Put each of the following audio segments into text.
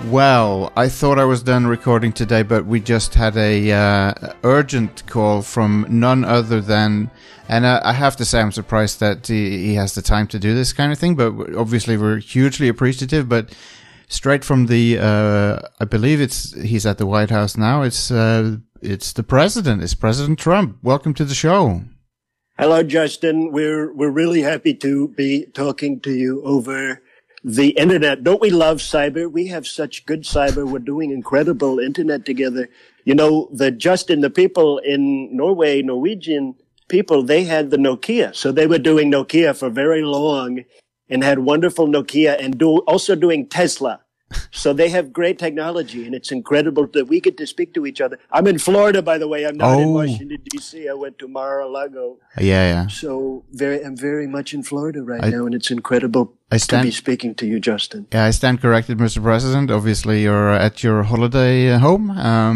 Well, I thought I was done recording today, but we just had a urgent call from none other than, and I have to say I'm surprised that he has the time to do this kind of thing, but obviously we're hugely appreciative, but straight from the, I believe he's at the White House now, it's the president, it's President Trump. Welcome to the show. Hello, Justin. We're really happy to be talking to you over the internet. Don't we love cyber? We have such good cyber. We're doing incredible internet together. You know, the people in Norway, Norwegian people, they had the Nokia. So they were doing Nokia for very long and had wonderful Nokia and also doing Tesla. So they have great technology, and it's incredible that we get to speak to each other. I'm in Florida, by the way. I'm not in Washington, D.C. I went to Mar-a-Lago. Yeah. So I'm very much in Florida now, and it's incredible to be speaking to you, Justin. Yeah, I stand corrected, Mr. President. Obviously, you're at your holiday home,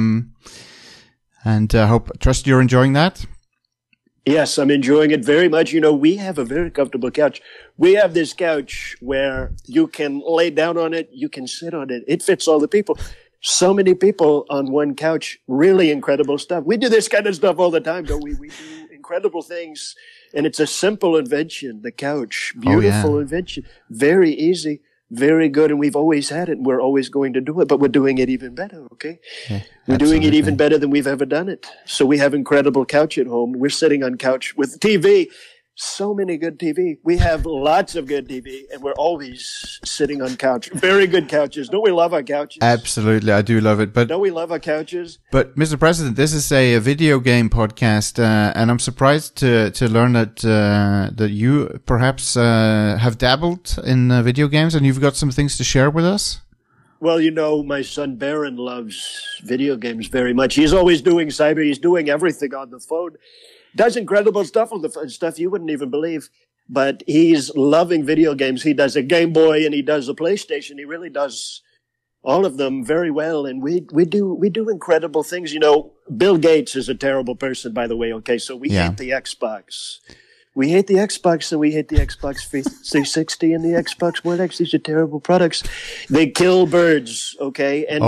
and trust you're enjoying that. Yes, I'm enjoying it very much. You know, we have a very comfortable couch. We have this couch where you can lay down on it, you can sit on it. It fits all the people. So many people on one couch, really incredible stuff. We do this kind of stuff all the time, don't we? We do incredible things, and it's a simple invention, the couch. Beautiful invention. Very easy. Very good, and we've always had it, and we're always going to do it, but we're doing it even better, okay? Yeah, we're doing it even better than we've ever done it. So we have incredible couch at home. We're sitting on couch with TV. So many good TV. We have lots of good TV, and we're always sitting on couch. Very good couches. Don't we love our couches? Absolutely, I do love it. But don't we love our couches? But Mr. President, this is a video game podcast, and I'm surprised to learn that you perhaps have dabbled in video games, and you've got some things to share with us. Well, you know, my son Baron loves video games very much. He's always doing cyber. He's doing everything on the phone. Does incredible stuff on the phone, stuff you wouldn't even believe. But he's loving video games. He does a Game Boy and he does a PlayStation. He really does all of them very well. And we do incredible things. You know, Bill Gates is a terrible person, by the way. Okay, so we hate the Xbox. We hate the Xbox, and we hate the Xbox 360 and the Xbox One X. These are terrible products. They kill birds, okay? And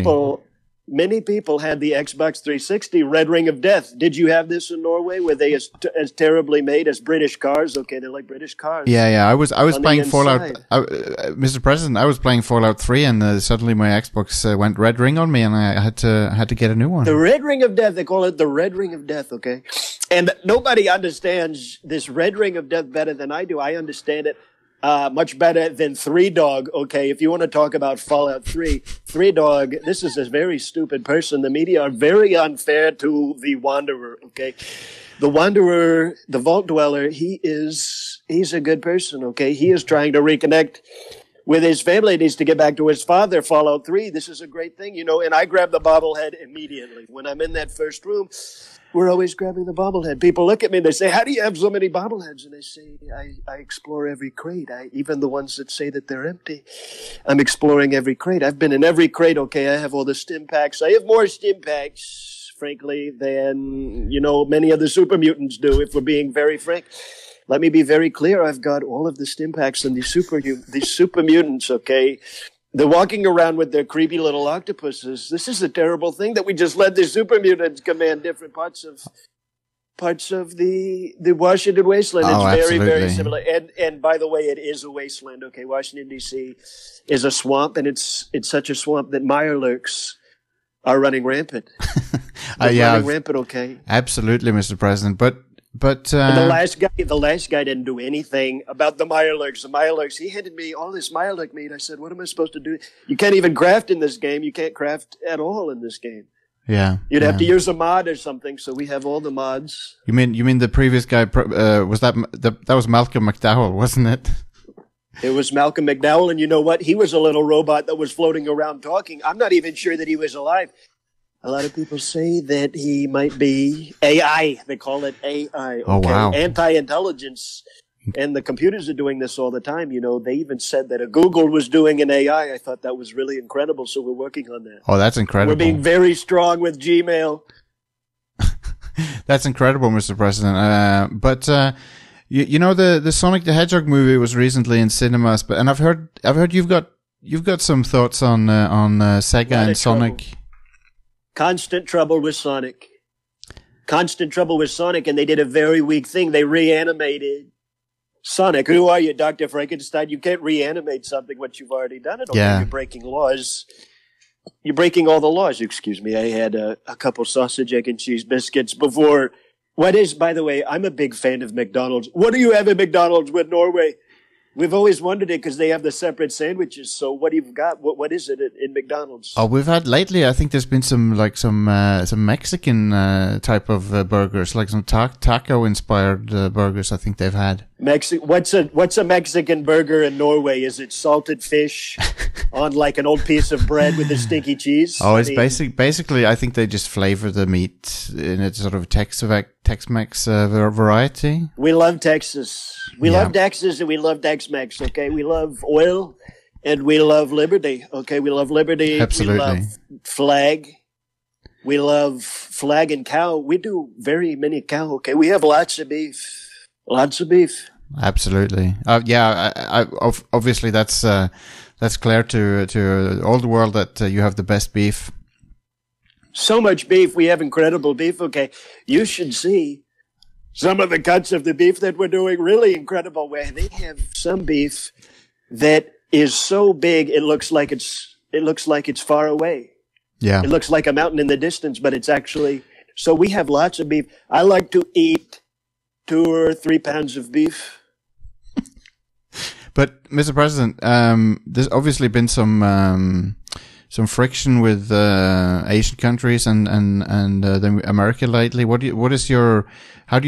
many people had the Xbox 360 Red Ring of Death. Did you have this in Norway? Were they as terribly made as British cars? Okay, they're like British cars. Yeah. I was playing Fallout. Mr. President, I was playing Fallout 3, and suddenly my Xbox went Red Ring on me, and I had to get a new one. The Red Ring of Death. They call it the Red Ring of Death. Okay, and nobody understands this Red Ring of Death better than I do. I understand it much better than Three Dog. Okay, if you want to talk about Fallout 3, Three Dog, this is a very stupid person. The media are very unfair to the Wanderer. Okay, the Wanderer, the Vault Dweller, he's a good person. Okay, he is trying to reconnect with his family. He needs to get back to his father. Fallout 3, this is a great thing, you know. And I grab the bobblehead immediately when I'm in that first room. We're always grabbing the bobblehead. People look at me and they say, how do you have so many bobbleheads? And I say, I explore every crate. Even the ones that say that they're empty. I'm exploring every crate. I've been in every crate. Okay, I have all the stim packs. I have more stim packs, frankly, than, you know, many of the super mutants do, if we're being very frank. Let me be very clear. I've got all of the stim packs and these super mutants, okay? They're walking around with their creepy little octopuses. This is a terrible thing that we just let the super mutants command different parts of the Washington wasteland. It's very, absolutely. Very similar. And by the way, it is a wasteland. Okay, Washington D.C. is a swamp, and it's such a swamp that Mirelurks are running rampant. Running rampant. Okay, absolutely, Mr. President. But and the last guy didn't do anything about the Mirelurks. The Mirelurks, he handed me all this Mirelurk meat. I said, what am I supposed to do? You can't even craft in this game. You can't craft at all in this game. Yeah. You'd have to use a mod or something. So we have all the mods. You mean the previous guy, was that was Malcolm McDowell, wasn't it? It was Malcolm McDowell. And you know what? He was a little robot that was floating around talking. I'm not even sure that he was alive. A lot of people say that he might be AI. They call it AI. Okay? Oh, wow. Anti-intelligence. And the computers are doing this all the time. You know, they even said that a Google was doing an AI. I thought that was really incredible. So we're working on that. Oh, that's incredible. We're being very strong with Gmail. That's incredible, Mr. President. But you know, the Sonic the Hedgehog movie was recently in cinemas, and I've heard you've got you've got some thoughts on Sega and Sonic. Constant trouble with Sonic. Constant trouble with Sonic, and they did a very weak thing. They reanimated Sonic. Who are you, Dr. Frankenstein? You can't reanimate something once you've already done it. Okay, yeah. You're breaking laws. You're breaking all the laws. Excuse me. I had a couple sausage, egg, and cheese biscuits before. What is, by the way, I'm a big fan of McDonald's. What do you have at McDonald's with Norway? We've always wondered it because they have the separate sandwiches. So what do you got? What is it in McDonald's? Oh, we've had lately. I think there's been some Mexican type of burgers, like some taco inspired burgers. I think they've had. What's a Mexican burger in Norway? Is it salted fish on like an old piece of bread with a stinky cheese? Oh, it's basically. I think they just flavor the meat in a sort of Tex-Mex variety. We love Texas. We love Texas and we love Tex-Mex. Okay, we love oil and we love liberty. Okay, we love liberty. Absolutely. We love flag. We love flag and cow. We do very many cow. Okay, we have lots of beef. Lots of beef. Absolutely. Obviously that's clear to all the world that you have the best beef. So much beef. We have incredible beef. Okay, you should see some of the cuts of the beef that we're doing. Really incredible. Where they have some beef that is so big it looks like it's far away. Yeah, it looks like a mountain in the distance, but it's actually. So we have lots of beef. I like to eat 2 or 3 pounds of beef. But Mr. President, there's obviously been some friction with Asian countries and America lately. How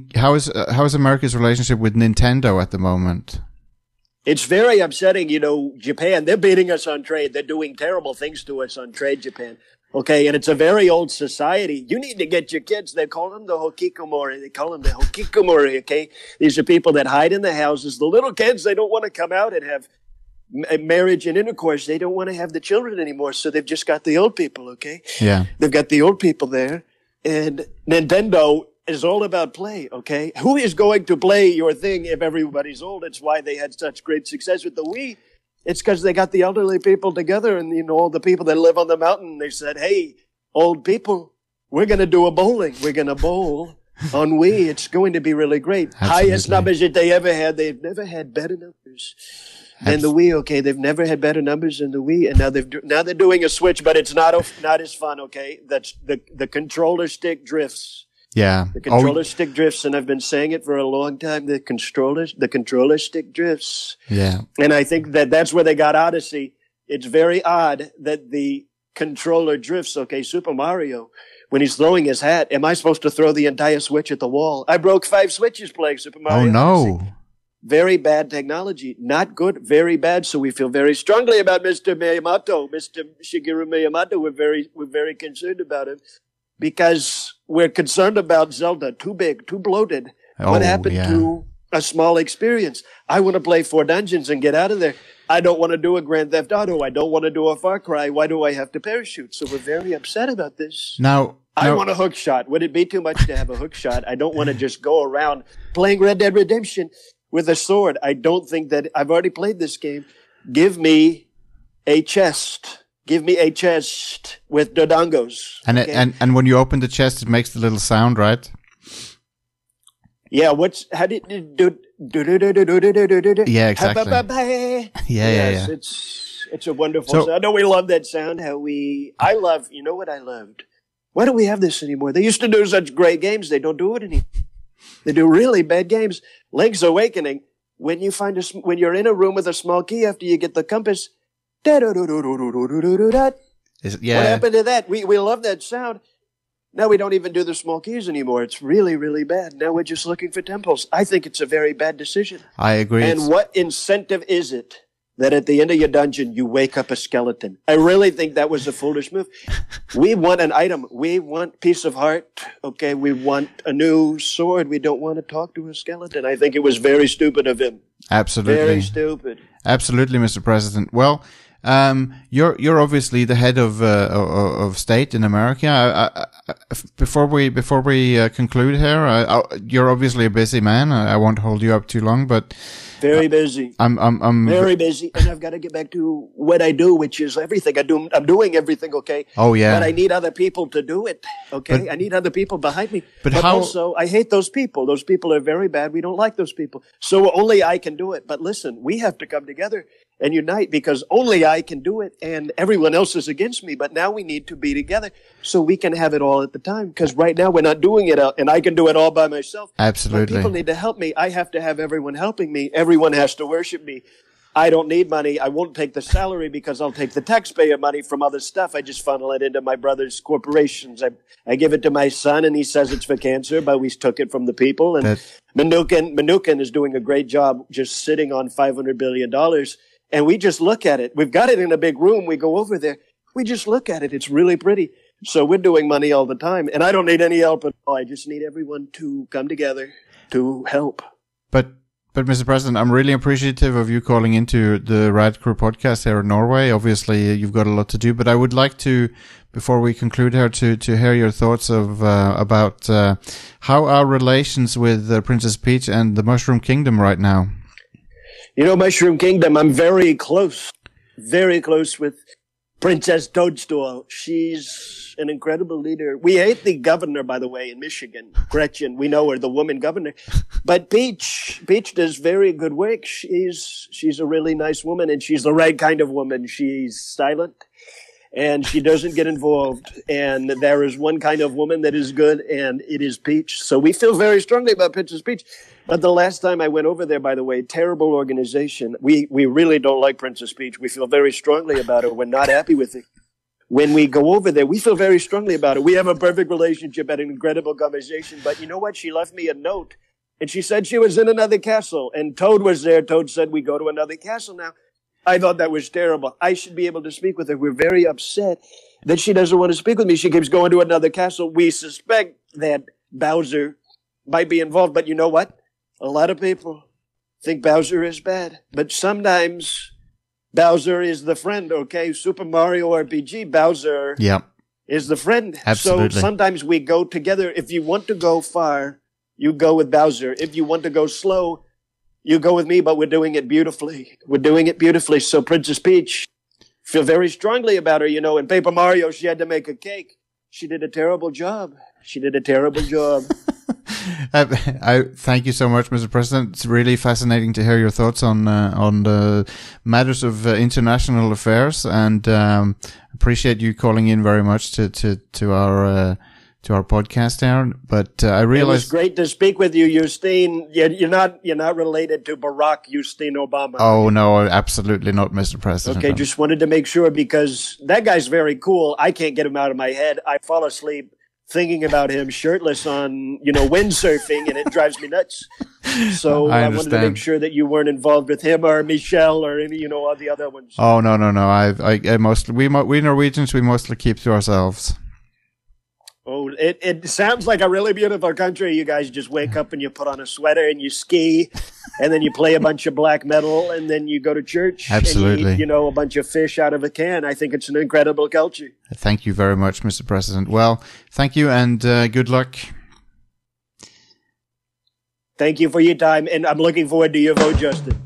is America's relationship with Nintendo at the moment? It's very upsetting. You know, Japan, they're beating us on trade. They're doing terrible things to us on trade, Japan. Okay, and it's a very old society. You need to get your kids. They call them the Hikikomori. They call them the Hikikomori, okay? These are people that hide in the houses. The little kids, they don't want to come out and have marriage and intercourse. They don't want to have the children anymore, so they've just got the old people, okay? Yeah. They've got the old people there. And Nintendo is all about play, okay? Who is going to play your thing if everybody's old? It's why they had such great success with the Wii. It's because they got the elderly people together and, you know, all the people that live on the mountain. They said, hey, old people, we're going to do a bowling. We're going to bowl on Wii. It's going to be really great. Absolutely. Highest numbers that they ever had. They've never had better numbers than the Wii, okay? They've never had better numbers than the Wii. And now they're doing a Switch, but it's not as fun, okay? That's the controller stick drifts. Yeah. The controller stick drifts, and I've been saying it for a long time. The controller stick drifts. Yeah. And I think that's where they got Odyssey. It's very odd that the controller drifts. Okay, Super Mario, when he's throwing his hat, am I supposed to throw the entire Switch at the wall? I broke 5 Switches playing Super Mario. Oh, no. Odyssey. Very bad technology. Not good, very bad. So we feel very strongly about Mr. Miyamoto, Mr. Shigeru Miyamoto. We're very concerned about him. Because we're concerned about Zelda. Too big, too bloated. What happened to a small experience? I want to play 4 dungeons and get out of there. I don't want to do a Grand Theft Auto. I don't want to do a Far Cry. Why do I have to parachute? So we're very upset about this. I want a hook shot. Would it be too much to have a hook shot? I don't want to just go around playing Red Dead Redemption with a sword. I don't think that I've already played this game. Give me a chest. Give me a chest with dodongos. Okay? And when you open the chest, it makes the little sound, right? Yeah. How did it do? Yeah, exactly. Yeah. It's a wonderful sound. No, we love that sound. You know what I loved? Why don't we have this anymore? They used to do such great games. They don't do it anymore. They do really bad games. Link's Awakening. When you're in a room with a small key after you get the compass. What happened to that? We love that sound. Now we don't even do the small keys anymore. It's really, really bad. Now we're just looking for temples. I think it's a very bad decision. I agree. And what incentive is it that at the end of your dungeon you wake up a skeleton? I really think that was a foolish move. We want an item. We want piece of heart. Okay, we want a new sword. We don't want to talk to a skeleton. I think it was very stupid of him. Absolutely. Very stupid. Absolutely, Mr. President. Well, you're obviously the head of state in America. Before we conclude here, you're obviously a busy man. I won't hold you up too long, but very busy. I'm very busy, and I've got to get back to what I do, which is everything. I'm doing everything, okay? Oh, yeah. But I need other people to do it, okay? I need other people behind me. But also, I hate those people. Those people are very bad. We don't like those people. So only I can do it. But listen, we have to come together and unite because only I can do it, and everyone else is against me. But now we need to be together so we can have it all at the time. Because right now we're not doing it, and I can do it all by myself. Absolutely. But people need to help me. I have to have everyone helping me. Everyone has to worship me. I don't need money. I won't take the salary because I'll take the taxpayer money from other stuff. I just funnel it into my brother's corporations. I give it to my son, and he says it's for cancer, but we took it from the people. And Mnuchin is doing a great job just sitting on $500 billion. And we just look at it. We've got it in a big room. We go over there. We just look at it. It's really pretty. So we're doing money all the time. And I don't need any help at all. I just need everyone to come together to help. But Mr. President, I'm really appreciative of you calling into the Rad Crew podcast here in Norway. Obviously, you've got a lot to do, but I would like to, before we conclude here, to hear your thoughts about how our relations with Princess Peach and the Mushroom Kingdom right now. You know, Mushroom Kingdom, I'm very close with Princess Toadstool. She's an incredible leader. We hate the governor, by the way, in Michigan. Gretchen, we know her, the woman governor. But Peach does very good work. She's a really nice woman, and she's the right kind of woman. She's silent, and she doesn't get involved. And there is one kind of woman that is good, and it is Peach. So we feel very strongly about Princess Peach. But the last time I went over there, by the way, terrible organization. We really don't like Princess Peach. We feel very strongly about her. We're not happy with it. When we go over there, we feel very strongly about it. We have a perfect relationship, had an incredible conversation. But you know what? She left me a note, and she said she was in another castle. And Toad was there. Toad said, we go to another castle now. I thought that was terrible. I should be able to speak with her. We're very upset that she doesn't want to speak with me. She keeps going to another castle. We suspect that Bowser might be involved. But you know what? A lot of people think Bowser is bad, but sometimes Bowser is the friend, okay? Super Mario RPG, Bowser is the friend. Absolutely. So sometimes we go together. If you want to go far, you go with Bowser. If you want to go slow, you go with me, but we're doing it beautifully. We're doing it beautifully. So Princess Peach, feel very strongly about her, you know. In Paper Mario, she had to make a cake. She did a terrible job. I thank you so much, Mr. President. It's really fascinating to hear your thoughts on the matters of international affairs, and appreciate you calling in very much to our podcast here. But I realize it was great to speak with you, Justine. You're not related to Barack Hussein Obama. Oh no, absolutely not, Mr. President. Okay, just wanted to make sure because that guy's very cool. I can't get him out of my head. I fall asleep thinking about him shirtless on, windsurfing, and it drives me nuts. So I wanted to make sure that you weren't involved with him or Michelle or any, all the other ones. Oh no. I mostly we Norwegians, we mostly keep to ourselves. Oh, it sounds like a really beautiful country. You guys just wake up and you put on a sweater and you ski, and then you play a bunch of black metal, and then you go to church. Absolutely. And you eat, a bunch of fish out of a can. I think it's an incredible culture. Thank you very much, Mr. President. Well, thank you, and good luck. Thank you for your time, and I'm looking forward to your vote, Justin.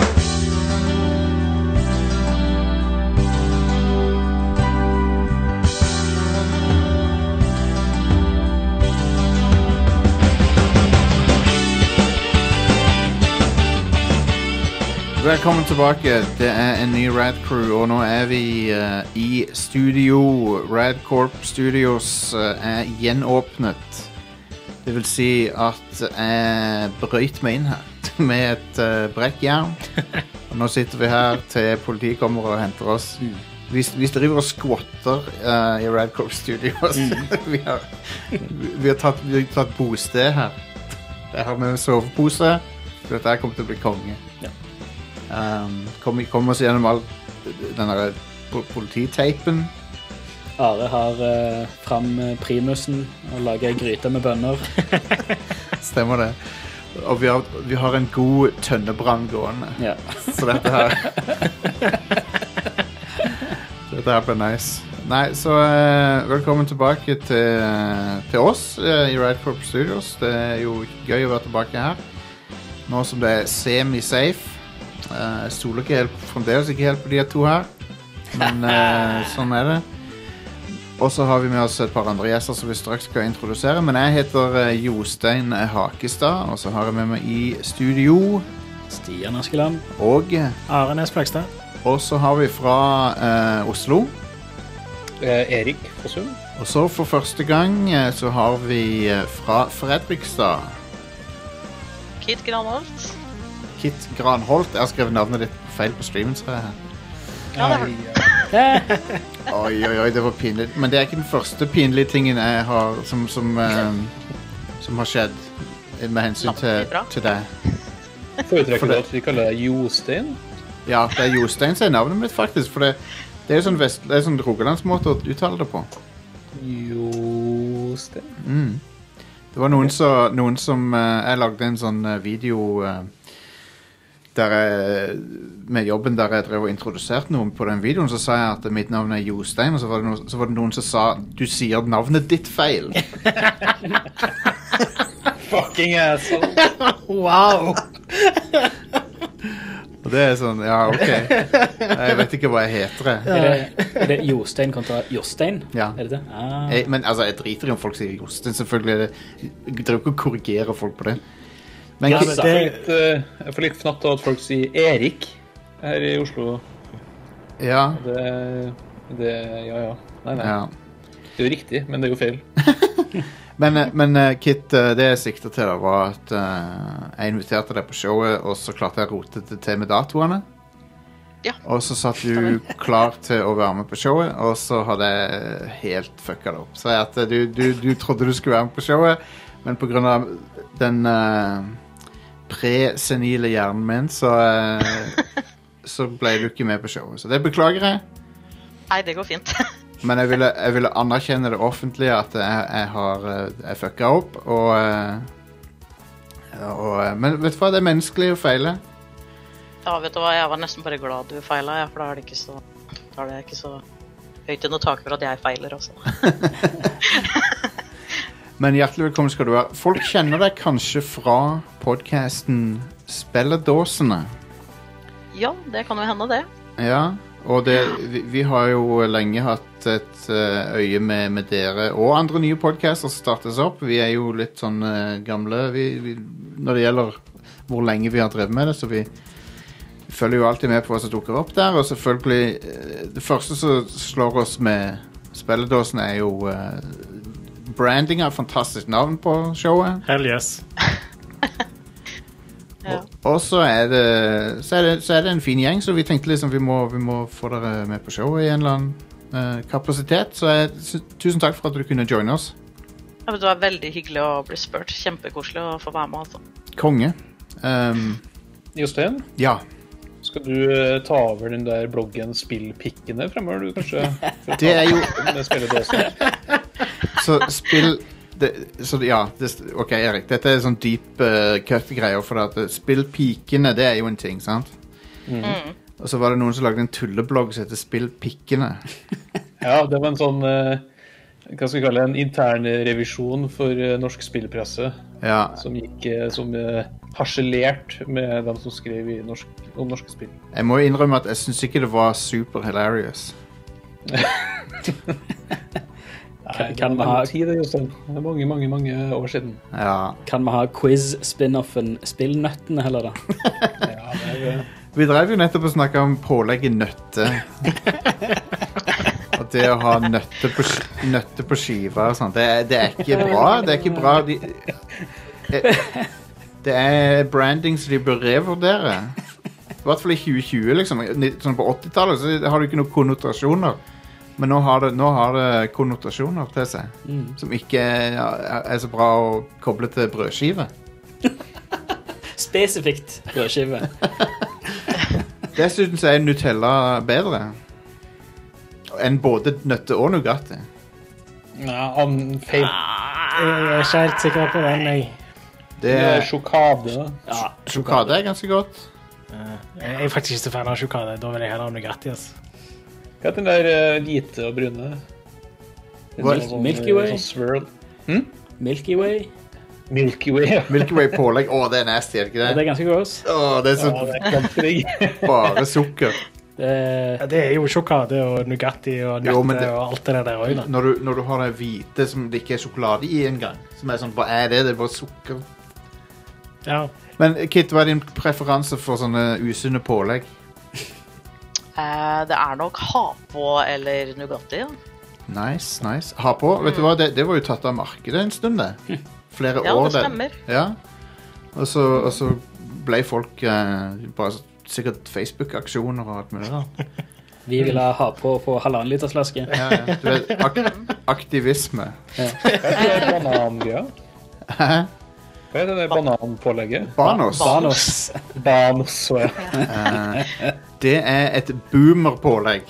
Velkommen tilbake. Det en ny Rad Crew, og nå vi i studio. Rad Corp Studios gjenåpnet. Det vil si at jeg brøyt meg inn her med et brekkjern. Og nå sitter vi her til politiet kommer og henter oss. Vi driver og skvatter i Rad Corp Studios. vi har tatt bosted her. Jeg har med en sovepose. Dette her kommer til å bli konge. Ja. Kom oss gjennom all denne polititeipen. Are har fram primusen og lager gryte med bønner. Stemmer det. Og vi har en god tønnebrann gående. Ja. Så dette her Det blir nice. Nei, så velkommen tilbake til oss i Radcorp Studios. Det jo gøy å være tilbake her. Nå som det semi-safe. Jeg stoler ikke helt, fremdeles ikke helt på de to her. Men sånn det. Og så har vi med oss et par andre gjester som vi straks skal introdusere. Men jeg heter Jostein Hakestad, og så har jeg med meg i studio Stian Askeland og Are Næss Flagstad. Og så har vi fra Oslo Erik Fossum. Og så for første gang så har vi fra Fredrikstad Kit Granholt. Kit Granholt. Jeg har skrevet navnet ditt feil på streamen, så jeg her. Ja, det var Oi, det var pinlig. Men det er ikke den første pinlige tingen jeg har som har skjedd med hensyn til deg. Foretrekker du at vi kaller deg Jostein? Ja, det er Jostein som er navnet mitt faktisk. For det er jo sånn rogalandsmåte å uttale det på. Jostein? Det var noen som jeg lagde en sånn video med jobben der jeg drev og introduserte noen på den videoen, så sa jeg at mitt navn er Jostein, og så var det noen som sa du sier navnet ditt feil. Fucking asshole. Wow! Og det er sånn, ja, ok. Jeg vet ikke hva jeg heter. Er det Jostein kontra Jostein? Ja. Er det det? Men altså, jeg driter i om folk sier Jostein, selvfølgelig. Jeg driver ikke å korrigere folk på det. Men Jeg får litt fnatt av at folk sier Erik her i Oslo. ja, Ja. Nei. ja. Det er jo riktig, men det er jo feil. Men Kit, det jeg siktet til da, var at jeg inviterte deg på showet, og så klarte jeg å rote det til med datoene. Ja. Og så satt du klar til å være med på showet, og så hadde jeg helt fucket det opp. Så at du trodde du skulle være med på showet, men på grunn av den pre-senile hjernen min, så ble du ikke med på showet. Så det beklager jeg. Nei, det går fint. Men jeg ville anerkjenne det offentlige at jeg fucka opp, men vet du hva, det er menneskelig å feile. Ja, vet du hva, jeg var nesten bare glad du feilet, ja, for da er det ikke så høyt i noe tak for at jeg feiler også. Men hjertelig velkommen skal du være. Folk kjenner deg kanskje fra podcasten Spelledåsene. Ja, det kan jo hende det. Ja, og vi har jo lenge hatt et øye med dere og andre nye podcaster som startes opp. Vi er jo litt sånn gamle når det gjelder hvor lenge vi har drevet med det, så vi følger jo alltid med på hva som dukker opp der, og selvfølgelig det første som slår oss med Spelledåsene er jo branding av fantastisk navn på showet. Hell yes. Ja. Og så er det en fin gjeng, så vi tenkte liksom vi må få dere med på showet i en eller annen kapasitet, så tusen takk for at du kunne joine oss. Ja, det var veldig hyggelig å bli spurt. Kjempekoselig å få være med, altså. Konge. Jostein, Ja. skal du ta over den der bloggen Spillpikkene fremover, du kanskje? Det er jo Med spilledåsen. Så ok, Erik, dette er sånn deep cut-greier, for at Spillpikene, det er jo en ting, sant? Og så var det noen som lagde en tulleblogg som heter Spillpikkene. Ja, det var en sånn, hva skal vi kalle det, en intern revisjon for norsk spillpresse, Ja, som gikk som harselert med dem som skrev om norske spill. jeg må innrømme at jeg synes ikke det var super hilarious. Kan vi ha tid, Jostein? Det er mange år siden. Ja. Kan vi ha quiz-spin-offen Spillnøttene heller da? Ja, det er Vi drev jo nettopp å snakke om pålegget nøtte. Og det å ha nøtte på skiva og sånt, det er ikke bra. Det er ikke bra. Det er branding som de bør revurdere. I hvert fall i 2020, liksom. Sånn på 80-tallet så har du ikke noen konnotasjoner. Men nå har det konnotasjoner til seg, som ikke er så bra å koble til brødskive. Spesifikt brødskive. Dessuten så er Nutella bedre enn både nøtte og Nugatti. Ja, feil. Jeg er ikke helt sikker på den, jeg. Det er sjokade. Ja, Sjokade er ganske godt. Jeg er faktisk ikke så fan av sjokade. Da vil jeg heller ha Nugatti, altså. Hva heter den der hvite og brune? Milky Way? Sånn swirl. Milky Way? Milky Way, ja. Milky Way pålegg. Det er nasty, er det ikke Ja, det? det er ganske gross. Det er så Ja, det er ganske digg. bare sukker. Ja, det er jo sjokolade og Nugatti og Jo, men nøtter det- og alt det der også, da. Når du har det hvite som det ikke er sjokolade i engang, som er sånn, hva er det? Det er bare sukker. Ja. Men Kit, hva er din preferanse for sånne usunne pålegg? Det er nok ha på eller Nugatti, ja. Nice. Ha på. Vet du hva, det var jo tatt av markedet en stund, det. Flere Ja, år. det stemmer. Ja. Og så ble folk bare sikkert Facebook-aksjoner og alt mulig rart. Vi vil ha på 1,5 liters flaske. Ja. Du vet, aktivisme. Hva heter det banangreia? Hæ? Hva heter det bananpålegget? Banos. Banos. Banos, så ja. Det er et boomer-pålegg.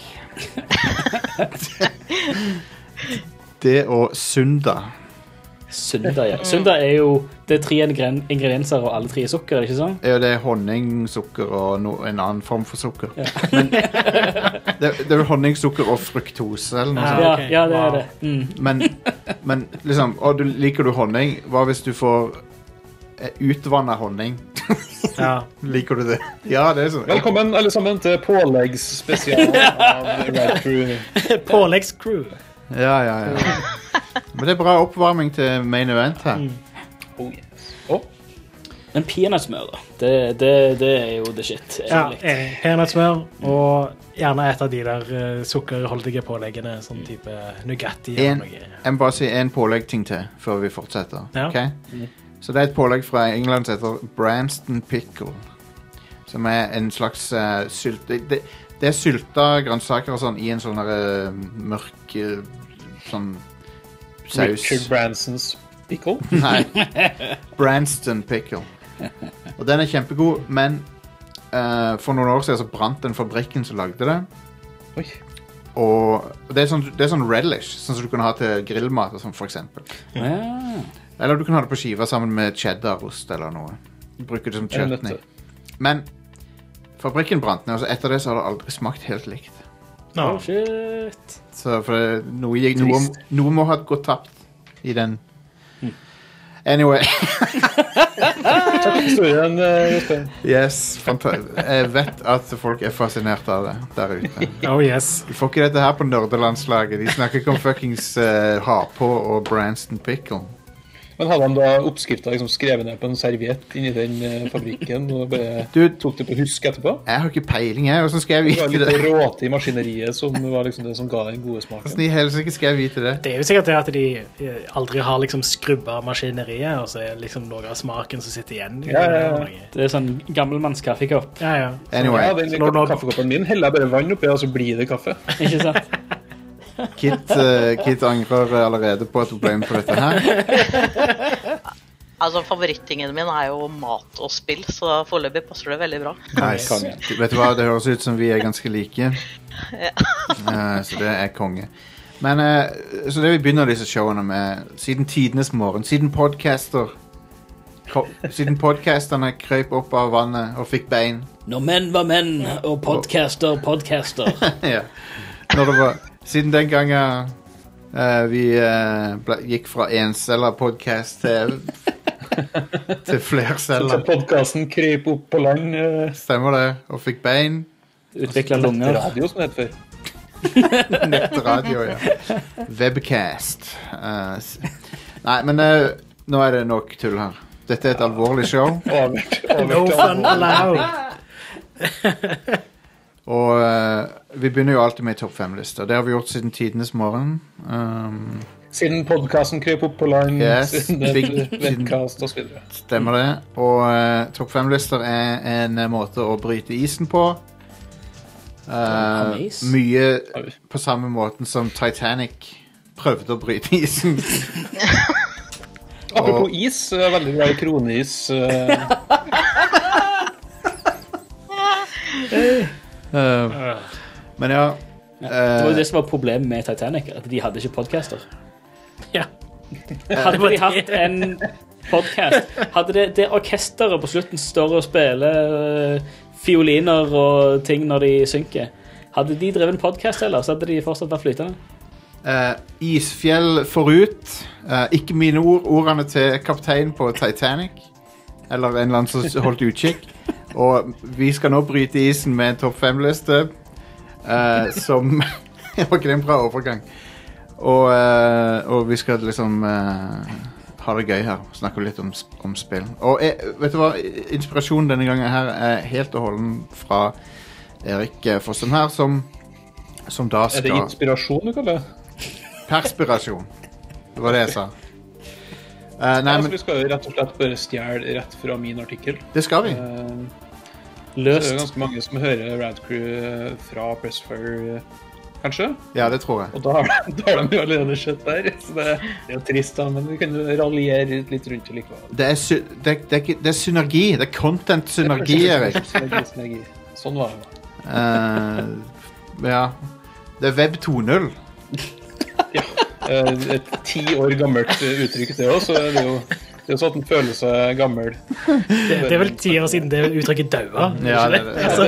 Det og Sunda. Sunda, ja. Sunda er jo det er 3 ingredienser, og alle 3 er sukker, er det ikke sånn? Ja, det er honning, sukker og en annen form for sukker. Men det er vel honning, sukker og fruktose eller noe sånt. Ja, ok. ja, det er Wow. det. Men liksom, liker du honning? Hva hvis du får utvannet honning? Ja. Liker du det? Ja, det er sånn. Velkommen alle sammen til påleggsspesial av Red Crew. Påleggscrew. Ja. Men det er bra oppvarming til main event her. Oh, yes. Men peanøttsmør, da. Det er jo the shit. Ja, egentlig. peanøttsmør og gjerne et av de der sukkerholdige påleggene, sånn type Nugatti eller noe. Jeg må bare si en påleggting til før vi fortsetter. Ja. Ok? Så det er et pålegg fra England som heter Branston Pickle. Som er en slags sylt... Det er sylta grønnsaker og sånn i en sånn der, mørk sånn saus. Richard Bransons pickle. Nei. Branston Pickle. Og den er kjempegod, men for noen år siden så brant den fabrikken som lagde det. Oi. Og det er sånn relish, sånn som du kan ha til grillmat og sånn, for eksempel. Ja. Eller du kan ha det på skiva sammen med cheddarost eller noe. Du bruker det som chutney. Men fabrikken brant ned, og så etter det så har det aldri smakt helt likt. Oh, shit. Så for noe må ha gått tapt i den. Anyway. Takk for historien, Jostein. Yes, jeg vet at folk er fascinert av det der ute. Oh yes. De får ikke dette her på nerdelandslaget. De snakker ikke om fuckings ha på og Branston Pickle. Men hadde han da oppskriften liksom skrevet ned på en serviett inni den fabrikken og bare tok det på husk etterpå? Jeg har ikke peiling, jeg. Hvordan skal jeg Det var vite litt det? råte i maskineriet som var liksom det som ga den gode smaken. Hvordan i helsike skal jeg vite det? Det er jo sikkert det at de aldri har liksom skrubba maskineriet, og så er det liksom noe av smaken som sitter igjen. Ja. Det er sånn gammelmanns kaffekopp. Ja. Anyway, Ja, den kaffekoppen min heller bare vann oppi, og så blir det kaffe. Ikke sant? Kit angrer allerede på at hun ble med på dette her. Altså, favorittingen min er jo mat og spill, så foreløpig passer det veldig bra. Nice. Vet du hva, det høres ut som vi er ganske like. Så det er konge. Men så det vi begynner disse showene med, siden tidenes morgen, siden podcasterne krøp opp av vannet og fikk bein. Når menn var menn, og podcaster. Ja. Når det var, siden den gangen vi gikk fra enceller podcast til flerceller. Så podcasten kryp opp på land. Stemmer det, og fikk bein. Utviklet lunger. Radio som det heter før. Nettradio, ja. Webcast. Nei, men nå er det nok tull her. Dette er et alvorlig show. No fun allowed. Og vi begynner jo alltid med topp 5-lister. Det har vi gjort siden tidenes morgen. Siden podcasten kryp opp på land, Yes. siden webcast og så videre. Stemmer det. Og topp 5-lister er en måte å bryte isen på. Mye på samme måten som Titanic prøvde å bryte isen. Apropos is, jeg er veldig glad i kroneis. Men ja Det var jo det som var problemet med Titanic, at de hadde ikke podcaster. Ja. Hadde de hatt en podcast, hadde det orkesteret på slutten står og spiller fioliner og ting når de synker, Hadde de drevet en podcast eller, så hadde de fortsatt vært flytende. Isfjell forut. Ikke mine ordene til kaptein på Titanic. Eller en eller annen som holdt utkikk. Og vi skal nå bryte isen med en topp 5-liste. Som var ikke det en bra overgang. Og vi skal liksom ha det gøy her. Snakke litt om spill. Og vet du hva? Inspirasjonen denne gangen her er helt og holden fra Erik Fossen her, som da skal... Er det inspirasjon du kaller det? Perspirasjon. Det var det jeg sa. Nei, men... Vi skal jo rett og slett bare stjele rett fra min artikkel. Det skal vi. Så det er ganske mange som hører Radcrew fra Pressfire, kanskje? Ja, det tror jeg. Og da har de jo allerede sett der, så det er jo trist da, men vi kan jo raljere litt rundt det likevel. Det er synergi, det er content-synergi, Erik. Synergi. Sånn var det. Ja, det er Web 2.0. Ja, et 10 år gammelt uttrykk det også, så det er jo sånn at den føler seg gammel. Det er vel 10 år siden det uttrykket døde. Ja, det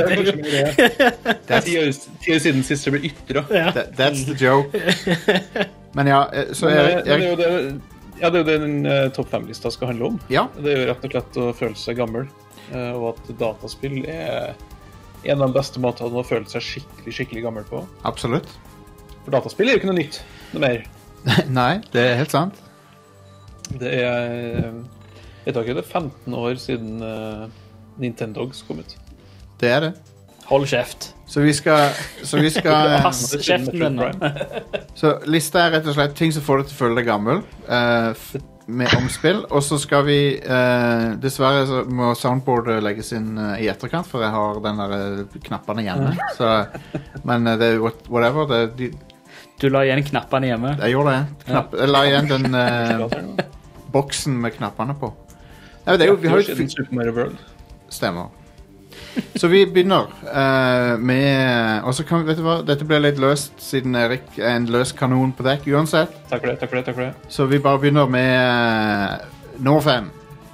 er 10 år siden sist det ble ytret. That's the joke. Men ja, så det er jo det den topp 5-lista skal handle om. Ja. Det er jo rett og slett å føle seg gammel, og at dataspill er en av de beste måtene å føle seg skikkelig gammel på. Absolutt. For dataspill er jo ikke noe nytt, noe mer. Nei, det er helt sant. Det er, jeg tar ikke det, 15 år siden Nintendogs kom ut. Det er det. Hold kjeft. Så vi skal Pass kjeften din. Så lista er rett og slett ting som får deg til å føle deg gammel med omspill, og så skal vi dessverre så må soundboardet legges inn i etterkant, for jeg har den der knappene hjemme. Så, men det er whatever. Du la igjen knappene hjemme? Jeg gjorde det. Jeg la igjen den boksen med knappene på. Ja, det er jo, vi har jo Super Mario World. Stemmer. Så vi begynner med... Og så kan vi, vet du hva, dette ble litt løst, siden Erik er en løs kanon på dekk, uansett. Takk for det. Så vi bare begynner med nummer 5.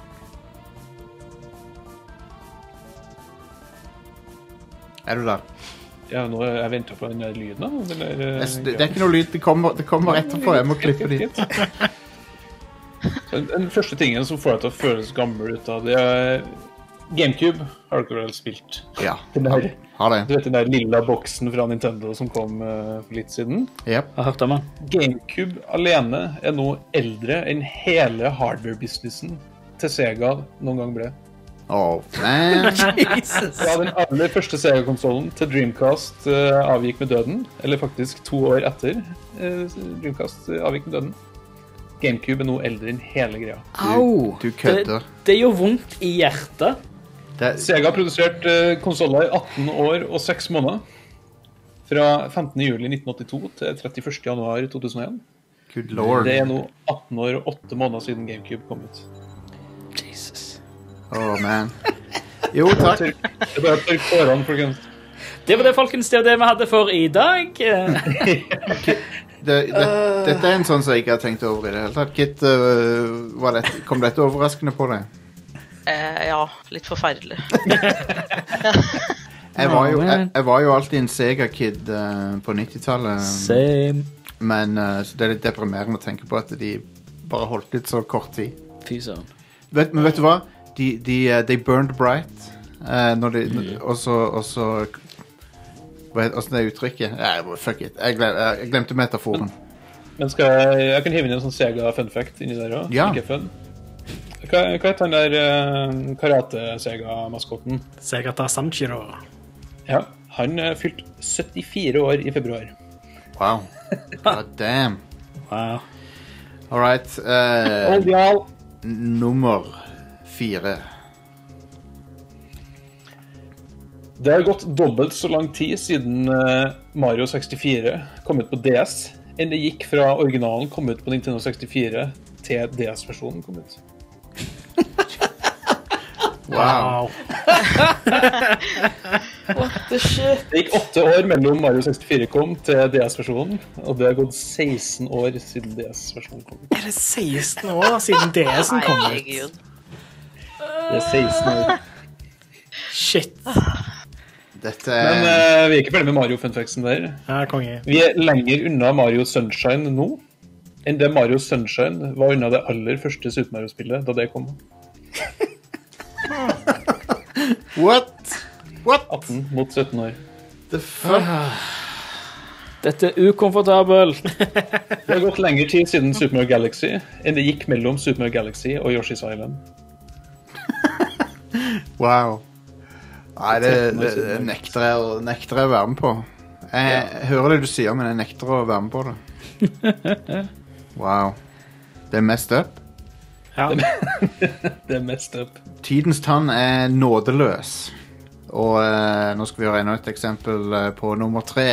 Er du der? Ja, nå jeg venter på den lyden da. Det er ikke noe lyd, det kommer etterpå, jeg må klippe dit. Den første tingen som får deg til å føles gammel ut av det er GameCube, har dere vel spilt? Ja, har det. Du vet den der lilla boksen fra Nintendo som kom for litt siden? Yep. Jeg har hørt om den. GameCube alene er nå eldre enn hele hardware-businessen til Sega noen gang ble. Oh, man. Jesus. Ja, den aller første Sega-konsolen til Dreamcast avgikk med døden, eller faktisk 2 år etter Dreamcast avgikk med døden. GameCube er nå eldre enn hele greia. Au! Du kødder. Det gjør vondt i hjertet. Sega har produsert konsoler i 18 år og 6 måneder. Fra 15. juli 1982 til 31. januar 2001. Good lord. Det er nå 18 år og 8 måneder siden GameCube kom ut. Jesus. Oh, man. Jo, takk. Det er bare å tørke årene, folkens. Det var det, folkens, det var det vi hadde for i dag. Dette er en sånn som jeg ikke har tenkt over i det hele tatt. Kit, kom dette overraskende på deg? Ja, litt forferdelig. Jeg var jo alltid en Sega-kid på 90-tallet. Same. Men så det er litt deprimerende å tenke på at de bare holdt ut så kort tid. Fy søren. Men vet du hva? De burned bright. Og så hvordan er uttrykket? Fuck it. Jeg glemte metaforen. Men jeg kan hive inn en sånn Sega fun fact inni der også. Ja. Ikke fun. Hva heter den der karate-Sega-maskotten? Segata Sanchiro. Ja, han fylt 74 år i februar. Wow. God damn. Wow. All right. Nummer 4. Det har gått dobbelt så lang tid siden Mario 64 kom ut på DS, enn det gikk fra originalen kom ut på Nintendo 64 til DS-versjonen kom ut. Wow. What the shit? Det gikk 8 år mellom Mario 64 kom til DS-versjonen, og det har gått 16 år siden DS-versjonen kom ut. Er det 16 år siden DS-en kom ut? Herregud. Det er 16 år. Shit. Men vi ikke ferdig med Mario funfactsen der. Ja, konge. Vi lenger unna Mario Sunshine nå enn det Mario Sunshine var unna det aller første Super Mario-spillet da det kom. What? 18 mot 17 år. The fuck? Dette ukomfortabelt. Det har gått lengre tid siden Super Mario Galaxy enn det gikk mellom Super Mario Galaxy og Yoshi's Island. Wow. Nei, det nekter jeg å være med på. Jeg hører det du sier, men jeg nekter å være med på det. Wow. Det er messed up. Ja. Det er messed up. Tidens tann er nådeløs. Og nå skal vi høre enda et eksempel på nummer 3.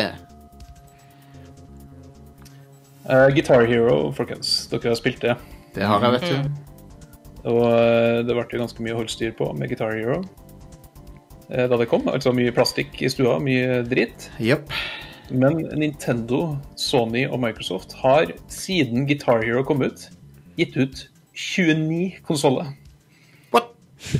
Guitar Hero, folkens. Dere har spilt det. Det har jeg, vet du. Og det ble jo ganske mye å holde styr på med Guitar Hero da det kom. Altså mye plastikk i stua, mye dritt. Yep. Men Nintendo, Sony og Microsoft har siden Guitar Hero kom ut gitt ut 29 konsoler. What?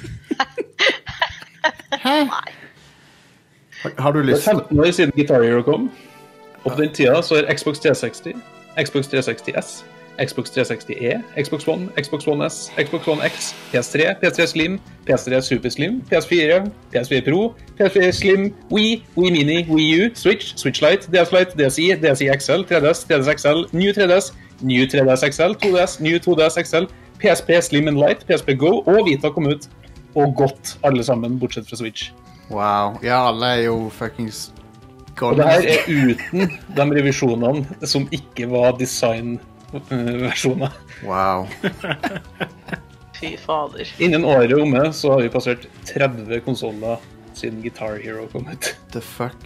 Hæ? Har du Det lyst? er 15 år siden Guitar Hero kom. Og på den tida så er Xbox 360, Xbox 360 S, Xbox 360E, Xbox One, Xbox One S, Xbox One X, PS3, PS3 Slim, PS3 Super Slim, PS4, PS4 Pro, PS4 Slim, Wii, Wii Mini, Wii U, Switch, Switch Lite, DS Lite, DSi, DSi XL, 3DS, 3DS XL, New 3DS, New 3DS XL, 2DS, New 2DS XL, PSP Slim and Lite, PSP Go og Vita kom ut. Og godt alle sammen, bortsett fra Switch. Wow. Ja, alle er jo fuckings Og det her er uten de revisjonene som ikke var design-versjoner. Wow. Fy fader. Innen året omme så har vi passert 30 konsoler siden Guitar Hero kom ut. The fuck?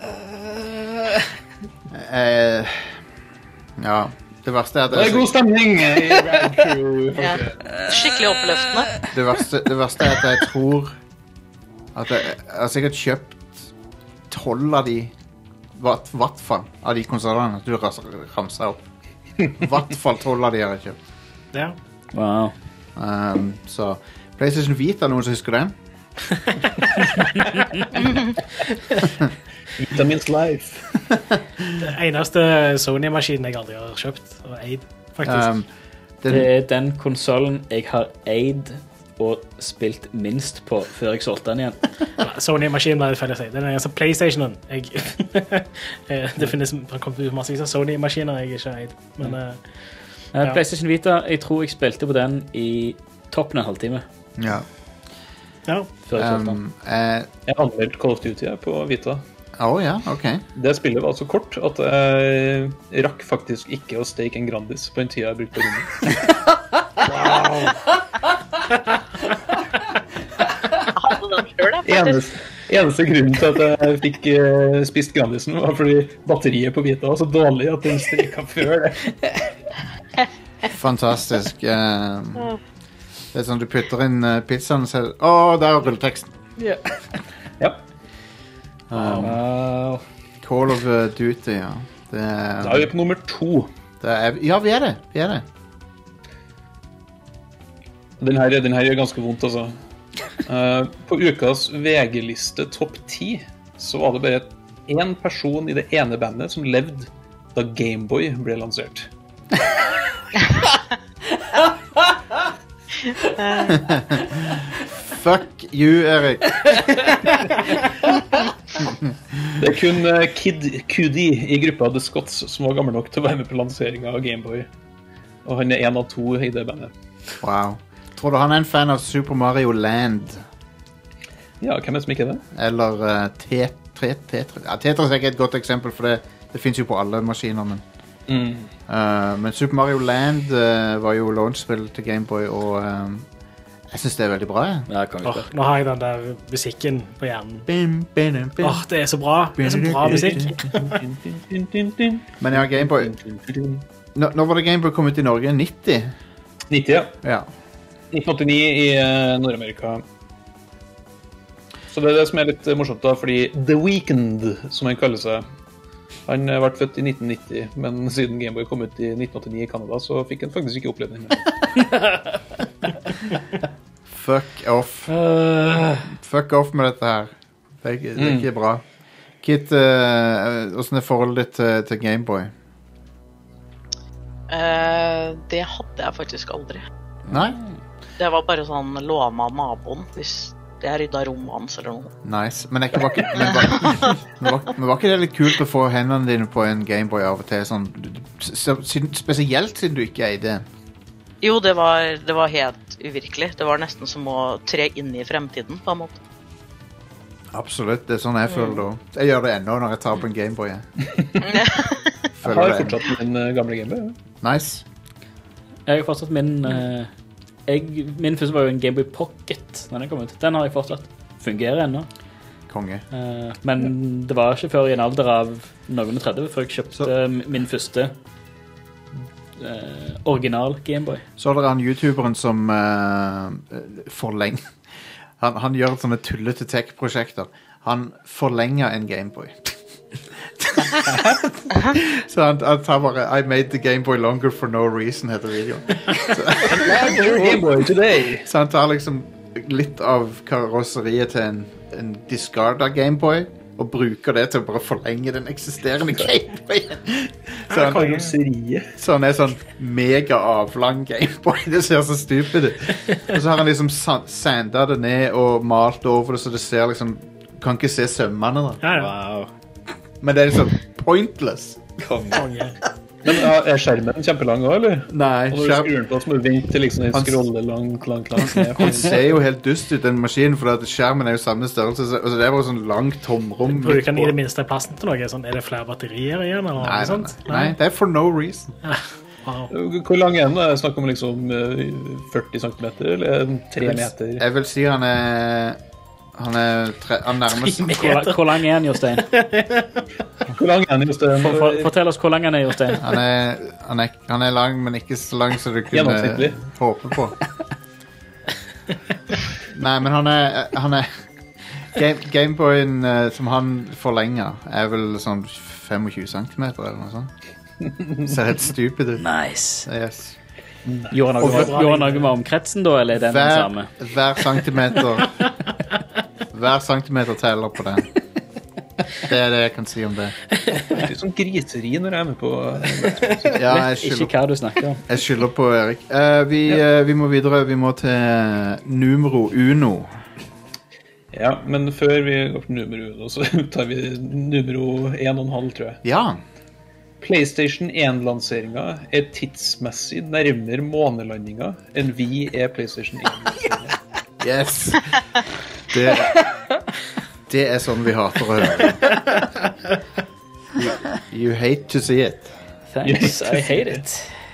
Ja, det verste er at Det er god stemning i Rad Crew. Ja. Skikkelig oppløftende. det verste er at jeg tror at jeg har sikkert kjøpt 12 av de hvert fall av de konsolene du ramser opp. Hvert fall 12 av de har jeg kjøpt. Ja. Wow. Så PlayStation Vita, noen som husker den? Vitamins Life. Det eneste Sony-maskinen jeg aldri har kjøpt og eid, faktisk. Det er den konsolen jeg har eid og spilt minst på før jeg solgte den igjen. Sony-maskinen var det feil å si. Det er den eneste PlayStationen. Det finnes massevis av Sony-maskiner jeg ikke har eid. Men, PlayStation Vita, jeg tror jeg spilte på den i toppen en halvtime. Ja. ja. Før jeg solgte den. Jeg anmeldte Call of Duty på Vita. Ja, ok. Det spillet var så kort at jeg rakk faktisk ikke å steke en Grandis på en tid jeg brukte på rommet. Eneste grunnen til at jeg fikk spist Grandisen var fordi batteriet på Vita var så dårlig at den streka før det. Fantastisk. Det er sånn du putter inn pizzaen og ser der er rulleteksten. Ja. Call of Duty, ja. Da er vi på nummer 2. Ja, vi er det. Den her gjør ganske vondt, altså. På ukas VG-liste topp 10 så var det bare en person i det ene bandet som levde da Gameboy ble lansert. Fuck you, Erik. Det er kun Kid Cudi i gruppa The Scots som var gammel nok til å være med på lanseringen av Gameboy. Og han er en av 2 i det bandet. Wow. Tror du han er en fan av Super Mario Land? Ja, hvem er det som ikke er det? Eller Tetris. Ja, Tetris er ikke et godt eksempel, for det finnes jo på alle maskiner, men men Super Mario Land var jo launchspill til Gameboy, og jeg synes det er veldig bra. Ja, nå har jeg den der musikken på hjernen. Det er så bra. Det er så bra musikk. Men ja, Gameboy. Når var det Gameboy kom ut i Norge? 90? 90, ja. 1989 i Nord-Amerika. Så det er det som er litt morsomt da, fordi The Weeknd, som han kaller seg, han ble født i 1990, men siden Gameboy kom ut i 1989 i Canada, så fikk han faktisk ikke oppleve den. Fuck off. Fuck off med dette her. Det er ikke bra. Kit, hvordan er forholdet ditt til Gameboy? Det hadde jeg faktisk aldri. Nei? Det var bare sånn låna av naboen hvis jeg rydda rommet hans eller noe. Nice. Men var ikke det litt kult å få hendene dine på en Gameboy av og til? Sånn, spesielt siden du ikke eide en. Jo, det var helt uvirkelig. Det var nesten som å tre inn i fremtiden, på en måte. Absolutt, det er sånn jeg føler det også. Jeg gjør det ennå når jeg tar på en Gameboy. Jeg har fortsatt min gamle Gameboy. Nice. Jeg har fortsatt min første var jo en Gameboy Pocket når den kom ut. Den har jeg fortsatt. Fungerer ennå. Konge. Men det var ikke før i en alder av noen 30 før jeg kjøpte min første original Gameboy. Så er det han YouTuberen som forlenger. Han gjør sånne tullete tech-prosjekter. Han forlenger en Gameboy. Så han tar bare I made the Gameboy longer for no reason, heter videoen. Gameboy today. Så han tar liksom litt av karosseriet til en discarda Gameboy og bruker det til å bare forlenge den eksisterende Gameboyen. Så han er sånn mega avlang Gameboy. Det ser så stupid ut. Og så har han liksom sandet det ned og malt over det, så det ser liksom kan ikke se sømmene da. Wow. Men det er liksom pointless. Men er skjermen kjempelang også, eller? Nei, og når du skrur den på, så må du vente til liksom en scrolle langt ned. Han ser jo helt dust ut, den maskinen, for at skjermen er jo samme størrelse, så det er bare sånn langt tomrom. Bruker den i det minste plassen til noe? Sånn, er det flere batterier igjen? Eller noe sånt? Nei, det er for no reason. Wow. Hvor lang er den? Jeg snakker om liksom 40 cm, eller 3 meter? Jeg vil si han nærmest... Hvor lang er han, Jostein? Hvor lang er han, Jostein? Fortell oss hvor lang han er, Jostein. Han er lang, men ikke så lang så du kunne håpe på. Nei, men han er Gameboyen som han forlenger er vel sånn 25 cm eller noe sånt. Ser helt stupid ut. Nice. Yes. Gjorde han noe med omkretsen da, eller er den samme? Hver centimeter teller på den. Det er det jeg kan si om det. Det er sånn griseri når jeg er med på... Ja, ikke hva du snakker om. Jeg skylder på Erik. Vi må videre, vi må til numero uno. Ja, men før vi går til numero uno, så tar vi numero 1,5, tror jeg. Ja. PlayStation 1-lanseringen er tidsmessig nærmere månelandingen enn vi er PlayStation 1-lanseringen. Yes. Det er sånn vi hater å høre. You hate to see it. Thanks, I hate it.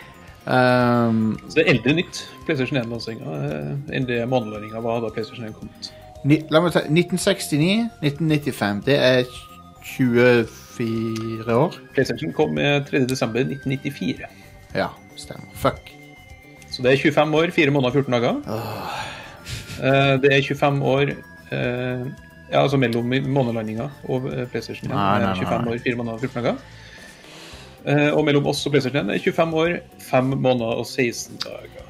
Så det er eldre nytt PlayStation 1-lanseringen enn det månelandingen var da PlayStation 1 kom ut. La meg ta 1969, 1995. Det er 24 år. PlayStation kom 3. desember 1994. Ja, stemmer. Fuck. Så det er 25 år, 4 måneder og 14 dager. Det er 25 år ja, altså mellom månelandingen og PlayStation 1. Nei. 25 år, 4 måneder og 14 dager. Og mellom oss og PlayStation 1 er 25 år, 5 måneder og 16 dager.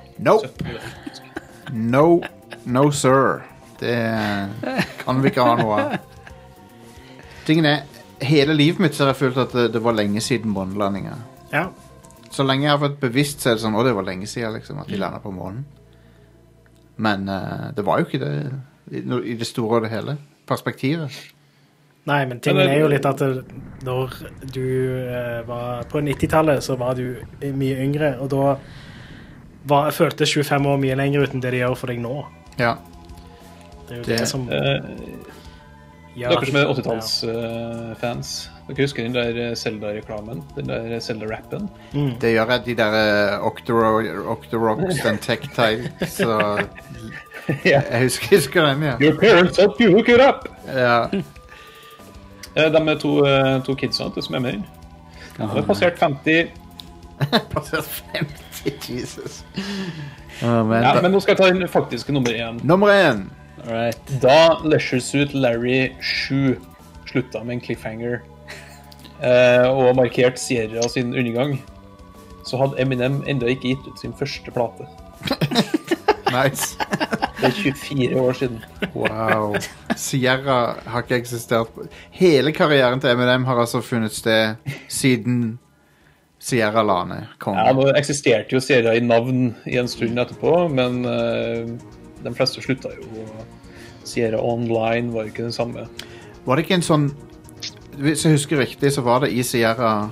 No, sir. Det kan vi ikke ha noe av. Tingen er, hele livet mitt så har jeg følt at det var lenge siden månelandingen. Ja. Så lenge jeg har vært bevisst, så er det sånn, det var lenge siden liksom, at de landet på månen. Men det var jo ikke det i det store og det hele perspektivet. Nei, men tingen er jo litt at når du var på 90-tallet, så var du mye yngre, og da føltes 25 år mye lenger uten det de gjør for deg nå. Ja. Det er jo det som... Dere som er 80-talls-fans, dere husker den der Zelda-reklamen, den der Zelda-rappen? Det gjør jeg, de der Octoroks, den Tech-Tile, så jeg husker den, ja. Your parents help you look it up! Ja. De er to kidsene som er med inn. De har passert 50. Passert 50, Jesus. Men nå skal jeg ta den faktiske nummer 1. Nummer 1! Alright. Da Leisure Suit Larry 7 slutta med en cliffhanger og markert Sierra sin undergang, så hadde Eminem enda ikke gitt ut sin første plate. Nice. Det er 24 år siden. Wow. Sierra har ikke eksistert. Hele karrieren til M&M har altså funnet sted siden Sierra la ned. Ja, nå eksisterte jo Sierra i navn i en stund etterpå, men de fleste slutta jo. Sierra Online var ikke den samme. Var det ikke en sånn, hvis jeg husker riktig, så var det i Sierra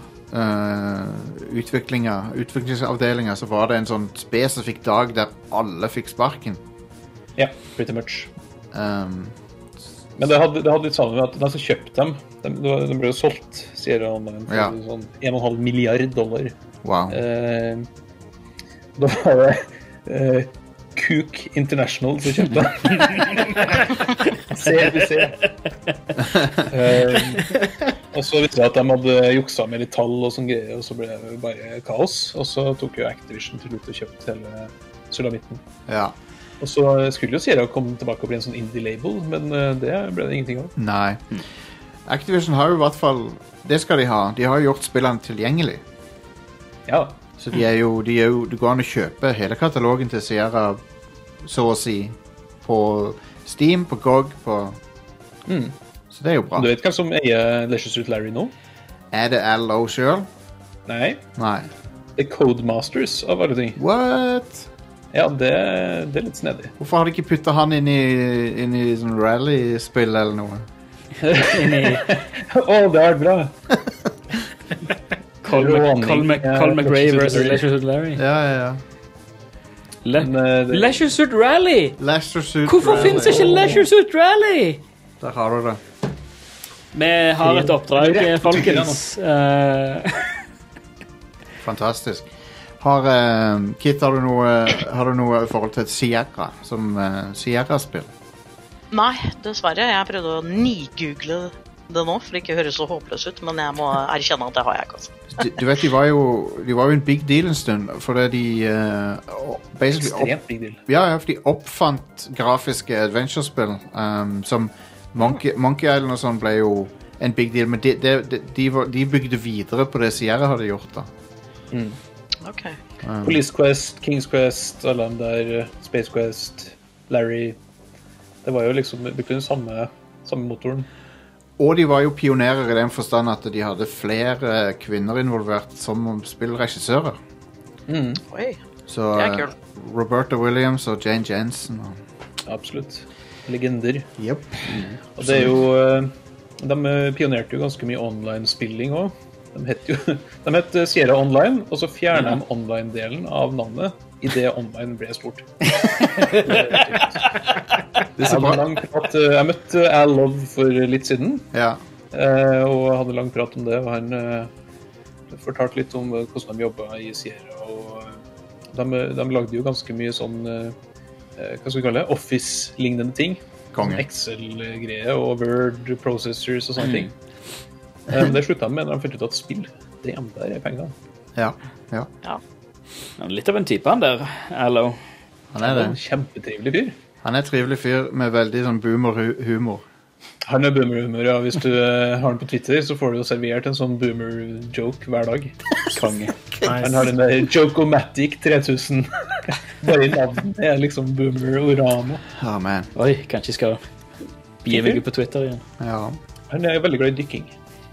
utviklingsavdelingen, så var det en sånn spesifikk dag der alle fikk sparken. Ja, pretty much. Men det hadde litt sammen med at de som kjøpte dem, de ble jo solgt, Sierra Online, for sånn $1,5 milliard. Wow. Da var det Cook International som kjøpte CBC. Og så visste jeg at de hadde juksa med litt tall og sånn greier, og så ble det bare kaos. Og så tok jo Activision til slutt og kjøpte hele sulamitten. Ja. Og så skulle jo Sierra komme tilbake og bli en sånn indie-label, men det ble det ingenting av. Nei. Activision har jo i hvert fall, det skal de ha. De har jo gjort spillene tilgjengelig. Ja. Så de er jo, du går an å kjøpe hele katalogen til Sierra, så å si, på Steam, på GOG, på... Så det er jo bra. Du vet hvem som eier Leisure Suit Larry nå? Er det LO selv? Nei. Nei. Det er Codemasters av alle ting. What? Ja, det er litt snedig. Hvorfor har de ikke puttet han inn i sånn rally-spill eller noe? Det har vært bra. Colin McRae versus Leisure Suit Larry. Ja. Leisure Suit Rally! Leisure Suit Hvorfor Rally. finnes ikke Leisure Suit Rally? Der har du det. Vi har et oppdrag, folkens. Fantastisk. Kit, har du noe i forhold til Sierra, som Sierra-spill? Nei, dessverre. Jeg prøvde å ni-google det nå, for det ikke høres så håpløs ut, men jeg må erkjenne at det har jeg ikke. Altså. Du vet, de var jo en big deal en stund, fordi de Ekstremt big deal. Ja, for de oppfant grafiske adventure-spill, som Monkey Island og sånn ble jo en big deal, men de bygde videre på det Sierra hadde gjort da. Ok. Police Quest, King's Quest, alle dem der, Space Quest, Larry. Det var jo liksom den samme motoren. Og de var jo pionerer i den forstand at de hadde flere kvinner involvert som spillregissører. Oi, Så det er kult. Roberta Williams og Jane Jensen. Absolutt. Legender. Yep. Og det er jo... De pionerte jo ganske mye online-spilling også. De het Sierra Online, og så fjernet de online-delen av navnet i det online ble stort. Jeg møtte Al Love for litt siden, og hadde lang prat om det, og han fortalte litt om hvordan de jobbet i Sierra, og de lagde jo ganske mye sånn, hva skal vi kalle det, Office-lignende ting. Sånn Excel-greie og Word processors og sånne ting. Det sluttet med når de fant ut at spill, det der er penger. Ja. Litt av en type han der, Allo. Han er det. En kjempetrivelig fyr. Han er en trivelig fyr med veldig sånn boomer-humor. Han er boomer-humor, ja. Hvis du har han på Twitter, så får du jo servert en sånn boomer-joke hver dag. Konge. Han har den der Joke-O-Matic 3000. Bare i navnet er liksom boomer-orama. Man. Oi, kanskje jeg skal begi meg på Twitter igjen. Ja. Han er veldig glad i dykking.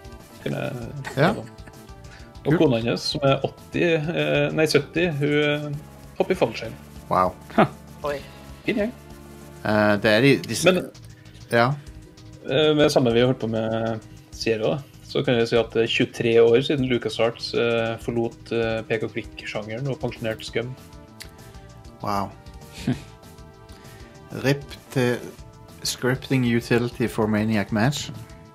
Og kona hennes, som er 70, hun hopper i fallskjerm. Wow. Oi. Fin gjeng. Det er Men ja. Med det samme vi har holdt på med Sierra, så kan jeg si at det er 23 år siden LucasArts forlot pek-og-klikk-sjangeren og pensjonerte Scum. Wow. RIP til Scripting Utility for Maniac Mansion.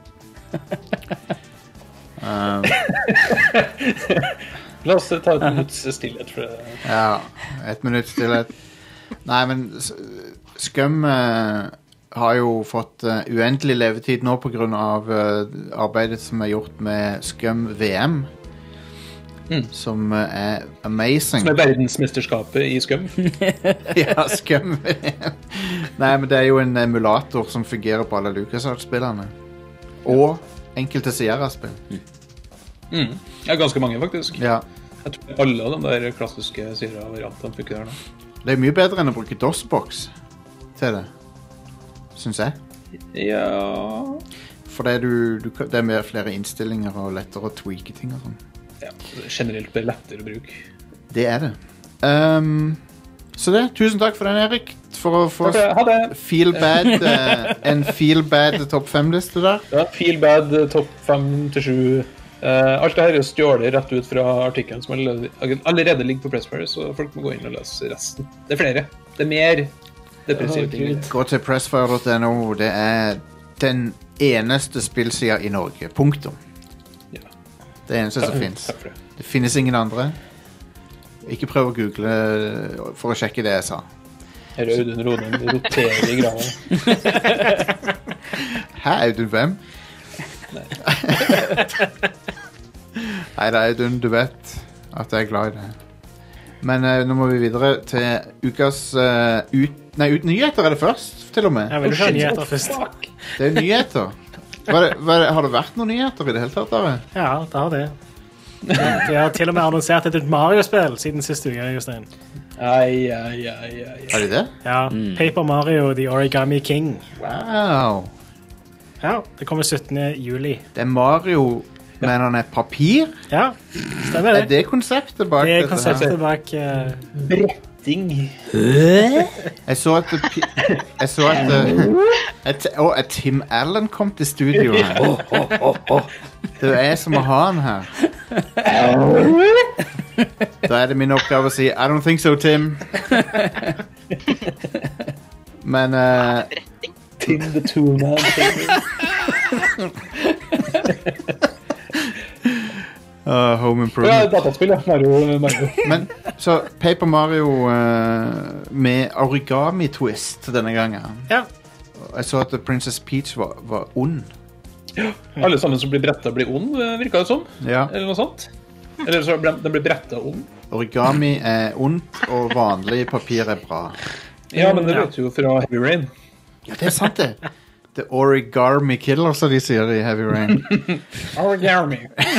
La oss ta et minutts stillhet for det. Ja, et minutts stillhet. Nei, men Scum har jo fått uendelig levetid nå på grunn av arbeidet som er gjort med Scum VM, som er amazing. Som er verdensmesterskapet i Scum. Ja, Scum VM. Nei, men det er jo en emulator som fungerer på alle LucasArts-spillerne. Og enkelte Sierra-spill. Ja, ganske mange faktisk. Ja. Jeg tror alle av de der klassiske Sierra-variantene funker der nå. Det er mye bedre enn å bruke DOS-box til det. Synes jeg. Ja. For det er mer flere innstillinger og lettere å tweake ting og sånn. Ja, generelt blir det lettere å bruke. Det er det. Så det, tusen takk for den, Erik. For å få en feel bad topp 5-liste der. Ja, feel bad topp 5-7. Alt det her er stjålet rett ut fra artikkelen som allerede ligger på Pressfire, så folk må gå inn og lese resten. Det er flere. Det er mer depressive ting. Gå til pressfire.no. Det er den eneste spillsida i Norge. Punktum. Ja. Det eneste som finnes. Det finnes ingen andre. Ikke prøv å google for å sjekke det jeg sa. Her er Audun Rodin, roterer i graven. Hæ, Audun hvem? Nei, det er Audun, du vet at jeg er glad i det. Men nå må vi videre til ukas nyheter er det først, til og med. Jeg vil ikke ha nyheter først. Det er nyheter. Har det vært noen nyheter i det hele tatt, Are? Ja, det har det. De har til og med annonsert et Mario-spill siden siste uke, Jostein. Ai. Har de det? Ja, Paper Mario, The Origami King. Wow. Ja, det kommer 17. juli. Det er Mario, men han er papir? Ja, stemmer det. Er det konseptet bak dette her? Det er konseptet bak... Bretting. Jeg så at Tim Allen kom til studio her. Det er jeg som må ha han her. Da er det min oppgave å si I don't think so, Tim. Men Tim the Toolman. Home Improvement. Ja, dataspill, ja. Mario. Men så Paper Mario med origami twist denne gangen. Ja. Jeg så at Princess Peach var ond. Alle sammen som blir brettet blir ond, virker det som. Ja. Eller noe sånt. Eller så den blir brettet ond. Origami er ondt, og vanlig papir er bra. Ja, men det vet du jo fra Heavy Rain. Ja, det er sant det. The Origami Killer, som de sier i Heavy Rain. Origami.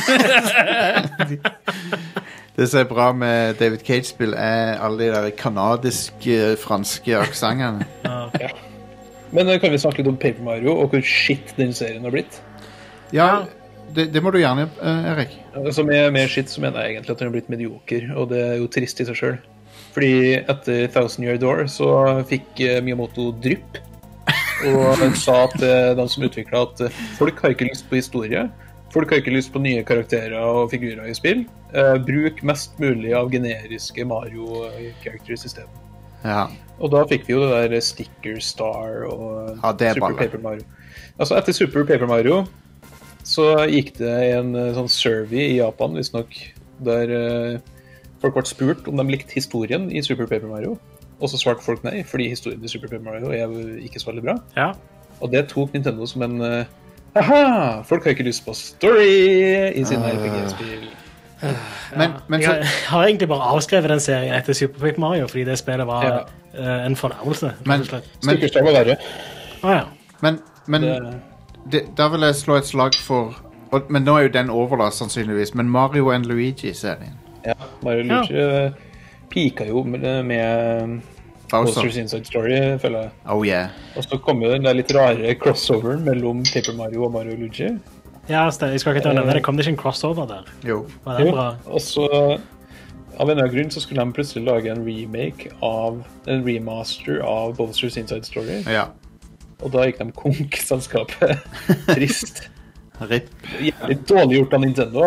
Det som er bra med David Cage-spill er alle de der kanadiske, franske aksangene. Ja. Men kan vi snakke litt om Paper Mario og hvor shit den serien har blitt? Ja, det må du gjerne, Erik. Altså med shit så mener jeg egentlig at den har blitt medioker, og det er jo trist i seg selv. Fordi etter Thousand Year Door så fikk Miyamoto drypp, og han sa til de som utviklet at folk har ikke lyst på historie, folk har ikke lyst på nye karakterer og figurer i spill. Bruk mest mulig av generiske Mario-characters i stedet. Ja. Og da fikk vi jo det der Sticker Star og Super Paper Mario. Altså etter Super Paper Mario så gikk det en sånn survey i Japan, visstnok, der folk ble spurt om de likte historien i Super Paper Mario. Og så svarte folk nei, fordi historien i Super Paper Mario er ikke så veldig bra. Ja. Og det tok Nintendo som en haha, folk har ikke lyst på story i sine RPG-spill. Men jeg har egentlig bare avskrevet den serien etter Super Paper Mario, fordi det spillet var en fornærmelse. Men Stikkerstad var verre. Ja. Men da vil jeg slå et slag for, men nå er jo den over da, sannsynligvis, men Mario and Luigi-serien. Ja, Mario Luigi pika jo med Bowser's Inside Story, føler jeg. Oh yeah. Og så kom jo den der litt rare crossoveren mellom Paper Mario og Mario Luigi. Ja, jeg skal ikke ta den, men det kom ikke en crossover der. Jo. Var det bra? Og så, av en grunn, så skulle de plutselig lage en remake en remaster av Bowser's Inside Story. Ja. Og da gikk de konk-selskapet. Trist. Rip. Litt dårlig gjort av Nintendo.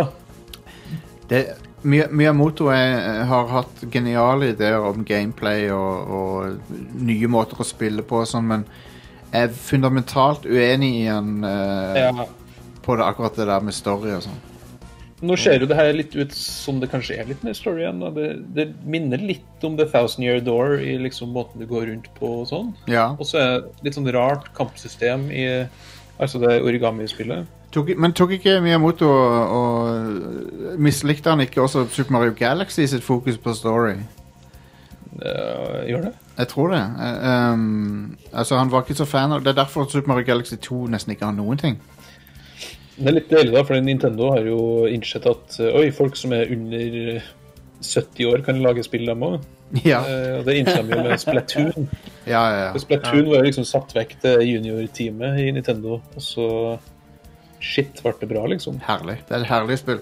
Miyamoto har hatt geniale ideer om gameplay og nye måter å spille på og sånn, men er fundamentalt uenig i han på akkurat det der med story og sånn. Nå ser jo det her litt ut som det kanskje er litt mer story igjen. Det minner litt om The Thousand Year Door i liksom måten det går rundt på og sånn. Ja. Og så er det litt sånn rart kampsystem i altså det origami-spillet. Men tok ikke Miyamoto og mislikte han ikke også Super Mario Galaxy sitt fokus på story? Gjør det? Jeg tror det. Altså han var ikke så fan av det. Er derfor Super Mario Galaxy 2 nesten ikke har noen ting. Det er litt deilig da, for Nintendo har jo innsett at folk som er under 70 år kan lage spill dem også. Ja. Og det innser vi jo med Splatoon. Ja. Splatoon var jo liksom satt vekk til junior-teamet i Nintendo, og så shit, ble det bra, liksom. Herlig. Det er et herlig spill.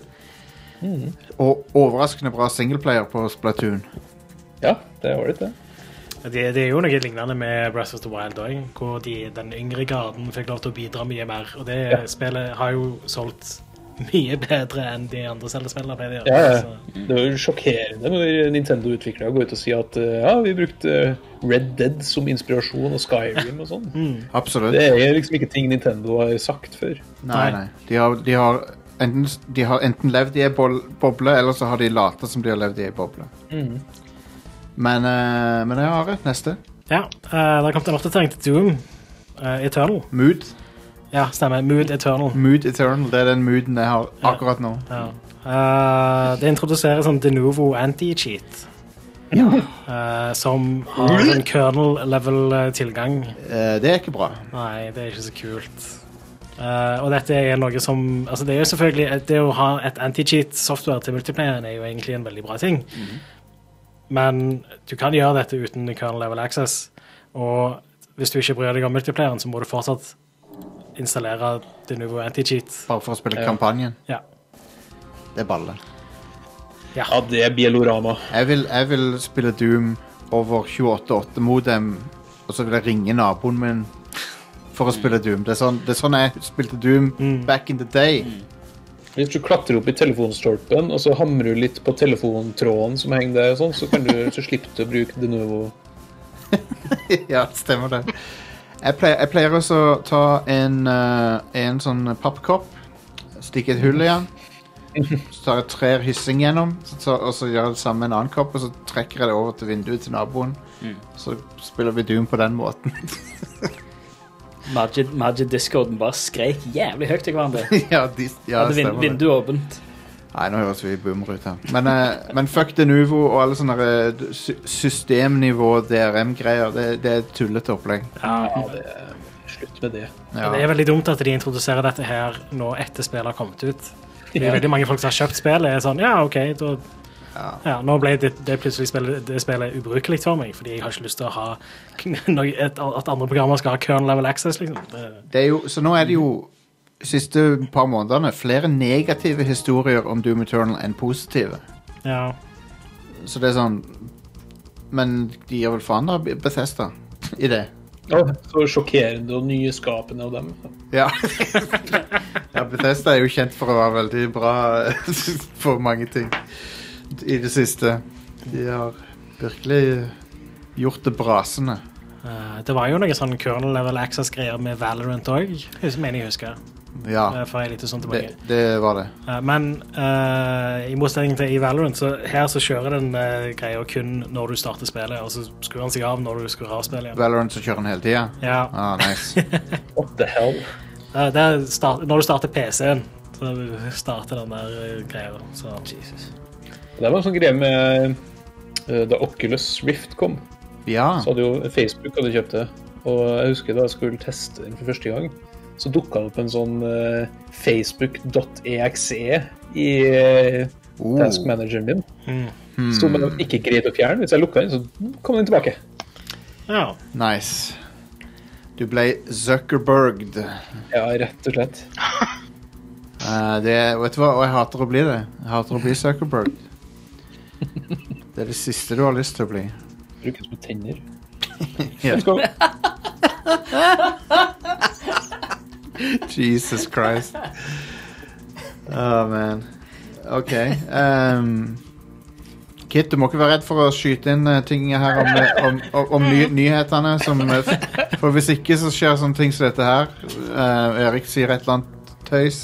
Og overraskende bra singleplayer på Splatoon. Ja, det var det. Det er jo noe lignende med Breath of the Wild også, hvor den yngre garden fikk lov til å bidra mye mer, og det spillet har jo solgt mye bedre enn de andre Zelda-spillene pleide å gjøre. Ja. Det var jo sjokkerende når Nintendo-utviklere går ut og sier at vi brukte Red Dead som inspirasjon og Skyrim og sånn. Absolutt. Det er liksom ikke ting Nintendo har sagt før. Nei. De har enten levd i en boble, eller så har de latet som de har levd i en boble. Men jeg har et neste. Ja, det har kommet en oppdatering til Doom Eternal. Mood. Ja, stemmer. Mood Eternal. Mood Eternal, det er den mooden jeg har akkurat nå. Ja. Det introduserer sånn Denuvo anti-cheat. Som har en kernel-level tilgang. Det er ikke bra. Nei, det er ikke så kult. Og dette er noe som... Altså, det er jo selvfølgelig... Det å ha et anti-cheat-software til multiplayeren er jo egentlig en veldig bra ting. Men du kan gjøre dette uten kernel level access, og hvis du ikke bryr deg om multiplayeren, så må du fortsatt installere Denuvo anti-cheat. Bare for å spille kampanjen? Ja. Det er balle. Ja, det er Bielorama. Jeg vil spille Doom over 28.8 modem, og så vil jeg ringe naboen min for å spille Doom. Det er sånn jeg spilte Doom back in the day. Hvis du klatrer opp i telefonstolpen, og så hamrer du litt på telefontråden som henger der, og sånn, så slipper du å bruke Denuvo. Ja, stemmer det. Jeg pleier også å ta en sånn pappkopp, stikke et hull i den, så tar jeg 3 hyssing gjennom, og så gjør jeg det samme med en annen kopp, og så trekker jeg det over til vinduet til naboen. Så spiller vi Doom på den måten. Magic Discorden bare skrek jævlig høyt til hverandre. Ja, stemmer vinduet åpent. Nei, nå høres vi boomer ut her. Men fuck Denuvo og alle sånne systemnivå DRM-greier, det er tullete opplegg. Ja, det er slutt med det. Ja. Det er veldig dumt at de introduserer dette her nå etter spillet har kommet ut. Det er veldig mange folk som har kjøpt spillet, er sånn, ok, da... nå ble det plutselig spillet ubrukelig for meg, fordi jeg har ikke lyst til å ha at andre programmer skal ha kernel level access, liksom. Det er jo, så nå er det jo siste par månedene flere negative historier om Doom Eternal enn positive. Ja. Så det er sånn, men de gjør vel faen da Bethesda i det. Ja, så sjokkerende og nyskapende av dem. Ja. Ja, Bethesda er jo kjent for å være veldig bra for mange ting i det siste. De har virkelig gjort det brasende. Det var jo noen sånn kernel level access greier med Valorant også, mener jeg husker. Ja, for jeg litt sånn tilbake. Det var det. Men i motsetning til i Valorant, så her så kjører den greia kun når du starter spillet, og så skrur han seg av når du skrur av spillet igjen. Valorant så kjører den hele tiden? Ja. Nice. What the hell? Når du starter PC-en, så starter den der greia. Så Jesus. Det var en sånn greie med da Oculus Rift kom. Ja. Så hadde jo Facebook hadde kjøpt det, og jeg husker da jeg skulle teste den for første gang, så dukket han opp en sånn facebook.exe i task manageren min. Som jeg ikke greit å fjerne. Hvis jeg lukket den, så kom den tilbake. Ja. Nice. Du ble Zuckerberged. Ja, rett og slett. Vet du hva? Jeg hater å bli det. Jeg hater å bli Zuckerberged. Det er det siste du har lyst til å bli. Brukes med tenner. Ja. Let's go. Jesus Christ. Oh, man. Ok. Kit, du må ikke være redd for å skyte inn ting her om nyhetene. For hvis ikke så skjer sånne ting som dette her. Erik sier et eller annet tøys.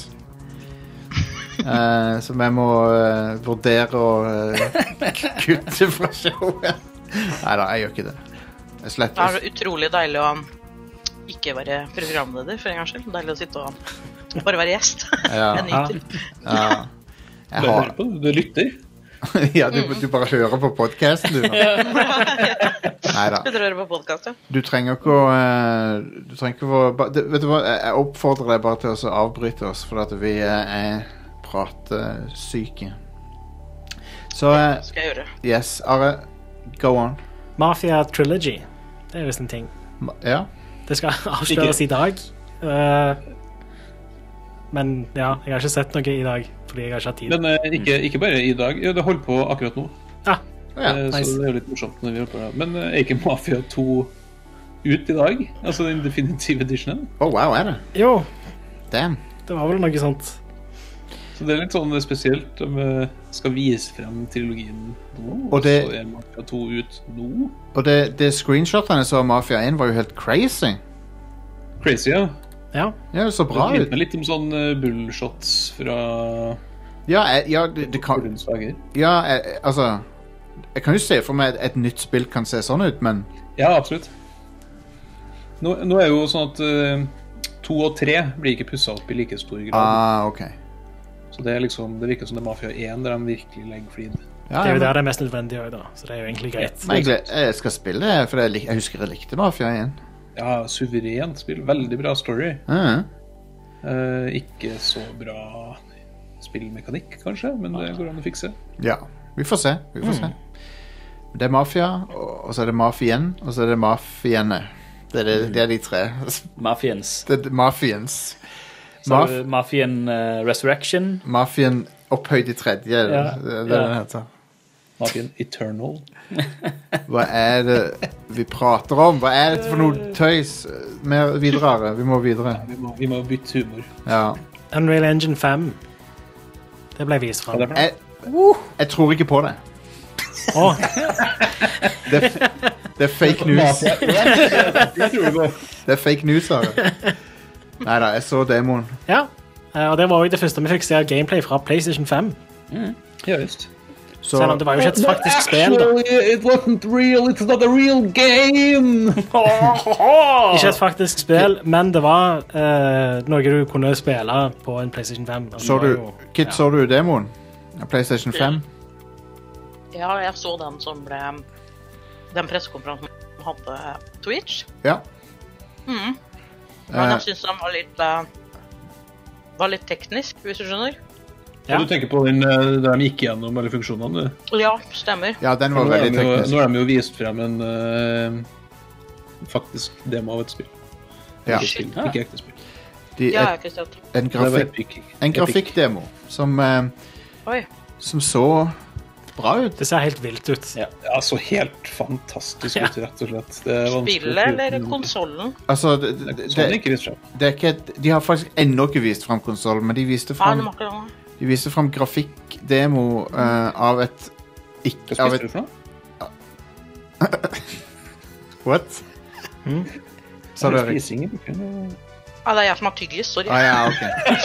Som jeg må vurdere å kutte fra showet. Neida, jeg gjør ikke det. Jeg sletter. Det er utrolig deilig å ikke være programleder for en gang skyld. Deilig å sitte og bare være gjest. Ja. Jeg nyter. Ja. Du lytter. Ja, du bare hører på podcasten du. Neida. Du hører på podcast, ja. Du trenger ikke å vet du hva, jeg oppfordrer deg bare til å avbryte oss, for at vi er pratesyke. Så skal jeg gjøre. yes, Are, Go on. Mafia Trilogy. Det er visst en ting. Ja. Det skal avsløres i dag. Men ja, jeg har ikke sett noe i dag, fordi jeg har ikke hatt tid. Men ikke bare i dag. Ja, det holder på akkurat nå. Ja, Så det er jo litt morsomt når vi holder på det. Men er ikke Mafia 2 ut i dag? Altså den definitive editionen? Wow, er det? jo, Damn. det var vel noe sånt. Så det er litt sånn spesielt om vi skal vise frem trilogien nå, Og det- så er Mafia 2 ut nå. Og det screenshotene så av Mafia 1 var jo helt crazy. Crazy, ja. Ja, Ja, det så bra Det ut. minner meg litt om sånn bullshots fra Ja, det kan... Ordens dager. Ja, altså... Jeg kan jo se for meg at et nytt spill kan se sånn ut, men... Ja, absolutt. Nå er jo sånn at 2 og 3 blir ikke pusset opp i like stor grad. Ok. Så det er liksom, det virker som det er Mafia 1 der de virkelig legger flid. Ja, det er jo men- der det er mest nødvendig også, da. Så det er jo egentlig greit. Men jeg skal spille det, for jeg husker jeg likte Mafia 1. Ja, suverent spill. Veldig bra story. Ikke så bra spillmekanikk, kanskje, men det går an å fikse. Ja, vi får se. Det er Mafia, og så er det Mafien, og så er det Mafiene. Det er de tre. Mafians. Det er Mafiens. Så har du Mafien Resurrection. Mafien opphøyd i tredje, det er det den heter. Mafien Eternal. Hva er det vi prater om? Hva er dette for noe tøys? Mer videre. Vi må videre. Vi må bytte humor. Ja. Unreal Engine 5. Det ble vist Hva frem. er det for noe? Jeg tror ikke på det. Åh, Det er fake news. Mafia 1? Det tror du på. Det er fake news, Are. Neida, jeg så demoen. ja. Og det var jo det første vi fikk se av gameplay fra PlayStation 5. Ja, just. Så, Selv om det var jo ikke et faktisk spill, da. It wasn't real. It's not a real game. Ikke et faktisk spill, men det var noe du kunne spille på en PlayStation 5. Altså, så det du, var jo- Kit, så du demoen? Av PlayStation 5? Ja, jeg så den som ble den pressekonferansen som hadde Twitch. Ja. Men Eh, jeg synes den var litt teknisk, hvis du skjønner. Ja. Du tenker på den der de gikk gjennom alle funksjonene, du? Ja, stemmer. ja, den var Nå veldig teknisk. har de jo vist frem en faktisk demo av et spill. Ja. Ikke spill, ikke ekte spill. De, Ja, jeg har ikke sett. en, Det var grafik, epic. en grafikkdemo som Oi. så bra ut. Det ser helt vilt ut. Ja. Ja, så helt fantastisk ut, rett og slett. Det er vanskelig å Spillet si. eller konsollen? Altså, Sånn ikke visst frem. det er ikke de har faktisk ennå ikke vist fram konsollen, men de viste Ja, det fram må ikke det. De viste fram grafikkdemo av et ikke Hva av spiste et du for noe? What? Sa du Erik? Spising i boken. Ja, det er jeg som har tyggis, sorry. Ja, ok.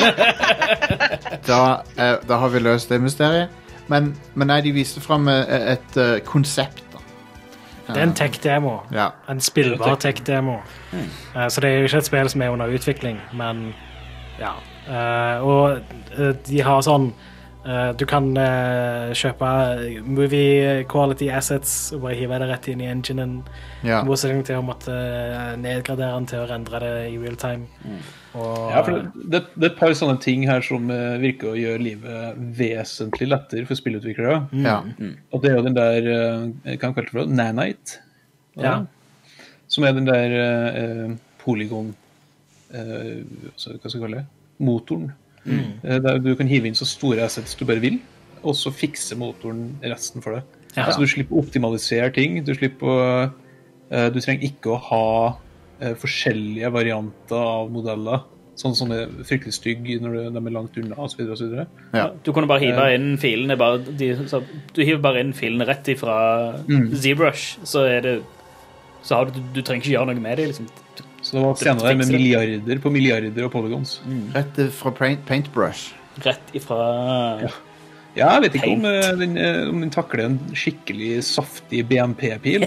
Da har vi løst det mysteriet. Men nei, de viste fram et konsept, da. Det er en tech-demo. Ja. En spillbar tech-demo. Så det er jo ikke et spill som er under utvikling, men ja. Og de har sånn du kan kjøpe movie quality assets og bare hive det rett inn i enginen. Ja. I motsetning til å måtte nedgradere den til å rendre det i real time. Og, Ja, for det er et par sånne ting her som virker å gjøre livet vesentlig lettere for spillutviklere. Ja. Og det er jo den der, hva kan jeg kalle det for, Nanite. Ja. Som er den der polygon, hva skal jeg kalle det? Motoren. Der du kan hive inn så store assets du bare vil, og så fikse motoren resten for deg. Ja. Så du slipper å optimalisere ting, du trenger ikke å ha forskjellige varianter av modeller, sånne fryktelig stygge når de er langt unna, og så videre og så videre. Ja. Du kunne bare hive inn filene du hiver bare inn filene rett ifra ZBrush, så er det så har du trenger ikke gjøre noe med det liksom. Så det var scener der med milliarder på milliarder av polygons. Rett fra paintbrush. Rett ifra Ja, jeg vet ikke om den takler en skikkelig saftig BMP-fil.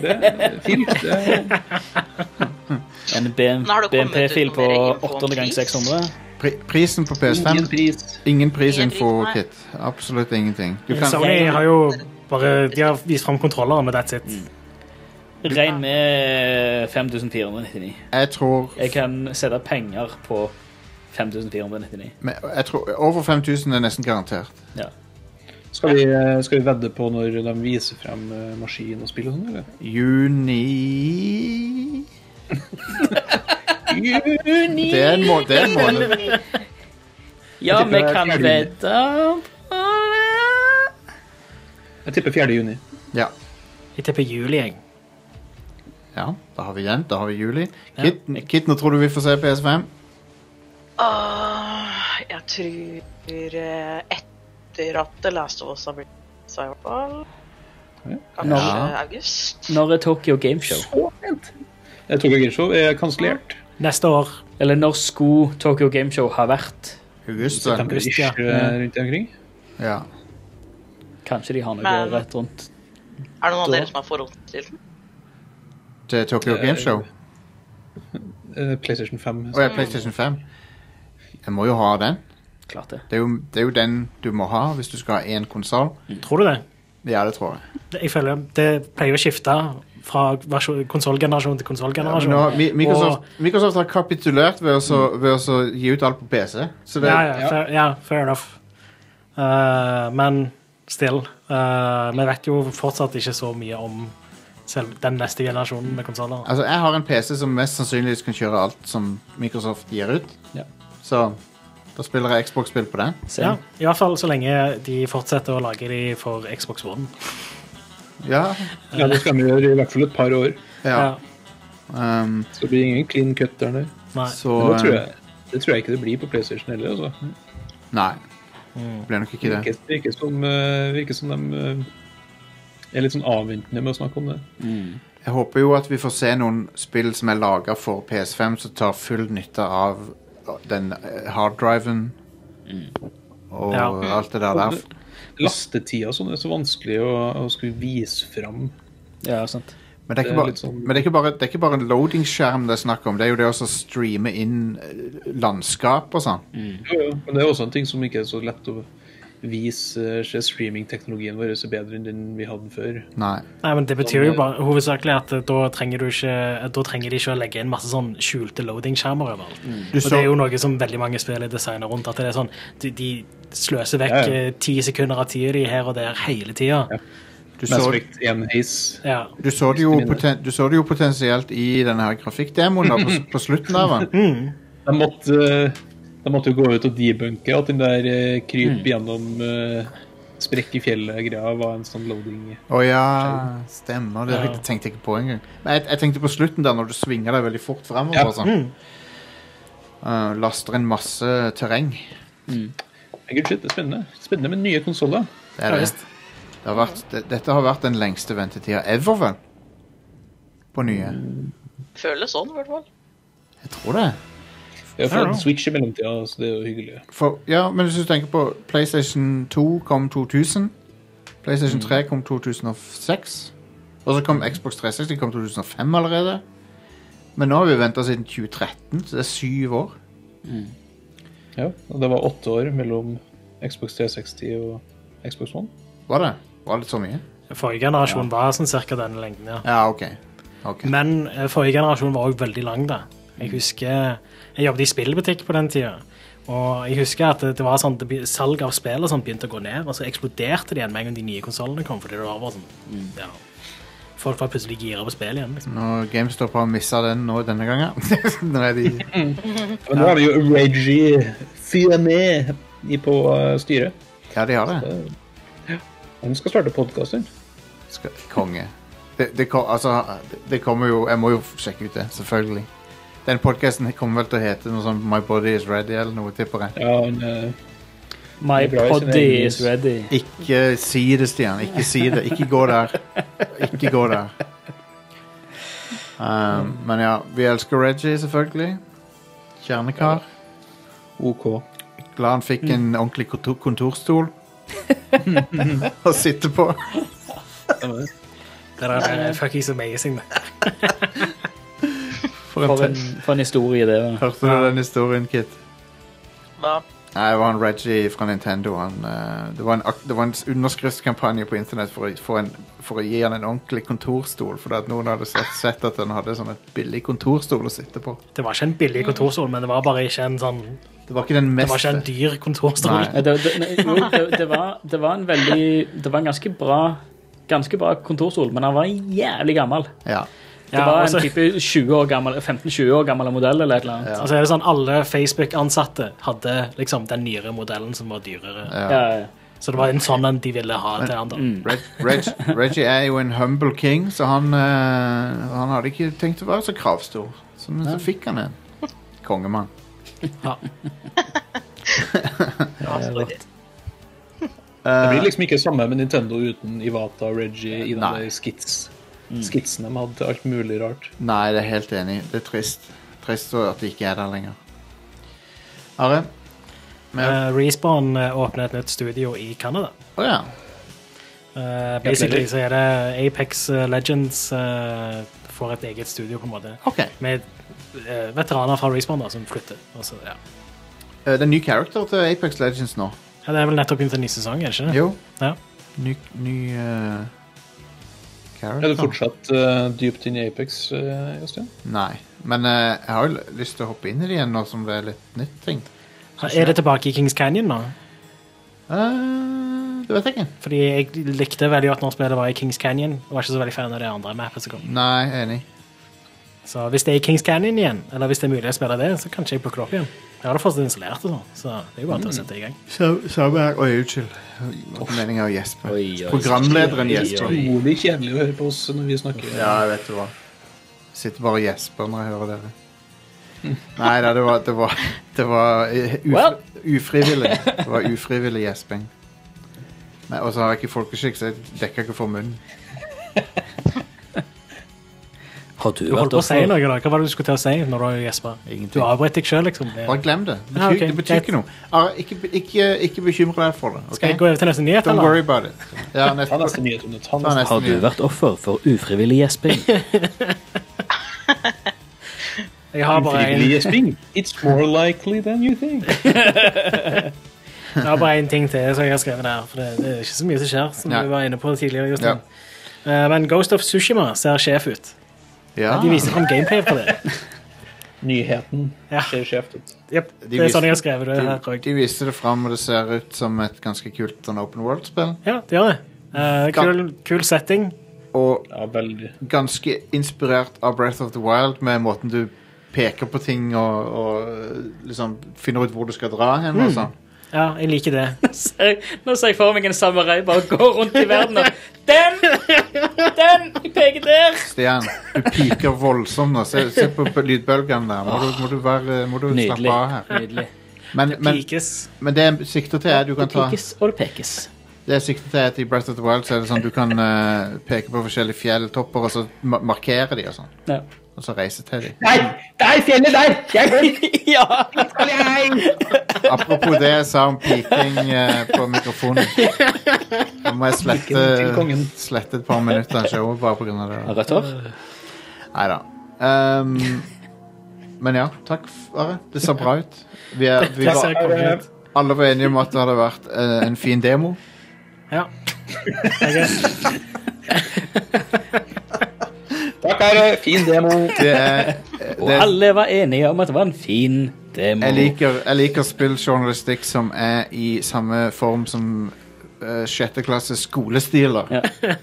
en Nå har det kommet ut BMP-fil på noe mer info om 800 ganger 600. Prisen på PS5 Ingen pris. Ingen prisinfo, Ingen pris, Kit. Absolutt ingenting. Du kan, Sony har jo bare de har vist frem kontroller med that's it. Regn med 5499. jeg tror Jeg kan sette penger på 5499. over 5000 er nesten garantert. Ja. Skal vi vedde på når de viser frem maskin og spill og sånn, eller? Juni. Det er en måned. Ja, vi kan vedde. Jeg tipper 4. juni. Ja. Jeg tipper juli, jeg. Ja, da har vi den. Da har vi juli. Kit, nå tror du vi får se PS5? Jeg tror etter at The Last of Us har blitt så i hvert fall. Kanskje august. Når er Tokyo Game Show? Så fint. Tokyo Game Show er kansellert. Neste år. Eller når skulle Tokyo Game Show ha vært? August, September-ish rundt omkring. Ja. Kanskje de har noe rett rundt. Er det noen av dere som har forhold til den? Til Tokyo Game Show? PlayStation 5. PlayStation 5. Jeg må jo ha den. Klart det. Det er jo den du må ha hvis du skal ha en konsol. Tror du det? Ja, det tror jeg. Jeg føler det pleier å skifte fra konsolgenerasjon til konsolgenerasjon. Ja, Microsoft har kapitulert ved å gi ut alt på PC. Så det, fair enough. Men still, vi vet jo fortsatt ikke så mye om selv den neste generasjonen med konsoler. Altså, jeg har en PC som mest sannsynligvis kan kjøre alt som Microsoft gir ut. Ja. Så da spiller jeg Xbox-spill på den. Ja, i hvert fall så lenge de fortsetter å lage de for Xbox One. Ja, det skal vi gjøre i hvert fall et par år. ja. Så det blir ingen clean cut der nede. Nei. Så, Det tror jeg ikke det blir på PlayStation heller, altså. nei, det blir nok ikke det. Virker som de er litt sånn avventende med å snakke om det. Jeg håper jo at vi får se noen spill som er laget for PS5 som tar full nytte av den harddriven og alt det der. Lastetida sånn er så vanskelig å skulle vise frem. Ja, sant. Men det er ikke bare en loading-skjerm det er snakk om. Det er jo det også å streame inn landskap og sånn. Jo, men det er også en ting som ikke er så lett å vise. Streaming-teknologien vår er bedre enn den vi hadde før. Nei, men det betyr jo bare hovedsakelig at da trenger de ikke å legge inn masse sånn skjulte loading-skjermer overalt. Og det er jo noe som veldig mange spill designer rundt, at det er sånn, de sløser vekk 10 sekunder av tiden de her og der hele tiden. Ja. Du så det jo potensielt i denne her grafikkdemoen på slutten av den. De måtte jo gå ut og debunke at den der kryp gjennom sprekk i fjellet-greia var en sånn loading. Ja, stemmer. Det tenkte jeg ikke på engang. Men jeg tenkte på slutten der, når du svinger deg veldig fort fremover. Sånn. Laster en masse terreng. Good shit, det er spennende. Spennende med nye konsoler. Det er det. Dette har vært den lengste ventetida ever, vel? På nye. Føles sånn, i hvert fall. Jeg tror det. Jeg har fått Switch i mellomtida, så det er jo hyggelig. Men hvis du tenker på PlayStation 2 kom 2000, PlayStation 3 kom 2006, og så kom Xbox 360 kom 2005 allerede. Men nå har vi ventet siden 2013, så det er 7 år. Ja, og det var 8 år mellom Xbox 360 og Xbox One. Var det? Var det så mye? Forrige generasjon var sånn cirka denne lengden, ja. Ja, ok. Men forrige generasjon var også veldig lang da. Jeg husker, jeg jobbet i spillbutikk på den tiden, og jeg husker at det var sånn, salg av spill og sånt begynte å gå ned, og så eksploderte det igjen med en gang de nye konsolene kom, fordi det var bare sånn, folk var plutselig gira på spill igjen. Liksom. Nå GameStop har misset den nå denne gangen. Nå er de... Men nå har vi jo Reggie Fils-Aimé på styret. Ja, de har det. Han skal starte podcasten. Konge. Det kommer jo, jeg må jo sjekke ut det, selvfølgelig. Den podcasten kommer vel til å hete noe sånn My Body is Ready, eller noe, tipper jeg. Ja, My Body is Ready. Ikke si det, Stian. Ikke si det. Ikke gå der. Ikke gå der. Men ja, vi elsker Reggie, selvfølgelig. Kjernekar. OK. Glad han fikk en ordentlig kontorstol å sitte på. Det er fucking amazing. For en historie det var. Hørte du den historien, Kit? Hva? Nei, det var en Reggie fra Nintendo. Det var en underskriftskampanje på internett for å gi han en ordentlig kontorstol, fordi at noen hadde sett at han hadde sånn et billig kontorstol å sitte på. Det var ikke en billig kontorstol, men det var bare ikke en sånn Det var ikke den mest... Det var ikke en dyr kontorstol. Nei. Det var en ganske bra kontorstol, men han var jævlig gammel. Ja. Det var en type 15-20 år gammel modell eller et eller annet. Ja. Altså er det sånn, alle Facebook-ansatte hadde liksom den nyere modellen som var dyrere. Ja. Så det var en sånn de ville ha til han da. Reggie er jo en humble king, så han hadde ikke tenkt å være så kravstor. Så fikk han en kongemann. Ja. Det blir liksom ikke samme med Nintendo uten Iwata og Reggie i den skitsen de hadde til alt mulig rart. Nei, det er helt enig. Det er trist. Trist at det ikke er der lenger. Are? Respawn åpner et nytt studio i Canada. Ja. Basically så er det Apex Legends får et eget studio på en måte. Ok. Med veteraner fra Respawn da, som flytter. Også, ja. Det er ny character til Apex Legends nå. Ja, det er vel nettopp begynt en ny sesong, er det ikke det? Jo. Ja. Ny character. Er du fortsatt dypt inn i Apex, Jostein? Nei, men jeg har jo lyst til å hoppe inn i det igjen nå som det er litt nytt ting. Er det tilbake i Kings Canyon nå? Det vet jeg ikke. Fordi jeg likte veldig godt når spillet var i Kings Canyon, og var ikke så veldig fan av det andre mappet som kom. Nei, enig. Så hvis det er i Kings Canyon igjen, eller hvis det er mulig å spille det, så kanskje jeg plukker det opp igjen. Jeg har det fortsatt installert og sånn, så det er jo bare til å sette i gang. Samme her. Oi, unnskyld. Meningen av Jesper. Programlederen Jesper. Utrolig kjedelig å høre på oss når vi snakker. Ja, jeg vet det hva. Sitter bare og Jesper når jeg hører dere. Nei, det var ufrivillig. Det var ufrivillig gjesping. Og så har jeg ikke folkeskikk, så jeg dekker ikke for munnen. Har du holdt på å si noe da? Hva var det du skulle til å si når du gjesper? Ingenting. Du avbrøt deg selv, liksom. Bare glem det. Det betyr ikke noe. Ikke bekymre deg for det. Okay? Skal jeg gå over til neste nyhet, Don't eller? worry about it. Ja, neste nyhet. Har du vært offer for ufrivillig gjesping? Jeg har bare ufrivillig gjesping? It's more likely than you think. Jeg har bare en ting til som jeg har skrevet der, for det er ikke så mye som skjer, som vi var inne på tidligere, Jostein. Men Ghost of Tsushima ser sjef ut. Ja. De viser frem gameplay på det. Nyheten ser sjeft ut. Yep, det er sånn jeg har skrevet det her. De viser det frem, og det ser ut som et ganske kult open world-spill. Ja, det gjør det. Kul setting. Og veldig. Ganske inspirert av Breath of the Wild, med måten du peker på ting og liksom finner ut hvor du skal dra hen og sånn. Ja, jeg liker det. Nå ser jeg for meg en samurai bare gå rundt i verden og den, jeg peker der. Stian, du piker voldsomt nå. Se på lydbølgene der. Må du slappe av her. Nydelig. Men det sikter til er du kan ta... Det pikes og det pekes. Det sikter til at i Breath of the Wild så er det sånn du kan peke på forskjellige fjelltopper og så markere de og sånn. Ja. Og så reise til dem. Nei, der fjellet der! Jeg går! Ja! Apropos det jeg sa om piking på mikrofonen. Nå må jeg slette et par minutter av showet bare på grunn av det. Rødt hår? Neida. Men ja, takk, Are. Det ser bra ut. Alle var enige om at det hadde vært en fin demo. Ja. Takk, Are. Fin demo. Og alle var enige om at det var en fin demo. Jeg liker spilljournalistikk som er i samme form som 6. klasse skolestiler. Ja.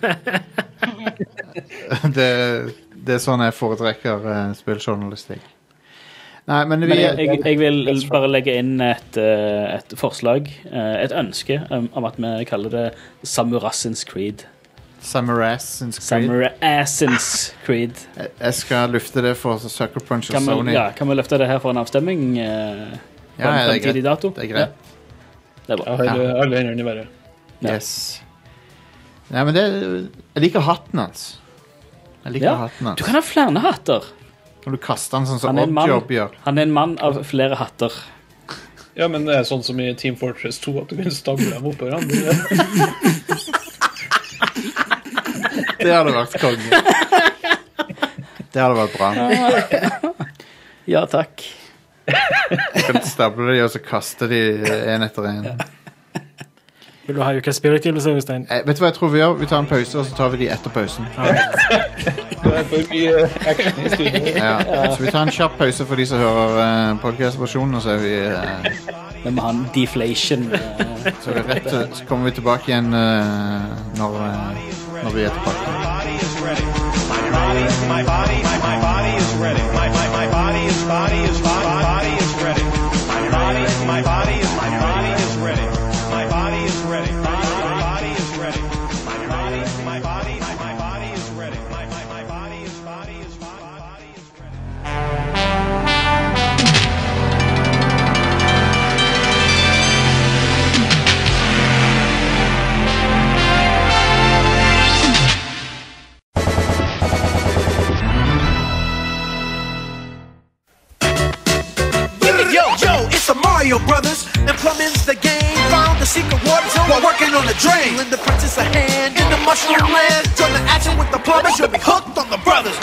Det er sånn jeg foretrekker spilljournalistikk. Nei, men jeg vil bare legge inn et forslag, et ønske om at vi kaller det Samurassins Creed. Samurassins Creed. Jeg skal lufte det for Sucker Punch og Sony. Kan vi løfte det her for en avstemming på en fremtidig dato? Det er greit. Det er bra. Jeg har alle hendene i været. Yes. Nei, men jeg liker hatten hans. Du kan ha flere hatter. Kan du kaste han sånn som Oddjob gjør? Han er en mann av flere hatter. Ja, men det er sånn som i Team Fortress 2 at du kan stable dem opp på hverandre. Det hadde vært konge. Det hadde vært bra. Ja, takk. Kan stable de og så kaste de en etter en. Vil du ha ukas spillutgivelse, Øystein? Vet du hva jeg tror vi gjør? Vi tar en pause, og så tar vi de etter pausen. Det for mye action i studio. Så vi tar en kjapp pause for de som hører podcast-versjonen, og så vi... Vi må ha en deflation. Så kommer vi tilbake igjen når vi er tilbake. My body is ready. My body is ready. My body is ready. My body is ready. It's the Mario Brothers, and plumbing's the game. Found the secret water zone while working on the drain. Lend the princess a hand in the mushroom land. Join the action with the plumbers, you'll be hooked on the brothers.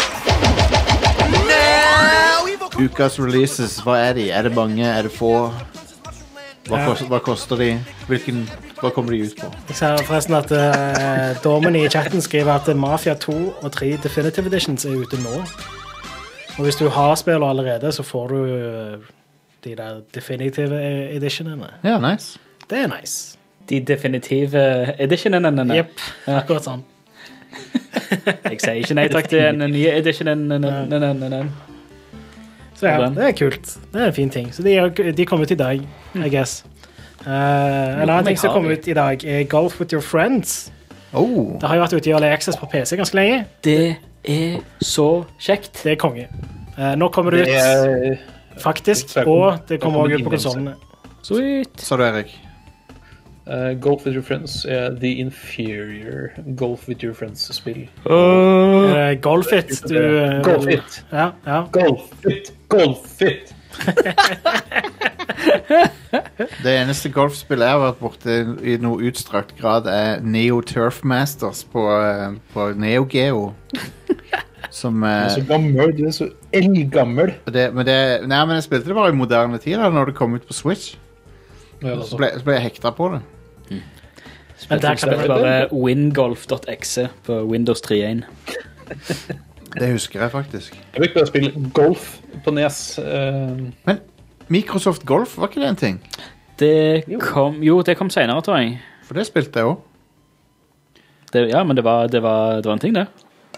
Now, Ukas releases, hva er de? Er det mange? Er det få? Hva koster de? Hva kommer de ut på? Jeg ser forresten at Dormen i chatten skriver at Mafia 2 og 3 Definitive Editions er ute nå. Og hvis du har spiller allerede, så får du de der Definitive Editionene. Ja, nice. Det er nice. De definitive editionene. Jep, akkurat sånn. Jeg sier ikke nei takk til en ny edition. Så ja, det er kult. Det er en fin ting. Så de kom ut i dag, I guess. En annen ting som kom ut i dag er Golf with Your Friends. Det har jo vært ute i Early Access på PC ganske lenge. Det er så kjekt. Det er konge. Nå kommer det ut faktisk, og det kommer også ut på konsolene. Sweet. Så du, Erik? Golf with Your Friends er the inferior Golf with Your Friends-spill. Golfit. Golfit. Ja. Golfit. Det eneste golfspillet jeg har vært borte i noe utstrakt grad er Neo Turf Masters på Neo Geo. Som Du er så gammel, du er så eldgammel. Men jeg spilte det bare i moderne tid da, når det kom ut på Switch. Så ble jeg hekta på det. Men der kan det bare wingolf.exe på Windows 3.1. Det husker jeg faktisk. Jeg fikk bare spille golf på NES. Men Microsoft Golf, var ikke det en ting? Det kom senere, tror jeg. For det spilte jeg også. Ja, men det var en ting, det.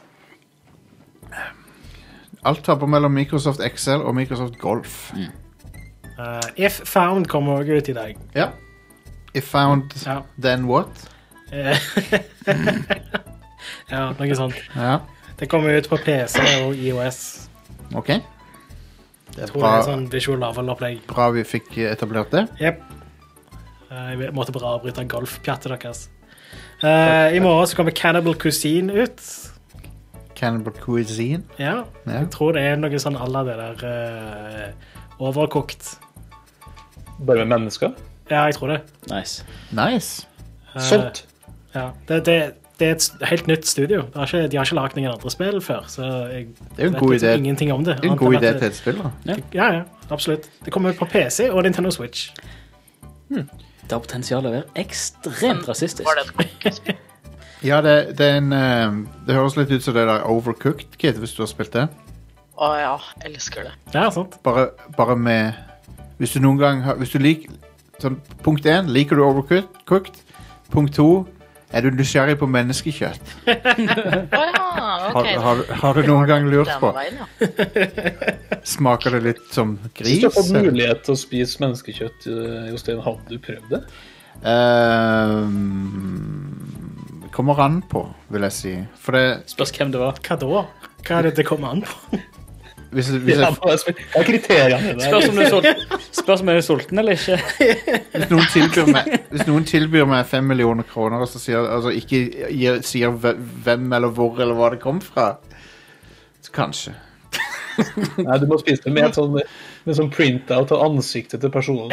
Alt tapper mellom Microsoft Excel og Microsoft Golf. If Found kommer også ut i dag. Ja. If Found, then what? Ja, noe sånt. Ja. Det kommer ut på PC og iOS. Ok. Det er tror det er sånn visual novel-opplegg. Bra vi fikk etablert det. Jep. Jeg måtte bare avbryte golfpjattet deres. I morgen så kommer Cannibal Cuisine ut. Cannibal Cuisine? Ja, jeg tror det er noe sånn alla det der overkokt. Bare med mennesker? Ja, jeg tror det. Nice. Sånt. Ja, det er et helt nytt studio. De har ikke lagt noen andre spill før, så jeg vet liksom ingenting om det. Det er en god idé til et spill da. Ja, absolutt. Det kommer ut på PC og Nintendo Switch. Det har potential å være ekstremt rasistisk. Ja, det er en... det høres litt ut som det der Overcooked, Kid, hvis du har spilt det. Ja, elsker det. Ja, sant. Bare med... Hvis du noen gang... Hvis du liker... Sånn, punkt 1, liker du Overcooked? Punkt 2, er du nysgjerrig på menneskekjøtt? Okay. Har du noen gang lurt på? Smaker det litt som gris? Hvis du har fått mulighet til å spise menneskekjøtt, Jostein, hadde du prøvd det? Kommer an på, vil jeg si. For det... Spørs hvem det var. Hva da? Hva er det kommer an på? Hva er kriteriene der? Spørs om jeg er sulten eller ikke. Hvis noen tilbyr meg 5 millioner kroner og så sier, altså ikke sier hvem eller hvor eller hva det kom fra, så kanskje. Nei, du må spise det med sånn printout av ansiktet til personen.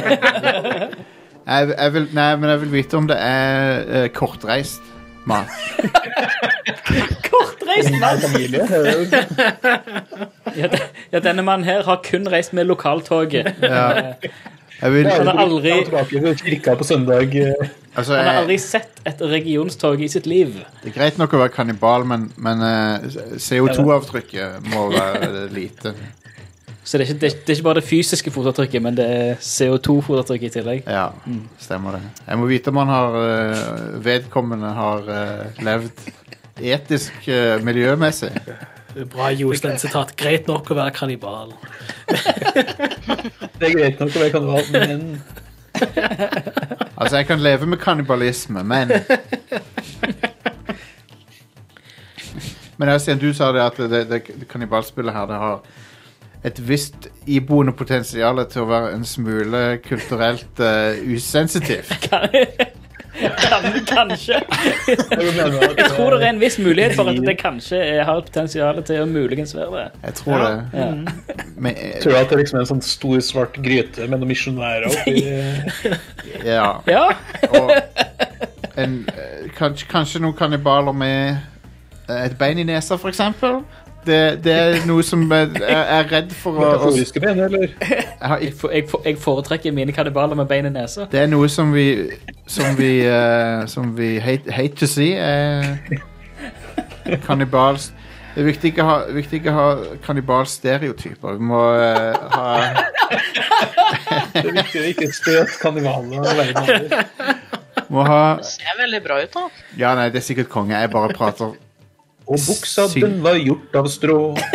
Men jeg vil vite om det er kortreist mat. Kortreist mat? Ja, denne mannen her har kun reist med lokaltoget. Ja. Jeg vil aldri... tilbake til kirka på søndag. Altså, Han har aldri sett et regionstog i sitt liv. Det greit nok å være kannibal, men CO2-avtrykket må være lite. Så det er ikke bare det fysiske fotavtrykket, men det er CO2-fotavtrykket i tillegg. Ja, stemmer det. Jeg må vite om han har vedkommende har levd etisk miljømessig. Bra Jostein-sitat. Greit nok å være kannibal. Det er greit nok å være kannibal, men... Altså, jeg kan leve med kannibalisme, men... Men Stian, du sa det at det kannibalspillet her, det har et visst iboende potensial til å være en smule kulturelt usensitiv. Kanskje. Jeg tror det er en viss mulighet for at det kanskje har et potensial til å muligens være det. Jeg tror det. Ja. Men, tror du at det liksom er en sånn stor svart gryte med noen misjonærer oppi? Ja. Ja. Og kanskje noen kannibaler med et bein i nesa, for eksempel. Det er noe som er redd for å... Metaforiske ben, eller? Jeg foretrekker mine kannibaler med bein i nesa. Det er noe som vi hate to see. Kannibals... Det er viktig ikke å ha kannibalstereotyper. Vi må ha... Det er viktig å ikke støte kannibaler. Må ha... Det ser veldig bra ut da. Ja, nei, det er sikkert konge. Jeg bare prater... Og buksa den var gjort av strå.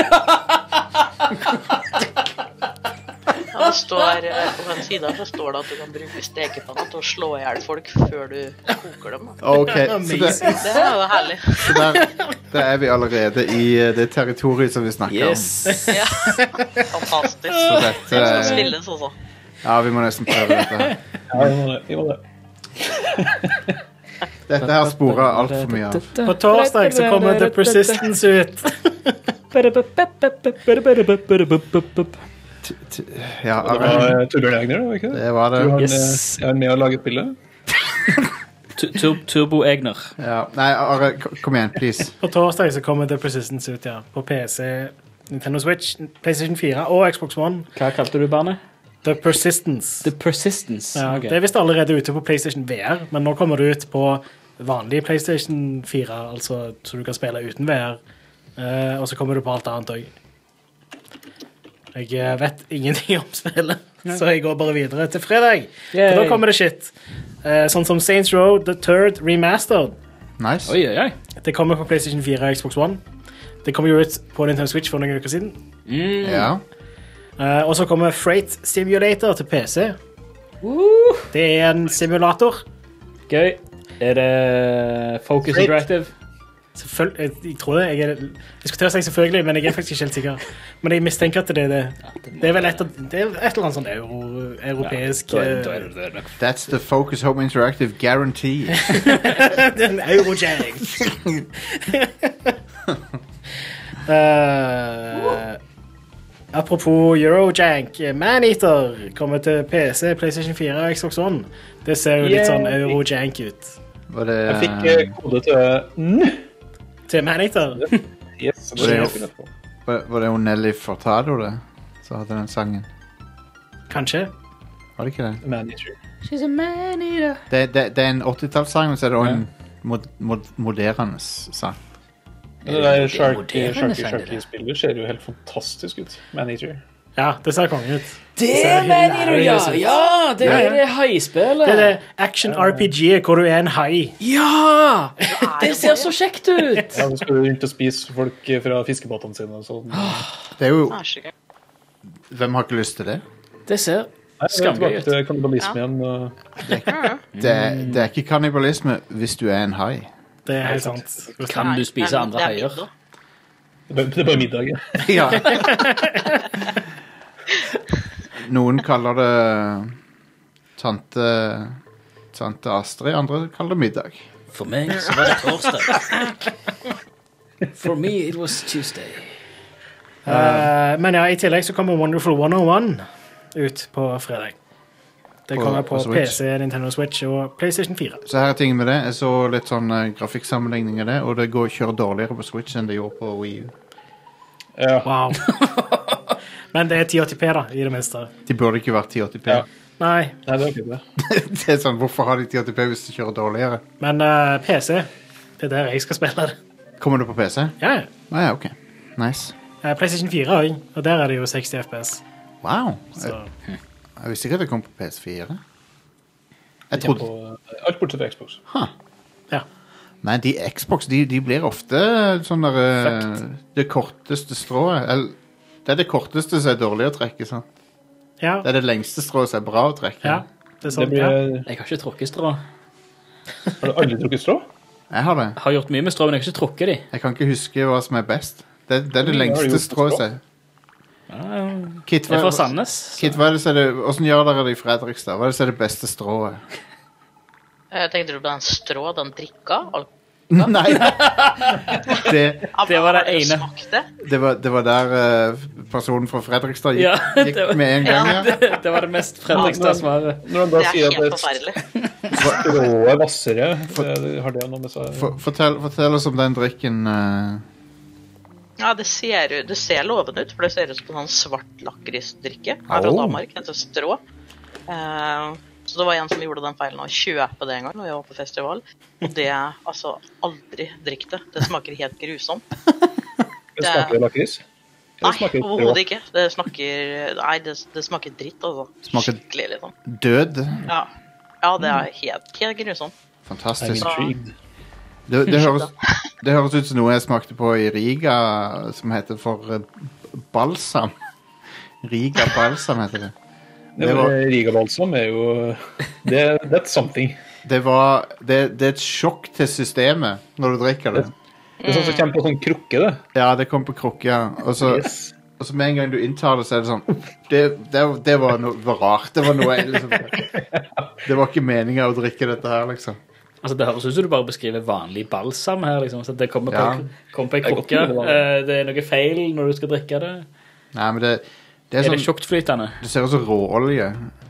Ja, det står, på den siden så står det at du kan bruke stekepanna til å slå ihjel folk før du koker dem. Ok, så Det er jo herlig. Så der er vi allerede i det territoriet som vi snakker om. Ja, fantastisk. Så dette, Det skal spilles også. Ja, vi må nesten prøve dette her. Ja, vi må det. Dette her sporer alt for mye av. På torsdag så kommer The Persistence ut. Ja, Det var Torbjørn Egner, var ikke det? det var det. Du har Yes. er med å lage et bilde? Turbo-Egner. Ja. Nei, Are, kom igjen, please. På torsdag så kommer The Persistence ut, ja. På PC, Nintendo Switch, PlayStation 4 og Xbox One. Hva kalte du barnet? The Persistence. The Persistence. Ja, Ok. det er visst allerede ute på PlayStation VR, men nå kommer det ut på vanlig PlayStation 4, altså så du kan spille uten VR. Og så kommer det på alt annet også. Jeg vet ingenting om spillet, så jeg går bare videre til fredag. For da kommer det shit. Sånn som Saints Row The Third Remastered. Nice. Oi, oi, oi. Det kommer på PlayStation 4 og Xbox One. Det kommer jo ut på Nintendo Switch for noen uker siden. Ja. Og så kommer Freight Simulator til PC. Det er en simulator. Gøy. Er det Focus Freight. Interactive? Jeg tror det. Jeg skulle til å si selvfølgelig, men jeg er faktisk ikke helt sikker. Men jeg mistenker at det er det. Det er vel et eller annet sånn europeisk... Da er det nok. That's the Focus Home Interactive guarantee. En Eurojang. Apropos Eurojank, Maneater kommer til PC, PlayStation 4 og Xbox One. Det ser jo litt sånn Eurojank ut. Var det... Jeg fikk kode til Til Maneater? Yes, Var det, var det jo Nelly Furtado det? Så hadde den sangen. Kanskje. Var det ikke det? Manager. She's a man-eater. Det er en 80-tallssang, men så er det også en moderne sang. Det der moderne, Sharky-spillet ser jo helt fantastisk ut. Manager. Ja, det ser kongen ut. Det ser er man-eater, ja! hilarious ut. Ja, det er det haispillet. Det er det action-RPG hvor du er en hai. Ja! Det ser så kjekt ut. Ja, nå skal du rundt og spise folk fra fiskebåtene sine og sånn. Det er jo... Det er så gøy. Hvem har ikke lyst til det? Det ser Nei, jeg er skamgøy tilbake ut. til kannibalisme igjen. Det er ikke kannibalisme hvis du er en hai. Det er helt sant. Kan du spise andre Det er haier? middag. Det er bare middag. Ja. Ja. Noen kaller det tante Astrid, andre kaller det middag. For meg så var det torsdag. For me it was Tuesday. Men ja, i tillegg så kommer Wonderful 101 ut på fredag. Det kommer på Switch. PC, Nintendo Switch og PlayStation 4. Så her er ting med det. Jeg så litt sånn grafikksammenligning av det, og det kjører dårligere på Switch enn det gjorde på Wii U. Ja. Wow. Men det er 1080p da, i det minste. De burde ikke vært 1080p. Ja. Nei. Nei, det er ikke det. Det sånn, hvorfor har de 1080p hvis de kjører dårligere? Men PC, det der jeg skal spille det. Kommer du på PC? Ja. Ja, ok. Nice. PlayStation 4 også, og der er det jo 60 FPS. Wow. Så. Jeg visste ikke at det kom på PS4. Jeg På trodde... alt bortsett fra Xbox. Ja. Men de Xbox, de blir ofte sånn der... det korteste strået. Det er det korteste som er dårlig å trekke, sant? Ja. Det er det lengste strået som er bra å trekke. Ja, det er sånn, blir... Jeg har ikke trukket strå. Har du aldri trukket strå? Jeg har det. Jeg har gjort mye med strå, men jeg har ikke trukket de. Jeg kan ikke huske hva som er best. Det er det lengste strået som er. Kit, Jeg er fra Sandnes. Kit, hvordan gjør dere det i Fredrikstad? Hva er det som er det beste strået? Tenkte du på den strå, den drikka? Nei. Det var det ene. Det var der personen fra Fredrikstad gikk med en gang. Ja. Det var det mest Fredrikstad-svaret. Når han da Det er sier helt at forferdelig. strået er vassere, har det noe med seg? Fortell oss om den drikken. Ja, det ser lovende ut, for det ser ut som en sånn svart lakrisdrikke. Her fra Danmark, heter strå. Så det var en som gjorde den feilen å kjøpe det en gang når jeg var på festival. Og det, altså, aldri drikk det. Det smaker helt grusomt. Det smaker lakris? Nei, overhodet ikke. Det smaker dritt, altså. Smaker skikkelig, liksom. Død. Ja, det er helt grusomt. Fantastisk. Intrigued. Det høres ut som noe jeg smakte på i Riga, som heter for balsam. Riga balsam heter det. Riga balsam er jo that's something. Det er et sjokk til systemet når du drikker det. Det er sånn som kommer på sånn krukke, det. Ja, det kommer på krukke, ja. Og så med en gang du inntar det, så er det sånn det var noe rart. Det var noe liksom, det var ikke meningen å drikke dette her, liksom. Altså, det høres ut som du bare beskriver vanlig balsam her, liksom. Så det kommer på en krukke. Det er noe feil når du skal drikke det. Nei, men det er det tjuktflytende? Det ser ut som råolje.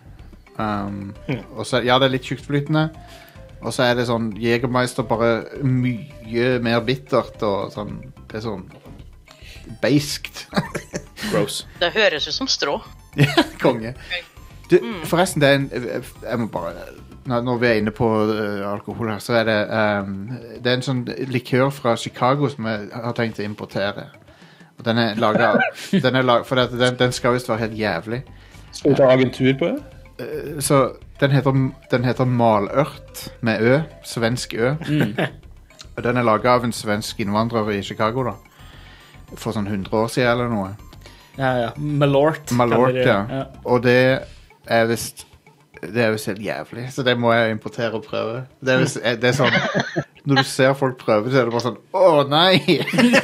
Og så, ja, det er litt tjuktflytende. Og så er det sånn Jägermeister bare mye mer bittert og sånn. Det er sånn beiskt. Gross. Det høres ut som strå. Ja, konge. Du, forresten, det er jeg må bare... Når vi er inne på alkohol her, så er det er en sånn likør fra Chicago som jeg har tenkt å importere. Og den er laget for den skal visst være helt jævlig. Skal du ta agentur på det? Så den heter Malørt med ø, svensk ø. Og den er laget av en svensk innvandrer i Chicago da. For sånn 100 år siden eller noe. Ja. Malort, ja. Og det er visst helt jævlig, så det må jeg importere og prøve. Det er sånn, når du ser folk prøve, så er det bare sånn, åh nei!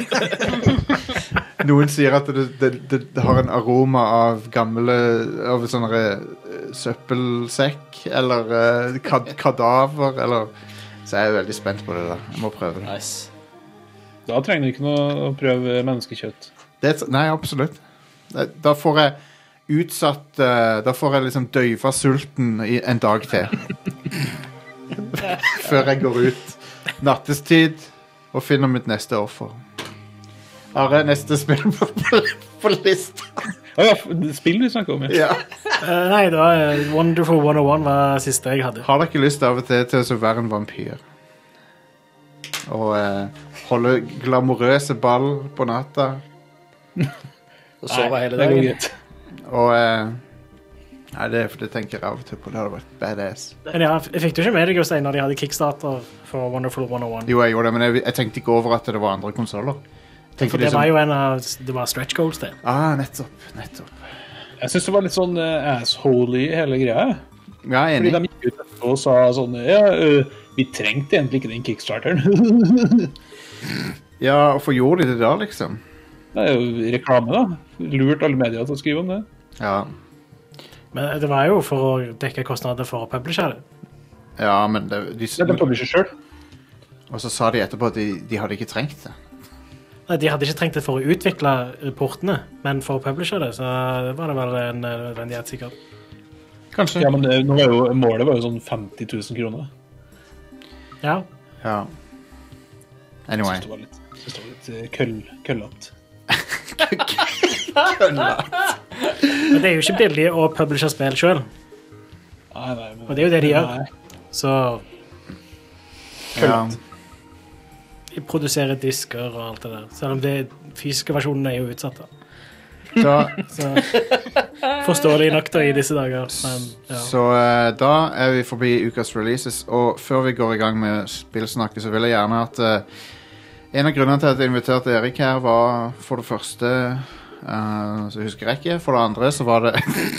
Noen sier at det har en aroma av sånne søppelsekk, eller kadaver, eller... Så jeg er veldig spent på det da. Jeg må prøve det. Nice. Da trenger du ikke noe å prøve menneskekjøtt. Nei, absolutt. Da får jeg da får jeg liksom døyva sulten i en dag til. Før jeg går ut nattestid og finner mitt neste offer. Are, neste spill på lista. Ja, spill vi snakker om, ja. Nei, det var Wonderful 101 var siste jeg hadde. Har dere ikke lyst av og til å være en vampyr? Og holde glamorøse ball på natta? Og sove hele dagen? Og nei, det tenker jeg av og til på. Det hadde vært badass. Men ja, jeg fikk du ikke med deg, Jostein, når de hadde Kickstarter for Wonderful 101? Jo, jeg gjorde det, men jeg tenkte ikke over at det var andre konsoler. For det var jo det var stretch goals det. Nettopp. Jeg synes det var litt sånn asshole i hele greia. Ja, enig. Fordi de gikk ut og sa sånn, vi trengte egentlig ikke den Kickstarteren. Ja, hvorfor gjorde de det da, liksom? Det er jo reklame da. Lurt alle medier til å skrive om det. Ja. Men det var jo for å dekke kostnader for å publishe det. Ja, men Det er den publisher selv. Og så sa de etterpå at de hadde ikke trengt det. Nei, de hadde ikke trengt det for å utvikle portene, men for å publishe det, så var det vel en nødvendighet sikkert. Kanskje. Ja, men målet var jo sånn 50 000 kroner. Ja. Anyway. Jeg synes det var litt køllete. Men det er jo ikke billig å publishe spill selv. Nei, Og det er jo det de gjør. Så Ja. de produserer disker og alt det der. Selv om det fysiske versjonene er jo utsatt da. Så forstår de nok da i disse dager. Men, ja. Så da er vi forbi ukas releases, og før vi går i gang med spillsnakket, så vil jeg gjerne at en av grunnene til at jeg inviterte Erik her var for det første, så husker jeg ikke, for det andre så var det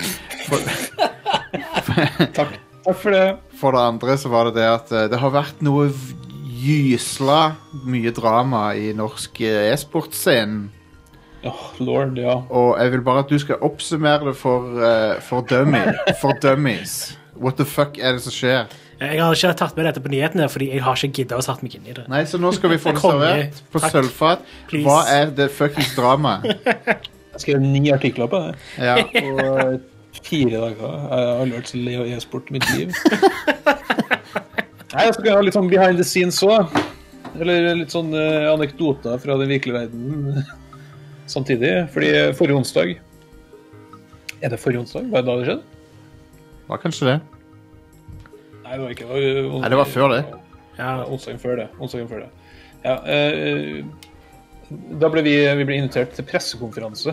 Takk for det. For det andre så var det at det har vært noe gysla mye drama i norsk e-sportscenen. Lord, ja. Og jeg vil bare at du skal oppsummere det for dummies. What the fuck er det som skjer? Jeg har ikke tatt med dette på nyhetene, fordi jeg har ikke giddet å satt meg inn i det. Nei, så nå skal vi få det servert på sølvfat. Hva er det fuckings drama? Jeg skrev 9 artikler på det. Ja. Og 4 dager. Jeg har lært så lei av e-sport i mitt liv. Nei, jeg skal ha litt sånn behind the scenes også. Eller litt sånn anekdoter fra den virkelige verden samtidig. Fordi forrige onsdag... Er det forrige onsdag? Hva er det da det skjedde? Var kanskje det? Nei, det var ikke. Nei, det var før det. Ja, onsdagen før det. Ja, da ble vi invitert til pressekonferanse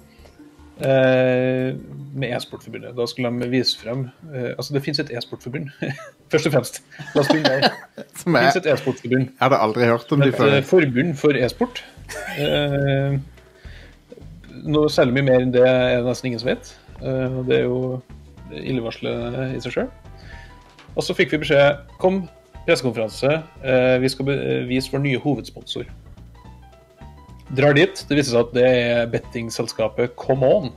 med e-sportforbundet. Da skulle de vise frem altså det finnes et e-sportforbund først og fremst. La oss begynne der. Det finnes et e-sportforbund. Jeg hadde aldri hørt om de før. Et forbund for e-sport. Noe særlig mye mer enn det er det nesten ingen som vet. Det er jo illevarslet i seg selv. Og så fikk vi beskjed, kom, pressekonferanse, vi skal vise vår nye hovedsponsor. Drar dit, det viser seg at det er bettingselskapet Come On,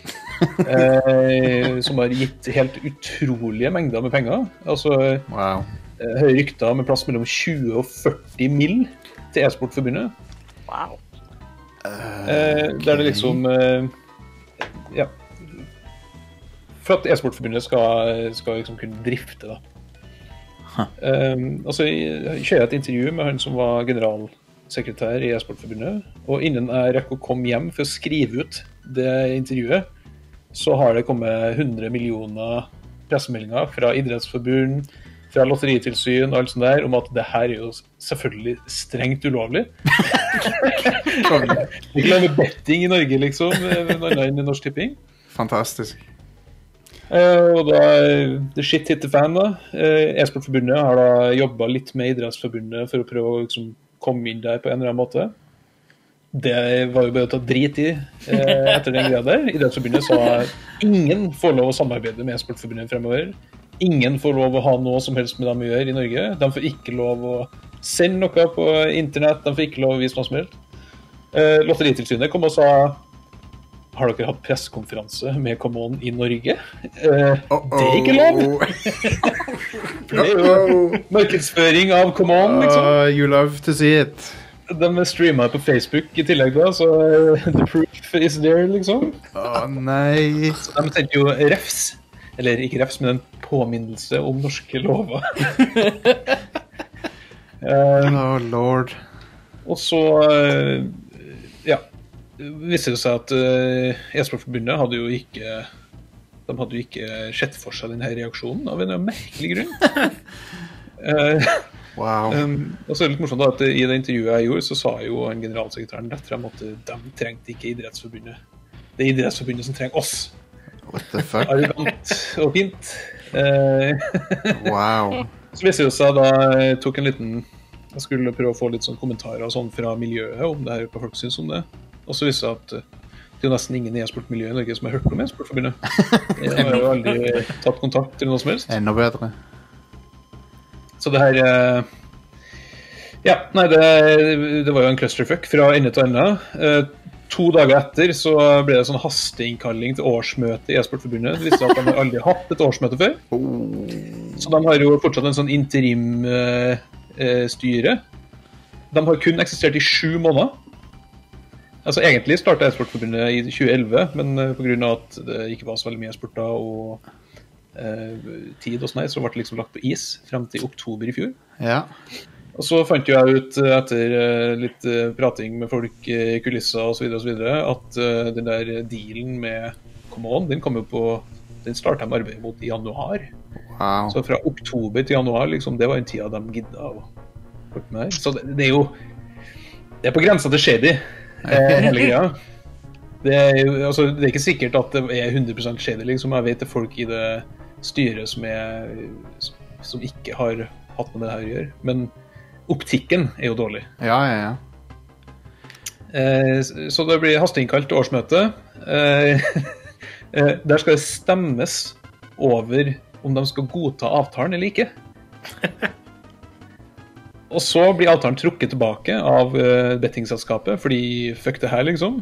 som har gitt helt utrolige mengder med penger. Altså, høye rykter med plass mellom 20 og 40 mil til e-sportforbundet. Wow. Der det liksom, ja, for at e-sportforbundet skal liksom kunne drifte da. Altså, jeg kjører et intervju med han som var generalsekretær i e-sportforbundet, og innen jeg rekker å komme hjem for å skrive ut det intervjuet, så har det kommet 100 millioner pressemeldinger fra idrettsforbund, fra lotteritilsyn og alt sånt der, om at det her er jo selvfølgelig strengt ulovlig. Ikke lov med betting i Norge, liksom, noe annet enn Norsk Tipping. Fantastisk. Og da, the shit hit the fan da. E-sportforbundet har da jobbet litt med idrettsforbundet for å prøve å liksom komme inn der på en eller annen måte. Det var jo bare å ta drit i etter den greia der. Idrettsforbundet sa ingen får lov å samarbeide med e-sportforbundet fremover. Ingen får lov å ha noe som helst med dem å gjøre i Norge. De får ikke lov å sende noe på internett. De får ikke lov å vise noe som helst. Lotteritilsynet kom og sa, har dere hatt pressekonferanse med Come On i Norge? Det er ikke lov. Det er jo markedsføring av Come On, liksom. You love to see it. De streamet på Facebook i tillegg da, så the proof is there, liksom. Nei. Så de sendte jo refs, eller ikke refs, men en påminnelse om norske lover. Lord. Og så, ja, viste det seg at e-sportforbundet hadde jo ikke sett for seg denne reaksjonen av en merkelig grunn. Wow. Og så er det litt morsomt da, at i det intervjuet jeg gjorde, så sa jo en generalsekretæren rett frem at de trengte ikke idrettsforbundet. Det er idrettsforbundet som trenger oss. What the fuck? Arrogant og fint. Wow. Så viste det seg da, jeg tok en liten, jeg skulle prøve å få litt sånn kommentarer og sånn fra miljøet om det her, hva folk synes om det. Og så viste det seg at det er jo nesten ingen e-sportmiljø i Norge som har hørt om e-sportforbundet. Jeg har jo aldri tatt kontakt eller noe som helst. Enda bedre. Så det her, ja, nei, det var jo en clusterfuck fra ende til ende. 2 dager etter så ble det sånn hasteinnkalling til årsmøte i e-sportforbundet. Det viste at de har aldri hatt et årsmøte før. Så de har jo fortsatt en sånn interim styre. De har kun eksistert i 7 måneder. Altså egentlig startet e-sportforbundet i 2011, men på grunn av at det ikke var så veldig mye e-sport da, og tid og sånn her, så ble det liksom lagt på is frem til oktober i fjor. Ja. Og så fant jeg ut etter litt prating med folk i kulisser og så videre, at den der dealen med Come On, den kom jo på Den startet de arbeidet mot I januar. Wow. Så fra oktober til januar, liksom, det var en tid de giddet å gjøre med her. Så det er jo, det er på grensen til shady, hele greia. Det er jo, altså, det er ikke sikkert at det er 100% shady, liksom. Jeg vet det er folk I det styret som ikke har hatt noe med det her å gjøre. Men optikken er jo dårlig. Ja. Så det blir hasteinnkalt til årsmøte. Der skal det stemmes over om de skal godta avtalen eller ikke. Og så blir avtalen trukket tilbake av bettingselskapet, fordi fuck det her, liksom.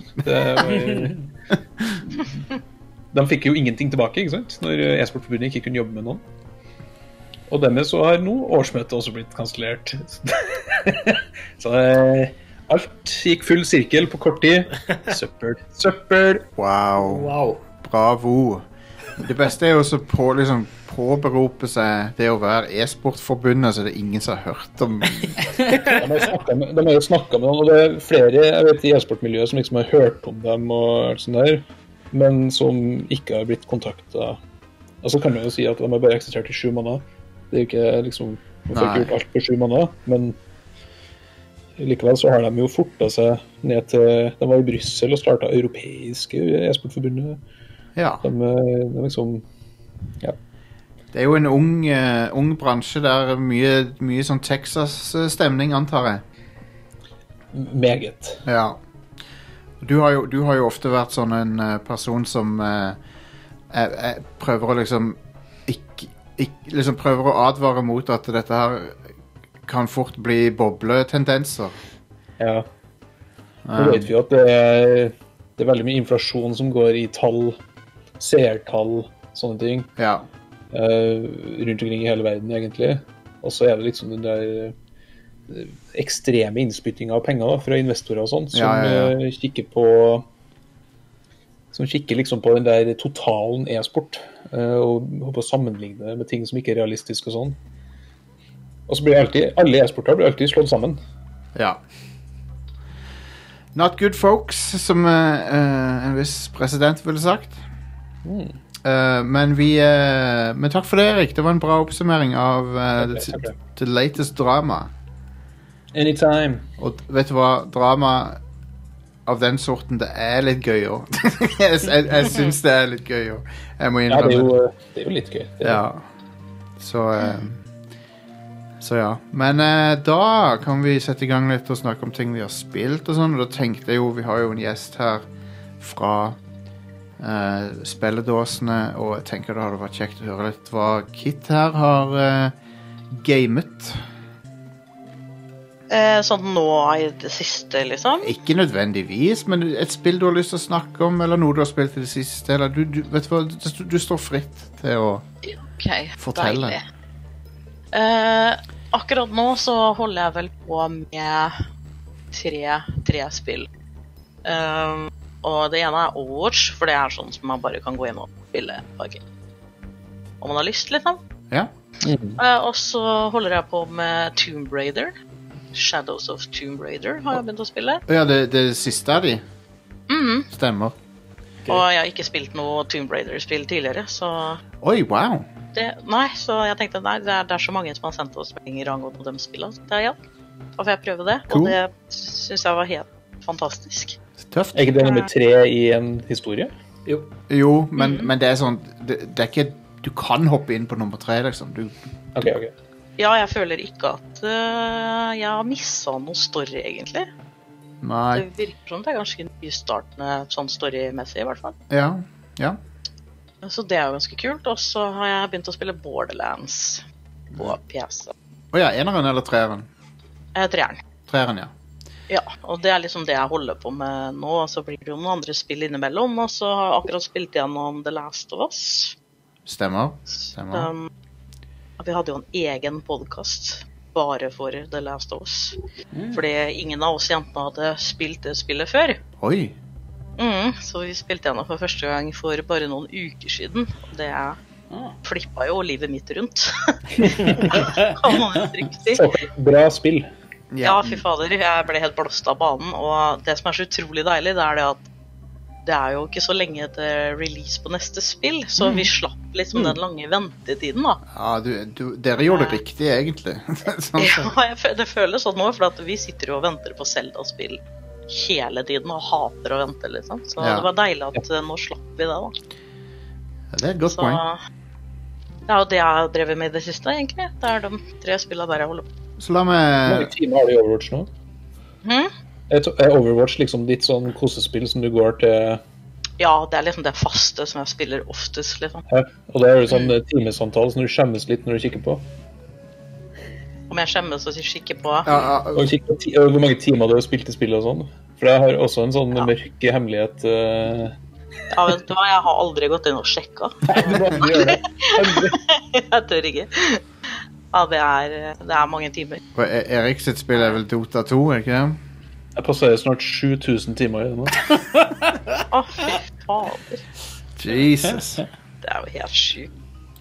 De fikk jo ingenting tilbake, ikke sant? Når e-sportforbundet ikke kunne jobbe med noen. Og dermed så har nå årsmøtet også blitt kansellert. Så alt gikk full sirkel på kort tid. Søppel. Wow. Bravo. Det beste er jo også påberope seg det å være e-sportforbundet, så det er ingen som har hørt om. De har jo snakket med dem, og det er flere, jeg vet, I e-sportmiljøet som liksom har hørt om dem og alt sånt der, men som ikke har blitt kontaktet. Altså kan man jo si at de har bare eksistert I 7 måneder. Det er jo ikke liksom, de får ikke gjort alt på 7 måneder, men likevel så har de jo fortet seg ned til, de var I Brussel og startet europeiske e-sportforbundet. Ja. De liksom, ja. Det er jo en ung bransje der mye sånn Texas-stemning, antar jeg. Meget. Ja. Du har jo ofte vært sånn en person som prøver å liksom liksom prøver å advare mot at dette her kan fort bli bobletendenser. Ja. Nå vet vi jo at det er veldig mye inflasjon som går I tall, seertall, sånne ting. Ja. Rundt omkring I hele verden, egentlig. Og så det liksom den der ekstreme innspytting av penger da, fra investorer og sånt, som kikker på liksom på den der totalen e-sport, og håper å sammenligne med ting som ikke realistisk og sånn. Og så blir alle e-sporter blir alltid slått sammen. Ja. Not good folks, som en viss president ville sagt. Men takk for det, Erik. Det var en bra oppsummering av the latest drama. Anytime. Og vet du hva? Drama av den sorten, det litt gøy også. jeg synes det litt gøy også. Jeg må innrømme det. Det jo litt gøy. Ja. Så ja. Men da kan vi sette I gang litt og snakke om ting vi har spilt og sånn. Og da tenkte jeg jo, vi har jo en gjest her fra spilledåsene, og jeg tenker det hadde vært kjekt å høre litt hva Kit her har gamet. Sånn nå I det siste, liksom? Ikke nødvendigvis, men et spill du har lyst til å snakke om, eller noe du har spilt I det siste, eller du vet hva, du står fritt til å fortelle. Akkurat nå så holder jeg vel på med tre spill. Og det ene Overwatch, for det sånn som man bare kan gå inn og spille om man har lyst, liksom. Ja. Og så holder jeg på med Tomb Raider. Shadows of Tomb Raider har jeg begynt å spille. Ja, det siste av de. Stemmer. Og jeg har ikke spilt noe Tomb Raider-spill tidligere, så... Oi, wow. Så jeg tenkte, det så mange som har sendt oss meldinger angående de spillene. Da får jeg prøve det, cool. Og det synes jeg var helt fantastisk. Tøft. Ikke det nummer 3 I en historie? Jo, men det sånn, det ikke, du kan hoppe inn på nummer 3, liksom. Ok. Ja, jeg føler ikke at jeg har misset noe story, egentlig. Nei. Det virker som det ganske nystartende sånn storymessig, I hvert fall. Ja. Så det jo ganske kult. Og så har jeg begynt å spille Borderlands på PC. Ja, eneren eller treeren? Treeren. Treeren, ja. Ja, og det liksom det jeg holder på med nå. Og så blir det jo noen andre spill innimellom. Og så har jeg akkurat spilt gjennom The Last of Us. Stemmer. Vi hadde jo en egen podcast bare for The Last of Us. Fordi ingen av oss jentene hadde spilt det spillet før. Oi. Så vi spilte gjennom for første gang for bare noen uker siden. Og det flippet jo livet mitt rundt. Kan man jo trygt si. Bra spill. Ja, fy fader. Jeg ble helt blåst av banen. Og det som så utrolig deilig, det det at det jo ikke så lenge til release på neste spill, så vi slapp liksom den lange ventetiden da. Ja, dere gjorde det riktig egentlig. Sånn. Ja, det føles sånn nå, for at vi sitter jo og venter på Zelda-spill hele tiden og hater å vente liksom. Så det var deilig at nå slapp vi det da. Ja, det et godt poeng. Det jo det jeg har drevet med i det siste egentlig. Det de 3 spillene der jeg holder på. Så la meg... Hvor mange timer har du i Overwatch nå? Overwatch liksom ditt sånn kosespill som du går til... Ja, det liksom det faste som jeg spiller oftest liksom. Ja, og det det sånn timesantall som du skjemmes litt når du kikker på? Om jeg skjemmes og kikker på. Og kikker på hvor mange timer du har spilt i spillet og sånn. For jeg har også en sånn mørk hemmelighet. Ja, vet du hva? Jeg har aldri gått inn og sjekket. Nei, du må aldri gjøre det. Aldri. Jeg tør ikke. Ja, det mange timer. Og Erik sitt spill vel Dota 2, ikke det? Jeg passerer snart 7000 timer i det nå. Fy fader. Jesus. Det jo helt sykt.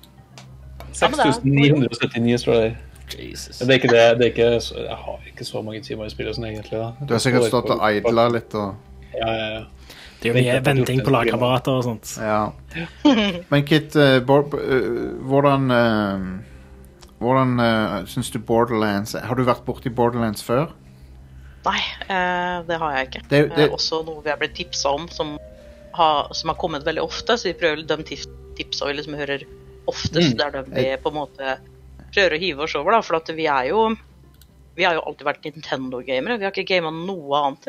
6979 står det der. Jesus. Det ikke det, jeg har ikke så mange timer i spillet sånn egentlig da. Du har sikkert stått og idlet litt og... Ja. Det jo mye venting på lagkamerater og sånt. Ja. Men Kit, hvordan synes du Borderlands... Har du vært borte i Borderlands før? Nei, det har jeg ikke. Det også noe vi har blitt tipset om som har kommet veldig ofte, så vi prøver de tipsa vi liksom hører oftest, der vi på en måte prøver å hive oss over da, for at vi har jo alltid vært Nintendo-gamere, vi har ikke gamet noe annet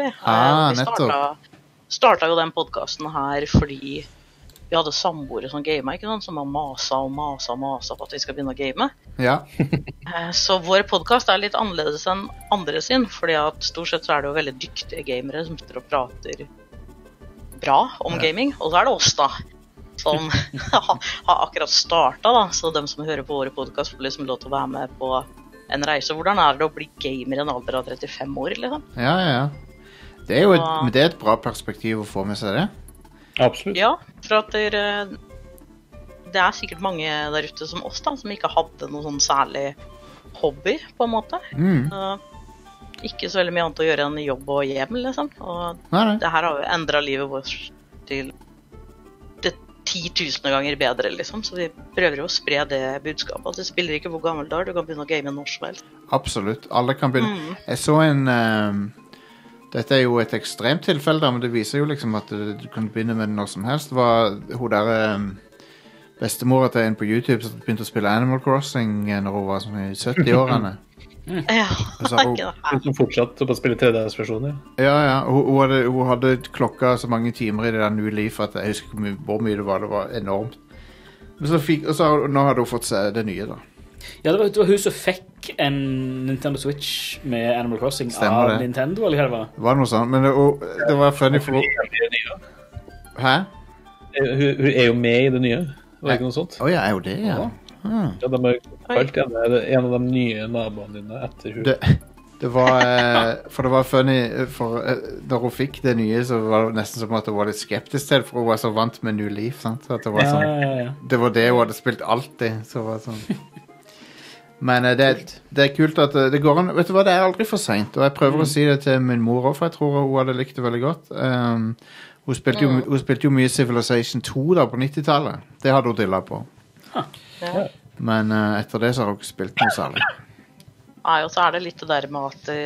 vi startet jo den podcasten her fordi vi hadde samboere som gamet, ikke sant, som har masa på at vi skal begynne å game. Ja. Så vår podcast litt annerledes enn andre sin, fordi at stort sett så det jo veldig dyktige gamere som sitter og prater bra om gaming, og så det oss da, som har akkurat startet da, så de som hører på våre podcast får liksom lov til å være med på en reise. Hvordan det å bli gamer i en alder av 35 år, liksom? Ja. Det jo et bra perspektiv å få med seg det. Absolutt. Ja, for at det sikkert mange der ute som oss da, som ikke hadde noe sånn særlig hobby, på en måte. Ikke så veldig mye annet å gjøre enn jobb og hjem, liksom. Og det her har jo endret livet vårt til 10 000 ganger bedre, liksom. Så vi prøver jo å spre det budskapet. Altså, det spiller ikke hvor gammel du kan begynne å game når som helst. Absolutt. Alle kan begynne. Jeg så dette jo et ekstremt tilfelle da, men det viser jo liksom at du kan begynne med det når som helst. Det var hun der bestemora til en på YouTube som begynte å spille Animal Crossing når hun var sånn i 70-årene. Ja, hun fortsatte å spille 3DS-versjoner. Ja, hun hadde klokka så mange timer i det der New Leaf at jeg husker ikke hvor mye det var enormt. Men nå hadde hun fått se det nye da. Ja, det var hun som fikk en Nintendo Switch med Animal Crossing. Stemmer av det. Nintendo, eller hva det var? Det var noe sånt, men det var funny for Hæ? Hun jo med i det nye, var det ikke noe sånt? Åja, jo det, ja. Ja, de har kalt en av de nye naboene dine etter hun. Det var funny, for når hun fikk det nye, så var det nesten som at hun var litt skeptisk til det, for hun var så vant med New Leaf, sant? At det var sånn, det var det hun hadde spilt alltid, så var det sånn. Men det kult at det går an, vet du hva, det aldri for sent, og jeg prøver å si det til min mor også, for jeg tror hun hadde likt det veldig godt. Hun spilte jo mye Civilization 2 da på 90-tallet, det hadde hun dilla på. Men etter det så har hun ikke spilt noe særlig. Nei, og så det litt det der med at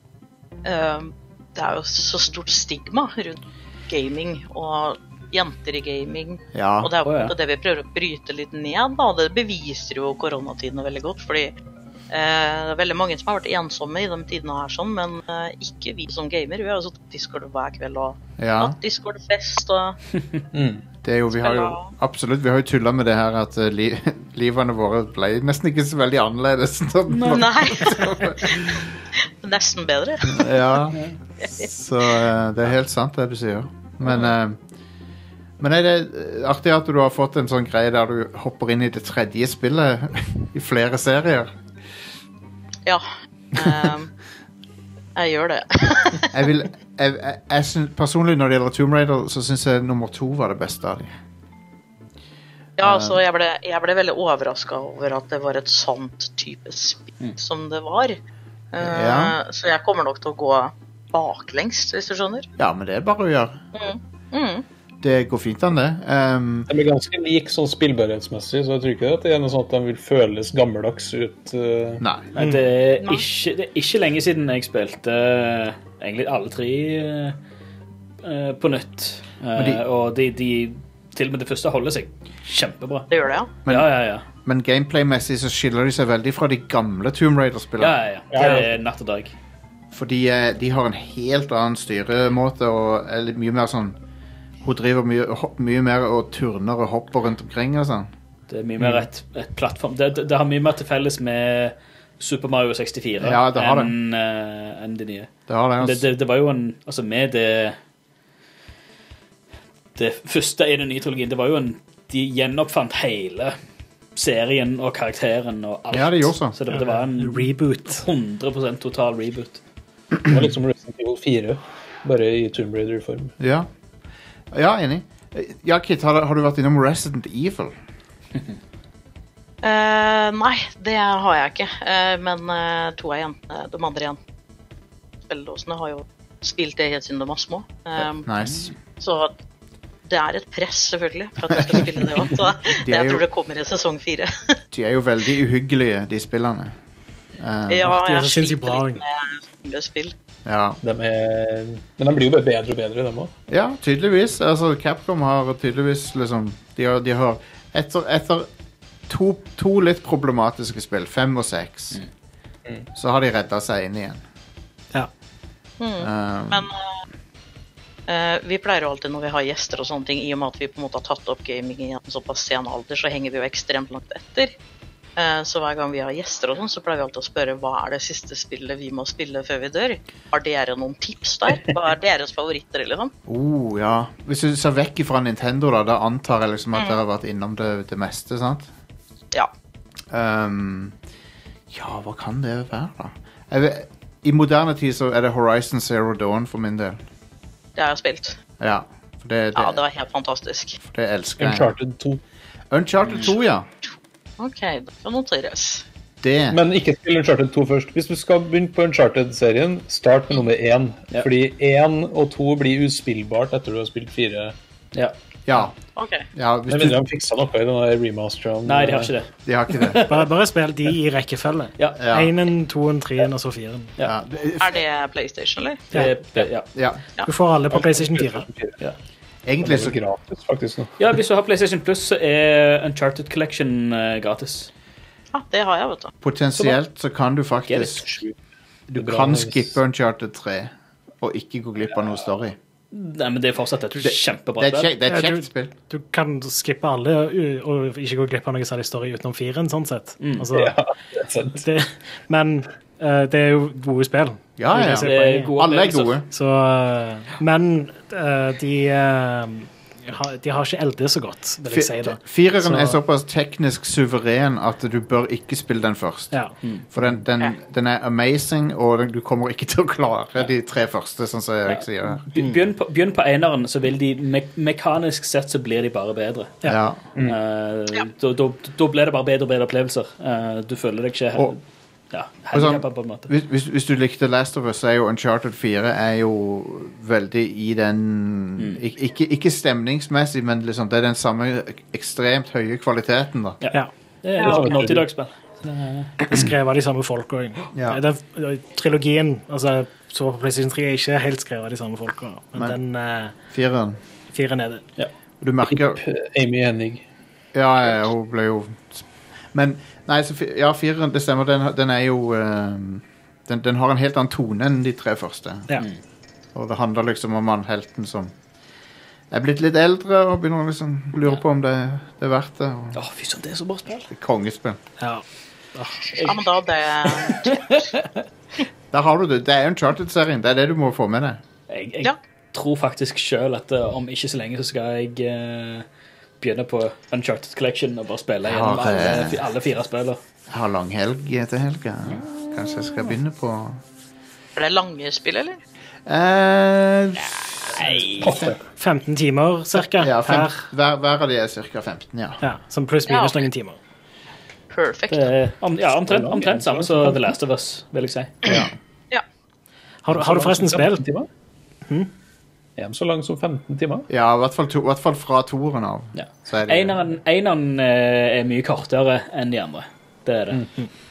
det jo så stort stigma rundt gaming og jenter i gaming, og det jo det vi prøver å bryte litt ned da. Det beviser jo koronatiden veldig godt, fordi det veldig mange som har vært ensomme i de tidene her sånn, men ikke vi som gamer. Vi har jo sånn Discord hver kveld og hatt Discord-fest og det jo, vi har jo absolutt, vi har jo tullet med det her at livene våre ble nesten ikke så veldig annerledes. Nei, nesten bedre. Ja, så det helt sant det du sier. Men det artig at du har fått en sånn greie der du hopper inn i det tredje spillet i flere serier? Ja, jeg gjør det. Jeg synes, personlig når det gjelder Tomb Raider, så synes jeg nummer 2 var det beste av dem. Ja, altså jeg ble veldig overrasket over at det var et sånt type spill som det var. Så jeg kommer nok til å gå baklengs, hvis du skjønner. Ja, men det bare å gjøre. det går fint an det. De er ganske lik sånn spillbarhetsmessig, så jeg tror ikke at det er noe sånn at de vil føles gammeldags ut. Nei. Det er ikke lenge siden jeg spilte egentlig alle 3 på nytt. Og de til og med det første holder seg kjempebra. Det gjør det, ja. Men, ja. Men gameplay-messig så skiller de seg veldig fra de gamle Tomb Raider-spillene. Ja. Det er natt og dag. Fordi de har en helt annen styremåte og er litt mye mer sånn. Hun driver mye mer og turner og hopper rundt omkring og sånn. Det er mye mer et plattform. Det har mye mer til felles med Super Mario 64 enn de nye. Det har det, altså. Det var jo altså med det første i den nye trilogien, det var jo de gjenoppfant hele serien og karakteren og alt. Ja, det gjorde så. Så det var en reboot. 100% total reboot. Det var liksom Resident Evil 4, bare i Tomb Raider-form. Ja, enig. Ja, Kit, har du vært innom Resident Evil? Nei, det har jeg ikke. Men to av jentene, de andre spilledåsene har jo spilt det helt siden de var små. Nice. Så det er et press, selvfølgelig, for at jeg skal spille det også. Jeg tror det kommer i sesong 4. De er jo veldig uhyggelige, de spillene. Jeg sliter litt med spill. Ja. Men de blir jo bare bedre og bedre, dem også. Ja, tydeligvis. Altså, Capcom har tydeligvis liksom, de har etter to litt problematiske spill, 5 og 6, så har de reddet seg inn igjen. Ja. Men vi pleier jo alltid når vi har gjester og sånne ting, i og med at vi på en måte har tatt opp gaming i en såpass sen alder, så henger vi jo ekstremt langt etter. Så hver gang vi har gjester og sånn, så pleier vi alltid å spørre hva er det siste spillet vi må spille før vi dør? Har dere noen tips der? Hva er deres favoritter, liksom? Ja. Hvis du ser vekk fra Nintendo da antar jeg liksom at dere har vært innom det meste, sant? Ja. Ja, hva kan det være da? I moderne tid så er det Horizon Zero Dawn for min del. Det har jeg spilt. Ja, det var helt fantastisk. For det elsker jeg. Uncharted 2. Uncharted 2, ja. Ok, det kan noteres. Men ikke spill Uncharted 2 først. Hvis du skal begynne på Uncharted-serien, start med nummer 1. Ja. Fordi 1 og 2 blir uspillbart etter du har spilt 4. Ja. Ok. Ja, jeg mener de fikset noe i denne remasteren. Nei, de har ikke det. De har ikke det. Bare spill de i rekkefølge. Ja. 1, 2, 3 og så 4. Ja. Er det PlayStation, eller? Ja. Du får alle på PlayStation 4. Ja. Egentlig så gratis, faktisk. Ja, hvis du har PlayStation Plus, så er Uncharted Collection gratis. Ja, det har jeg, vet du. Potensielt så kan du faktisk du kan skippe Uncharted 3 og ikke gå glipp av noe story. Nei, men det er fortsatt et kjempebra spill. Det er et kjekt spill. Du kan skippe alle og ikke gå glipp av noe særlig story utenom 4, sånn sett. Altså, ja, det er sant. Men det er jo gode spill. Ja. Alle er gode. Så, men de har ikke eldet så godt, vil jeg si da. 4'eren er såpass teknisk suveren at du bør ikke spille den først. Ja. For den er amazing, og du kommer ikke til å klare de 3 første, sånn som jeg sier her. Begynn på eneren, så vil de mekanisk sett så blir de bare bedre. Ja. Da blir det bare bedre og bedre opplevelser. Du føler deg ikke handicapet på en måte. Hvis du likte Last of Us, så er jo Uncharted 4 er jo veldig i den ikke stemningsmessig, men liksom, det er den samme ekstremt høye kvaliteten da. Ja. Det er et nåtidagsspill. Det skrev av de samme folk også. Ja. Trilogien, altså så på PlayStation 3 er ikke helt skrevet av de samme folk også. Men den 4'eren er det. Ja. Du merker Amy Hennig. Ja, hun ble jo men nei, så, 4'eren, det stemmer, den er jo den har en helt annen tone enn de 3 første. Ja. Og det handler liksom om han helten som er blitt litt eldre og begynner liksom å lure på om det er verdt det. Fy sånn, det er så bra spill. Det er kongespill. Ja, men da Der har du det. Det er Uncharted-serien. Det er det du må få med deg. Jeg tror faktisk selv at om ikke så lenge så skal jeg begynne på Uncharted Collection og bare spille gjennom alle 4 spiller. Jeg har lang helg til helga. Kanskje jeg skal begynne på Er det lange spill, eller? Nei 15 timer, cirka. Ja, hver av de er cirka 15, ja. Som pluss minus noen timer. Perfekt. Omtrent samme som The Last of Us, vil jeg si. Ja. Har du forresten spilt? Så lang som 15 timer. Ja, i hvert fall fra toeren av. Ja. Så er det, Eineren er mye kortere enn de andre. Det er det.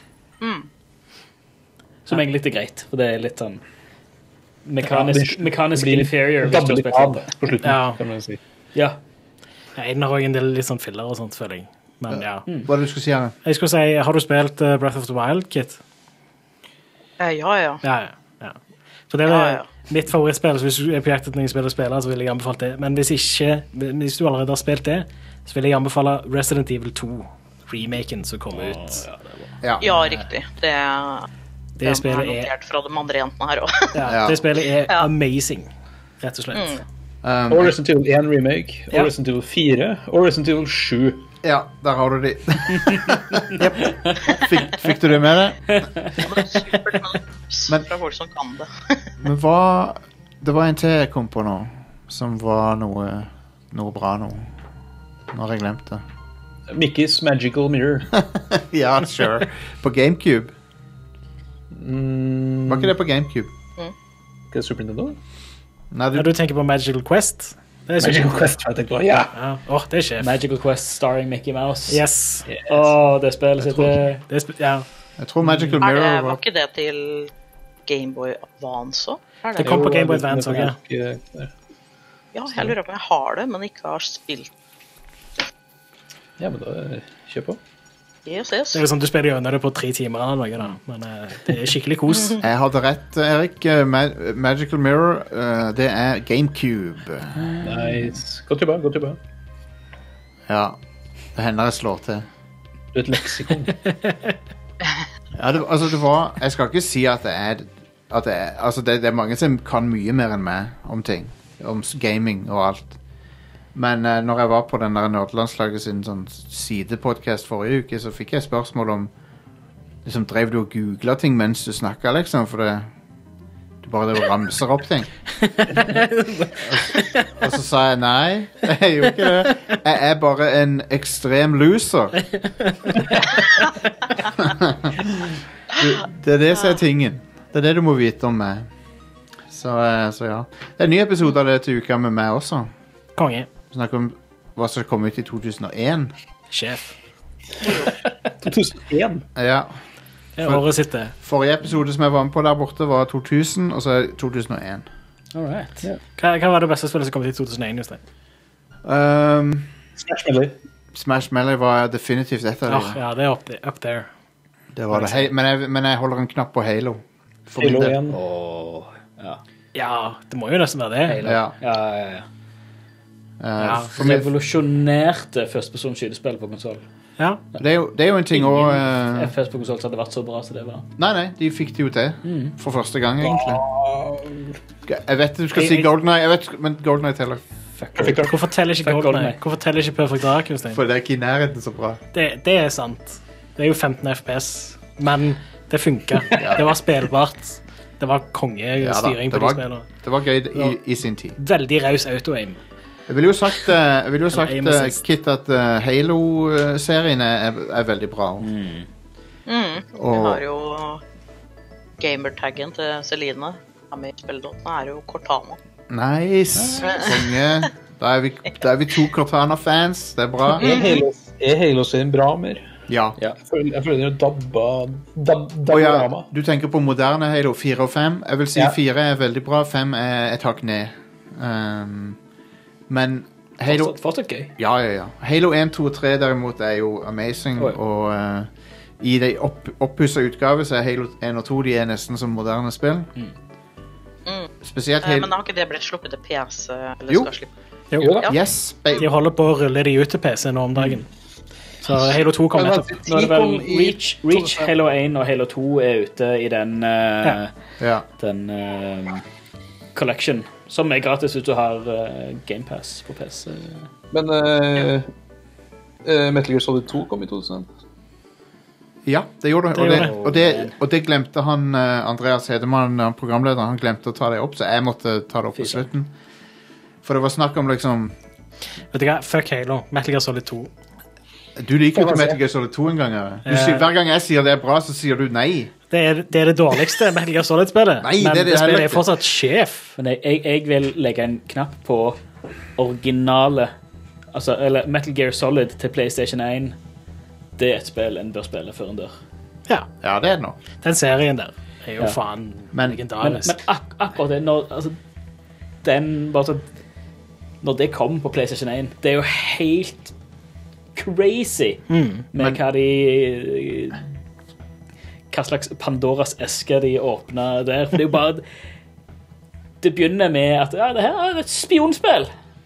Som egentlig er greit, for det er litt sånn mekanisk inferior. Dabber litt av på slutten, kan man si. Ja. Einen har også en del litt sånn filler og sånt, føler jeg. Men ja. Hva er det du skulle si, Arne? Jeg skulle si, har du spilt Breath of the Wild, Kit? Ja. For det er mitt favorittspill, så hvis du er på jakt etter noen spill å spille, så vil jeg anbefale det. Men hvis du allerede har spilt det, så vil jeg anbefale Resident Evil 2-remaken som kom ut. Ja, riktig. Det spillet er notert fra de andre jentene her også. Det spillet er amazing, rett og slett. Og Resident Evil 1 remake, og Resident Evil 4, og Resident Evil 7. Ja, der har du de. Fikk du det med deg? Fra folk som kan det. Men det var en til jeg kom på nå, som var noe bra nå. Nå har jeg glemt det. Mickey's Magical Mirror. Ja, sure. På GameCube. Var ikke det på GameCube? Ikke det Super Nintendo? Nei, du tenker på Magical Quest? Magical Quest, jeg tenker på, ja. Det er sjef. Magical Quest starring Mickey Mouse. Yes. Det spillet sitter... Jeg tror Magical Mirror var ikke det til Game Boy Advance også? Det kom på Game Boy Advance også, ja. Ja, jeg lurer på om jeg har det, men ikke har spilt. Ja, men da kjør på. Yes. Det er sånn du spiller gjennom det på 3 timer eller noe da, men det er skikkelig kos. Jeg hadde rett, Erik. Magical Mirror, det er GameCube. Nice. Godt jobba. Ja, det hender jeg slår til. Du er et leksikon. Ja, det var... Jeg skal ikke si at det er... Altså, det er mange som kan mye mer enn meg om ting. Om gaming og alt. Men når jeg var på den der Nerdlandslaget sin sånn sidepodcast forrige uke, så fikk jeg spørsmål om liksom, drev du og googlet ting mens du snakket, liksom, for du bare ramser opp ting. og så sa jeg nei, jeg gjorde ikke det. Jeg er bare en ekstrem loser. Det er det som er tingen. Det er det du må vite om meg. Så ja. Det er en ny episode av det til uka med meg også. Konge. Snakker om hva som kom ut i 2001. Sjef. 2001? Ja. Det er året sitt det. Forrige episode som jeg var med på der borte var 2000, og så er det 2001. Alright. Hva var det beste spillet som kom ut i 2001, Jostein? Smash Melee. Smash Melee var definitivt et av dem. Ja, det er up there. Det var det. Men jeg holder en knapp på Halo. Halo 1. Ja, det må jo nesten være det. Halo. Ja. Revolusjonerte førstepersons skytespill på konsol. Ja. Det er jo en ting Ingen FPS på konsol som hadde vært så bra som det var. Nei, de fikk det jo til for første gang, egentlig. Jeg vet du skal si GoldenEye, men GoldenEye teller. Hvorfor teller ikke GoldenEye? Hvorfor teller ikke Perfect Dark, Jostein? For det er ikke i nærheten så bra. Det er sant. Det er jo 15 FPS, men det funket. Det var spilbart. Det var kongestyring på de spillene. Det var gøy i sin tid. Veldig raus auto-aim. Jeg ville jo sagt Kit, at Halo-serien er veldig bra. Jeg har jo gamertaggen til Celine. Spilledåten er jo Cortana. Nice. Konge. Da er vi 2 Cortana-fans. Det er bra. Er Halo-serien bra mer? Ja. Jeg føler det er dabba. Du tenker på moderne Halo 4 og 5. Jeg vil si 4 er veldig bra, 5 er et hakk ned. Men Halo... Fortsatt gøy. Ja. Halo 1, 2 og 3 derimot er jo amazing, og i de opphusset utgave så er Halo 1 og 2 de er nesten som moderne spill. Spesielt Halo... Men har ikke det blitt sluppet til PC? Eller Jo. skal slippe? Jo. Yes. De holder på å rulle de ut til PC nå om dagen. Så Halo 2 kommer etterpå. Nå er det vel Reach, Halo 1 og Halo 2 er ute i den collection, som er gratis hvis du har Game Pass på PC. Men Metal Gear Solid 2 kom i 2000. Ja, det gjorde det. Og det glemte han, Andreas Hedemann, programlederen, han glemte å ta det opp, så jeg måtte ta det opp på slutten. For det var snakk om liksom... Vet du hva? Fuck Halo. Metal Gear Solid 2. Du liker jo ikke Metal Gear Solid 2 en gang. Hver gang jeg sier det er bra, så sier du nei. Det er det dårligste Metal Gear Solid-spillet. Nei, men det spillet er fortsatt sjef. Men jeg vil legge en knapp på originale, altså, eller Metal Gear Solid til PlayStation 1. Det er et spill en bør spille før en dør. Ja, det er det nå. Den serien der er jo faen legendarisk. Men akkurat det, når det kom på PlayStation 1, det er jo helt crazy med hva slags Pandoras eske de åpner der. For det er jo bare det begynner med at det her er et spionspill.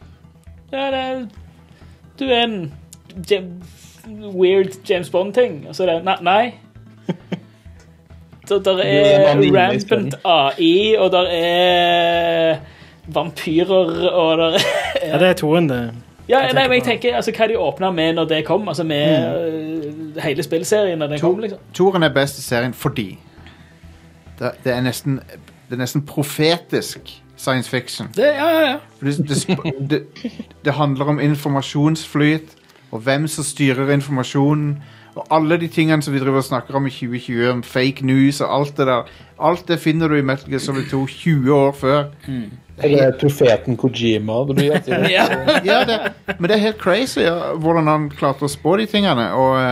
Du er en weird James Bond-ting. Og så er det nei. Der er rampant AI, og der er vampyrer, og der er... Ja, det er toen, det. Ja, nei, men jeg tenker, altså, hva de åpner med når det kom, altså med hele spillserien når den kom, liksom. Toren er best i serien fordi det er nesten profetisk science fiction. Ja. Det handler om informasjonsflyt, og hvem som styrer informasjonen, og alle de tingene som vi driver og snakker om i 2020, om fake news og alt det der. Alt det finner du i Metal Gear Solid 2 20 år før. Eller profeten Kojima. Det blir men det er helt crazy hvordan han klarte å spå de tingene.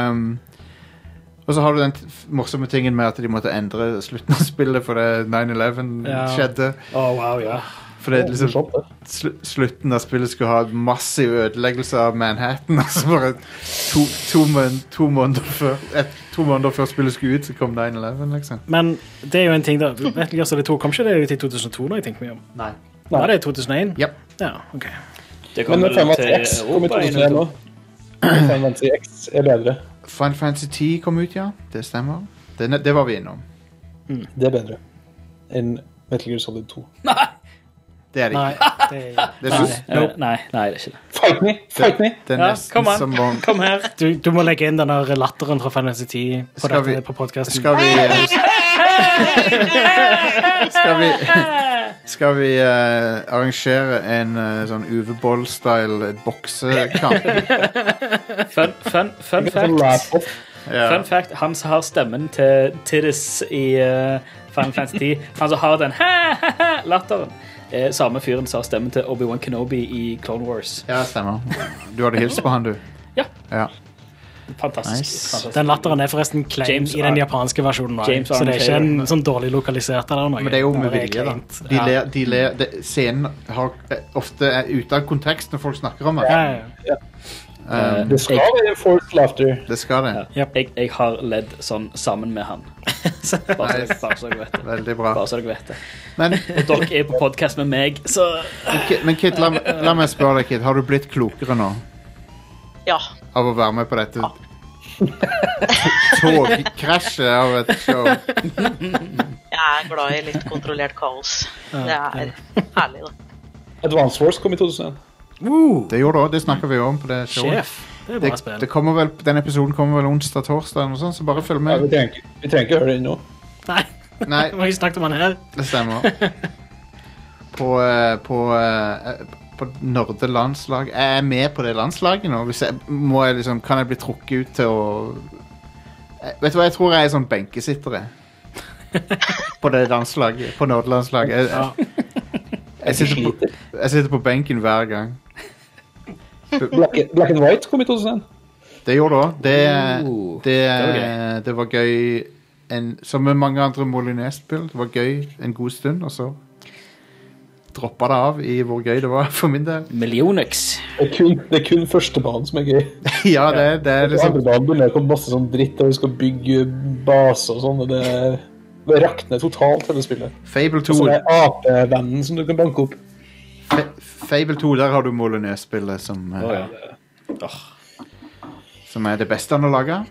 Og så har du den morsomme tingen med at de måtte endre slutten av spillet for det 9/11 skjedde. Wow, ja. For det liksom, slutten av spillet skulle ha massiv ødeleggelse av Manhattan. Altså bare to måneder før spillet skulle ut, så kom 9/11 liksom. Men det er jo en ting da. Metal Gear Solid 2 kom ikke det ut i 2002 når jeg tenker meg om? Nei. Var det i 2001? Yep. Ja, ok. Men Final Fantasy X kom i 2001 nå. Final Fantasy X er bedre. Final Fantasy 10 kom ut, ja. Det stemmer. Det var vi innom. Det er bedre enn Metal Gear Solid 2. Nei! Det er det ikke. Nei, det er ikke det. Fight me! Det er nesten som om... Kom her. Du må legge inn denne latteren fra Final Fantasy 10 på podcasten. Skal vi arrangere en sånn Uwe Boll-style boksekamp? Fun fact. Fun fact, han som har stemmen til Tidus i Final Fantasy 10, han som har den latteren, samme fyren som har stemmen til Obi-Wan Kenobi i Clone Wars. Ja, stemmer. Du hadde hilst på han, du. Ja. Fantastisk. Nice. Den latteren er forresten klein i den japanske versjonen, så det er ikke en sånn dårlig lokalisert eller noe. Men det er jo med vilje da. Scenen har ofte ute av kontekst når folk snakker om det. Det skal være forced laughter. Det skal det. Jeg har ledd sånn sammen med han. Bare så dere vet det. Veldig bra. Bare så dere vet det. Men, og dere er på podcast med meg, så... Men Kit, la meg spørre deg, Kit. Har du blitt klokere nå? Ja. Av å være med på dette togkrasjet av et show? Jeg er glad i litt kontrollert kaos. Det er herlig da. Advance Wars kom i 2001. Det gjorde det, det snakker vi om på det showet. Sjef, det er bra spill. Det kommer vel, den episoden kommer vel onsdag, torsdag og sånn, så bare følg med. Ja, vi trenger ikke høre det nå. Nei. Nei. Vi har ikke snakket om han her. Det stemmer. På nerdelandslag. Jeg er med på det landslaget nå. Hvis kan jeg bli trukket ut til å... Vet du hva, jeg tror jeg er sånn benkesittere. På det landslaget, på nerdelandslaget. Jeg sitter på benken hver gang. Black and White kom i 2001. Det gjorde det. Det var gøy. Som med mange andre Molinés-spill. Det var gøy en god stund, og så droppet det av i hvor gøy det var for min del. Millionix. Det er kun første banen som er gøy. Ja, det er liksom... Andre banen begynner å komme masse sånn dritt, og vi skal bygge base og sånn, og det rakner totalt hele spillet. Fable 2. Og så er AP-vennen som du kan banke opp. Fable 2, der har du Molinés-spillet som som er det beste han har laget.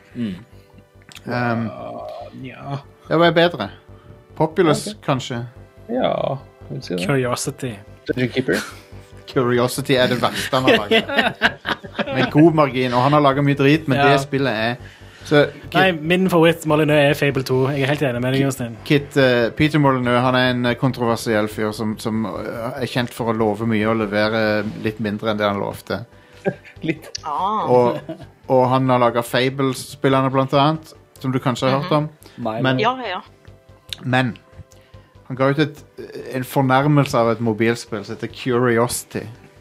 Det var bedre. Populous, kanskje. Ja, Curiosity. Curiosity er det verste han har laget. Med god margin, og han har laget mye drit, men det spillet er... Så, nei, min favoritt Molyneux er Fable 2. Jeg er helt enig med deg, Jostein. Peter Molyneux, han er en kontroversiell fyr som er kjent for å love mye og levere litt mindre enn det han lovte. Litt. Og han har laget Fable-spillerne blant annet, som du kanskje har hørt om. Men han ga ut en fornærmelse av et mobilspill som heter Curiosity.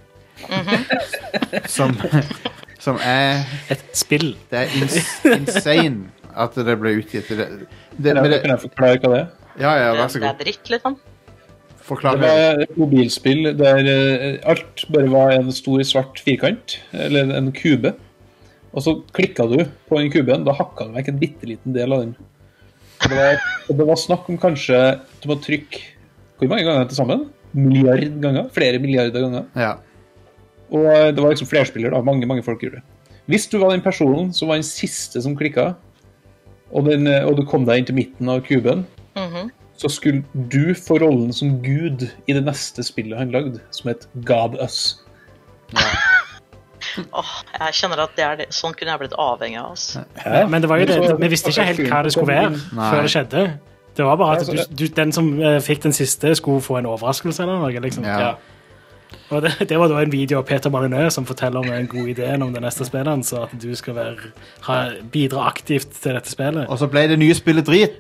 Som et spill. Det insane at det ble utgitt. Kan jeg forklare hva det er? Ja, vær så god. Det er dritt, liksom. Det var et mobilspill der alt bare var en stor svart firkant, eller en kube. Og så klikket du på den kuben, da hakket du vekk en bitteliten del av den. Og det var snakk om kanskje du må trykke hvor mange ganger til sammen? Milliard ganger? Flere milliarder ganger. Ja. Og det var liksom flerspiller da, mange folk gjorde det. Hvis du var den personen som var den siste som klikket, og du kom deg inn til midten av kuben, så skulle du få rollen som Gud i det neste spillet han lagde, som het God Us. Ja. Jeg kjenner at sånn kunne jeg blitt avhengig av oss. Men det var jo det, vi visste ikke helt hva det skulle være før det skjedde. Det var bare at den som fikk den siste skulle få en overraskelse eller noe, liksom. Ja. Og det var da en video av Peter Molyneux som forteller om en god idé om det neste spillet, så at du skal bidra aktivt til dette spillet. Og så ble det nye spillet drit.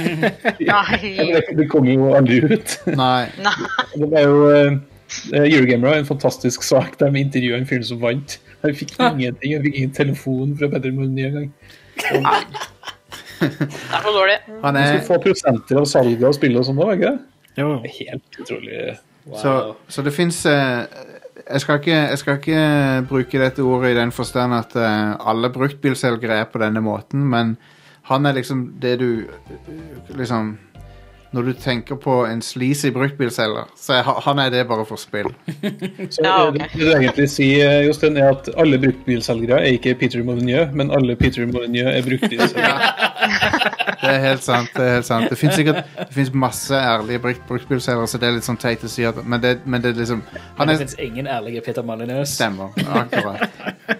Det kom jo aldri ut. Nei. Det var jo Eurogamer var en fantastisk sak der vi intervjuet en fyr som vant. Han fikk ingenting, han fikk ingen telefon fra Peter Molyneux en gang. Det er for dårlig. Han skulle få prosenter av salget av spillet og sånn, var ikke det? Jo. Helt utrolig. Wow. Så det finnes jeg skal ikke bruke dette ordet i den forstand at alle bruktbilselgere på denne måten, men han liksom det du liksom når du tenker på en sleazy bruktbilselger, så han det bare for spill. Så det du egentlig sier, Jostein, at alle bruktbilselgere ikke Peter Molyneux, men alle Peter Molyneux bruktbilselgere. Det helt sant. Det finnes masse ærlige bruktbilselgere, så det litt sånn teit å si, men det liksom... Men det finnes ingen ærlige Peter Molyneux. Stemmer, akkurat.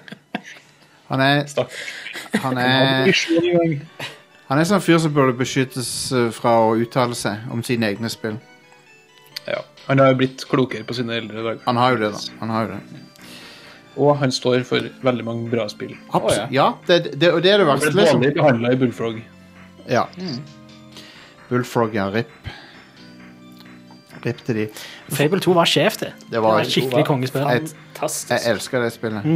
Han sånn fyr som burde beskyttes fra å uttale seg om sine egne spill. Ja, han har jo blitt klokere på sine eldre dager. Han har jo det. Og han står for veldig mange bra spill. Absolutt, ja. Det er det verste. Han ble vanlig behandlet i Bullfrog. Ja. Bullfrog, ja. Rip til de. Fable 2 var sjef, det. Det var skikkelig kongespill. Fantastisk. Jeg elsker det spillet.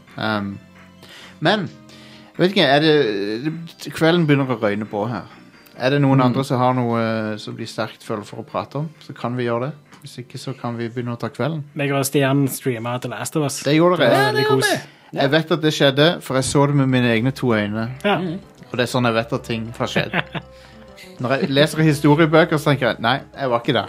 Men jeg vet ikke, kvelden begynner å røyne på her. Det noen andre som har noe som blir sterkt for å prate om, så kan vi gjøre det. Hvis ikke, så kan vi begynne å ta kvelden. Jeg og Stian streamet The Last of Us. Det gjorde dere. Jeg vet at det skjedde, for jeg så det med mine egne 2 øyne. Ja. Og det sånn jeg vet at ting har skjedd. Når jeg leser historiebøker, så tenker jeg, nei, jeg var ikke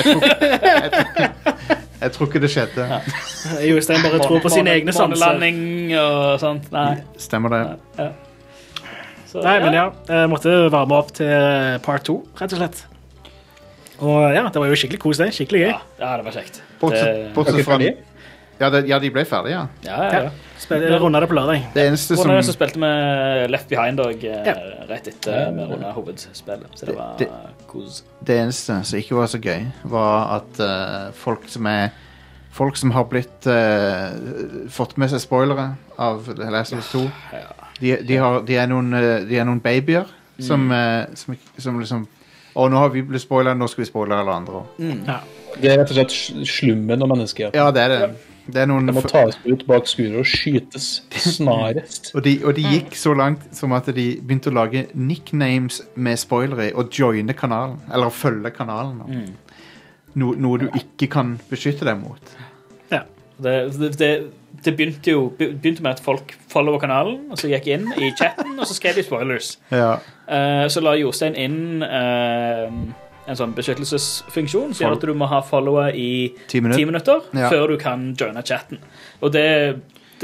der. Jeg tror ikke det skjedde. Jostein bare tror på sine egne sanser. Månelanding og sånt. Nei. Stemmer det. Ja. Så, nei, men jeg måtte varme opp til part 2, rett og slett. Og ja, det var jo skikkelig kos det. Skikkelig gøy. Ja, det var kjekt. Bortsett fra de? Ja, de ble ferdige, ja. Ja. Rundet det på lørdag. Det eneste som... Så spilte vi Left Behind rett etter med rundet hovedspillet. Så det var kos. Det eneste som ikke var så gøy, var at folk som har blitt fått med seg spoilere av Last of Us 2, de er noen babyer som liksom nå har vi blitt spoilet, nå skal vi spoile alle andre. Ja. Det rett og slett slummen av mennesket. Ja, det det. Det noen... De må tas ut bak skuret og skytes snarest. og de gikk så langt som at de begynte å lage nicknames med spoilere og joine kanalen, eller følge kanalen. Noe du ikke kan beskytte deg mot. Ja. Det begynte med at folk follower kanalen, og så gikk inn i chatten, og så skrev de spoilers. Ja. Så la Jostein inn en sånn beskyttelsesfunksjon, så gjør at du må ha follower i 10 minutter før du kan joine chatten. Og det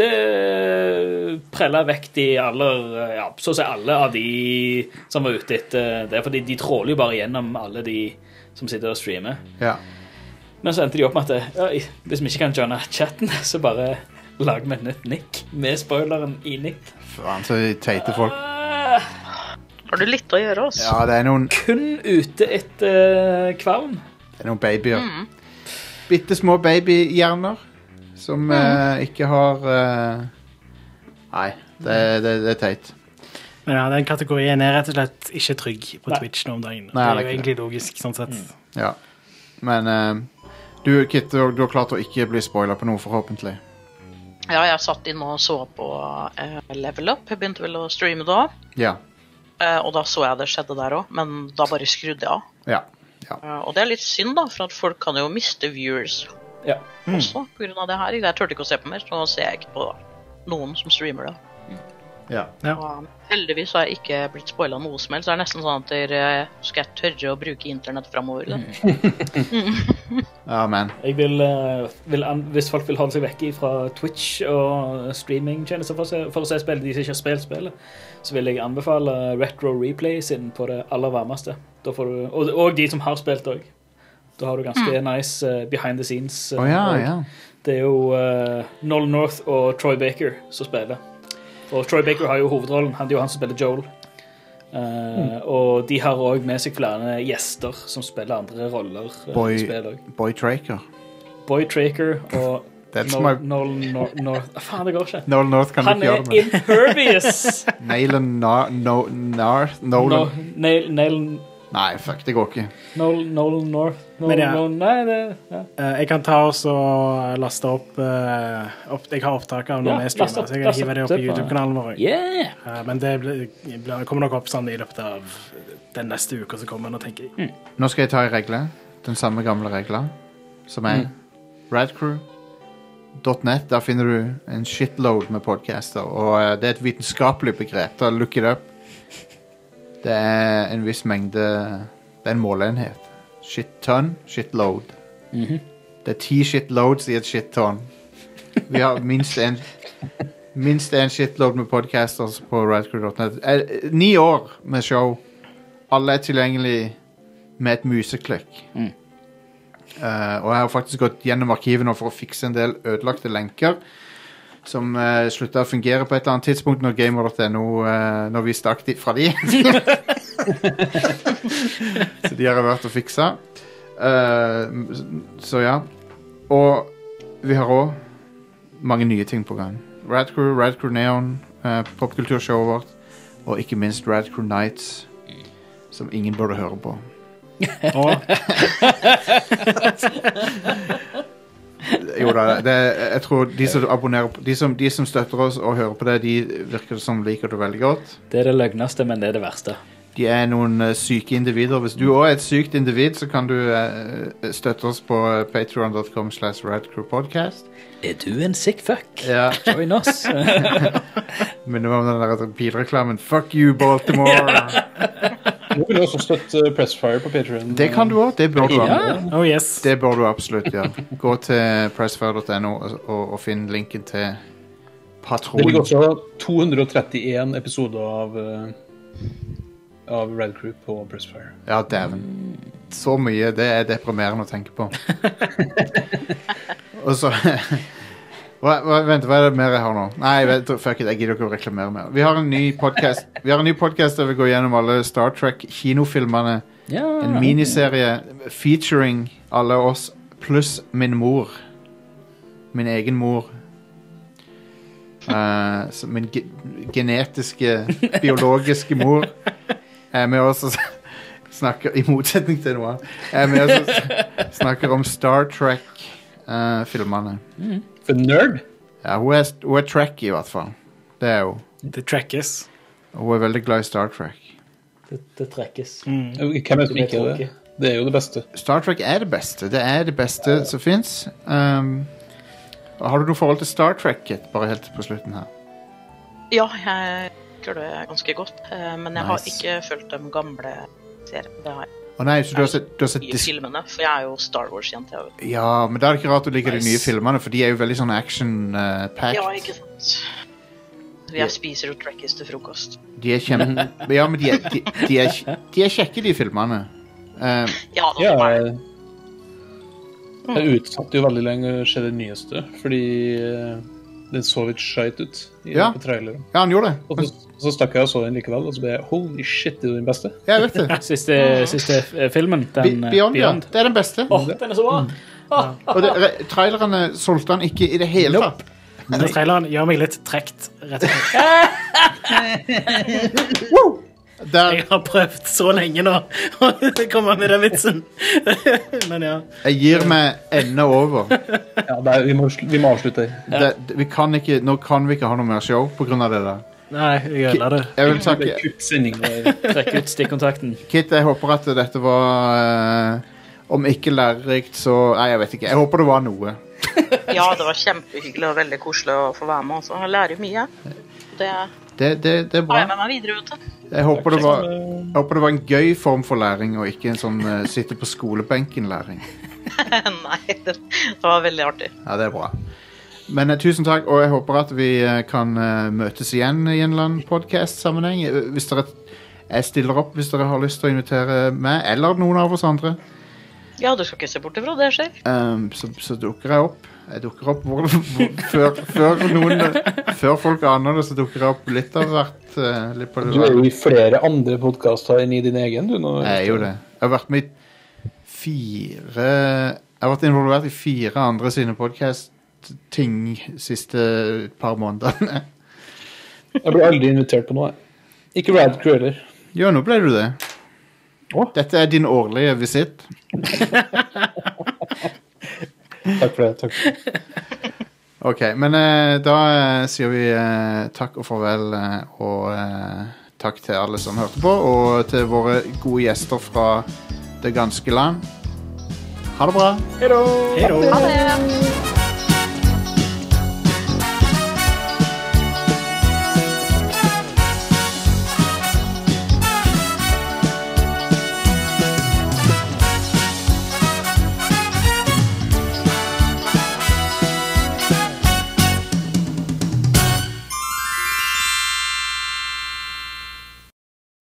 preller vekk de så å si alle av de som var ute etter det, fordi de tråler jo bare gjennom alle de som sitter og streamer. Ja. Men så endte de opp med at hvis vi ikke kan joine chatten, så bare lager vi et nytt nick med spoileren i nick. Faen, så teite folk. Har du litt å gjøre oss? Ja, det noen... Kun ute etter kvalm. Det noen babyer. Bittesmå babyhjerner som ikke har Nei, det er teit. Men ja, den kategorien rett og slett ikke trygg på Twitch nå om dagen. Nei, det er jo egentlig logisk, sånn sett. Ja, men du, Kit, du har klart å ikke bli spoilet på noe, forhåpentlig. Ja, jeg satt inn og så på Level Up. Jeg begynte vel å streame da. Ja. Og da så jeg det skjedde der også, men da bare skrudde jeg av. Ja. Og det er litt synd da, for at folk kan jo miste viewers også på grunn av det her. Jeg tørte ikke å se på mer, så ser jeg ikke på noen som streamer det. Ja. Og heldigvis har jeg ikke blitt spoilet noe som helst. Det er nesten sånn at dere skal tørre å bruke internett fremover. Ja, men. Jeg vil hvis folk vil holde seg vekk fra Twitch og streaming-tjenester for å se spill, de som ikke har spilt spillet, så vil jeg anbefale Retro Replay sin på det aller varmeste. Da får du, og de som har spilt også. Da har du ganske nice behind the scenes. Ja. Det er jo Nolan North og Troy Baker som spiller. Og Troy Baker har jo hovedrollen. Han er jo han som spiller Joel. Og de har også med seg flere gjester som spiller andre roller. Boy Traker. Boy Traker og Nolan North. Faen, det går ikke. Nolan North kan du ikke gjøre det med. Han er impervious. Nolan. Nei, fuck, det går ikke. Nolan North. Jeg kan ta oss og laste opp jeg har opptak av når jeg streamer, så jeg kan hive det opp på YouTube-kanalen vår. Men det kommer nok opp sånn i løpet av den neste uka som kommer, nå tenker jeg. Nå skal jeg ta en regle, den samme gamle regla, som er radcrew.net. Der finner du en shitload med podcaster, og det er et vitenskapelig begrep. Da look it up. Det er en viss mengde. Det er en måleenhet. Shit-ton, shitload. Det er 10 shitloads i et shit-ton. Vi har minst en shitload med podcasters på radcrew.net. 9 år med show. Alle er tilgjengelig med et museklikk. Og jeg har faktisk gått gjennom arkivet nå for å fikse en del ødelagte lenker som sluttet å fungere på et eller annet tidspunkt når Gamer.no når vi stakk fra de. Så de har vært å fikse. Så ja. Og vi har også mange nye ting på gang. Radcrew Neon, popkulturshowet vårt, og ikke minst Radcrew Nights, som ingen burde høre på. Jo da, jeg tror de som abonnerer på, de som støtter oss og hører på det, de virker som liker det veldig godt. Det er det løgneste, men det er det verste. De er noen syke individer. Hvis du også er et sykt individ, så kan du støtte oss på patreon.com/radcrewpodcast. Er du en sick fuck? Ja. Join oss. Men det var den der bilreklamen. Fuck you, Baltimore! Du vil også støtte Pressfire på Patreon. Det kan du også, det bør du Oh yes. Det bør du absolutt, ja. Gå til pressfire.no og finn linken til Patron. Det ligger også 231 episoder av Red Crew på Pressfire. Ja, dæven. Så mye, det er deprimerende å tenke på. Og så Vent, hva er det mer jeg har nå? Nei, fuck it, jeg gidder ikke å reklamere mer. Vi har en ny podcast der vi går gjennom alle Star Trek kinofilmene. En miniserie featuring alle oss pluss min mor. Min egen mor. Min genetiske, biologiske mor er med oss og snakker, i motsetning til noe, er med oss og snakker om Star Trek-filmene. For nerd? Ja, hun er Trek i hvert fall. Det er hun. Det trekkes. Og hun er veldig glad i Star Trek. Det trekkes. Hvem er som ikke det? Det er jo det beste. Star Trek er det beste. Det er det beste som finnes. Har du noe forhold til Star Trek, bare helt på slutten her? Ja, jeg gjør det ganske godt. Men jeg har ikke fulgt de gamle seriene. Det har jeg. Nei, så du har sett nye filmene, for jeg er jo Star Wars-jent. Ja, men da er det ikke rart du liker de nye filmene, for de er jo veldig sånn action-packed. Ja, ikke sant. Jeg spiser jo Trekkies til frokost. De er ja, men de er kjekke, de filmene. Ja, det er det. Jeg utsatte jo veldig lenge å se det nyeste, fordi den så litt skjeit ut på traileren. Ja, han gjorde det. Og så stakk jeg og så den likevel, og så ble jeg, holy shit, det er den beste. Jeg vet det. Siste filmen, den Beyond. Det er den beste. Den er så bra. Og trailerne solgte han ikke I det hele tatt. Den traileren gjør meg litt trekt, rett og slett. Jeg har prøvd så lenge nå å komme med den vitsen. Men ja. Jeg gir meg enda over. Ja, vi må avslutte. Nå kan vi ikke ha noe mer show på grunn av det der. Nei, jeg gjør det. Jeg vil takke Trekk ut stikkontakten. Kit, jeg håper at dette var om ikke lærerikt, så nei, jeg vet ikke. Jeg håper det var noe. Ja, det var kjempehyggelig og veldig koselig å få være med også. Jeg lærer mye. Det er bra. Jeg med meg videre ute. Jeg håper det var en gøy form for læring, og ikke en sånn sitte på skolebenken-læring. Nei, det var veldig artig. Ja, det er bra. Men tusen takk, og jeg håper at vi kan møtes igjen I en eller annen podcast-sammenheng. Jeg stiller opp hvis dere har lyst til å invitere meg, eller noen av oss andre. Ja, du skal ikke se bort ifra det skjer. Så dukker jeg opp. Jeg dukker opp før folk aner det, så dukker jeg opp litt av hvert. Du jo I flere andre podcaster enn I din egen, du nå. Jeg jo det. Jeg har vært med Jeg har vært involvert I 4 andre sine podcast-ting siste par månedene. Jeg ble aldri invitert på noe. Ikke Rad Crew heller. Jo, nå ble du det. Dette din årlige visitt. Takk for det, takk. Ok, men da sier vi takk og farvel, og takk til alle som hørte på, og til våre gode gjester fra det ganske land. Ha det bra. Hei då. Ha det.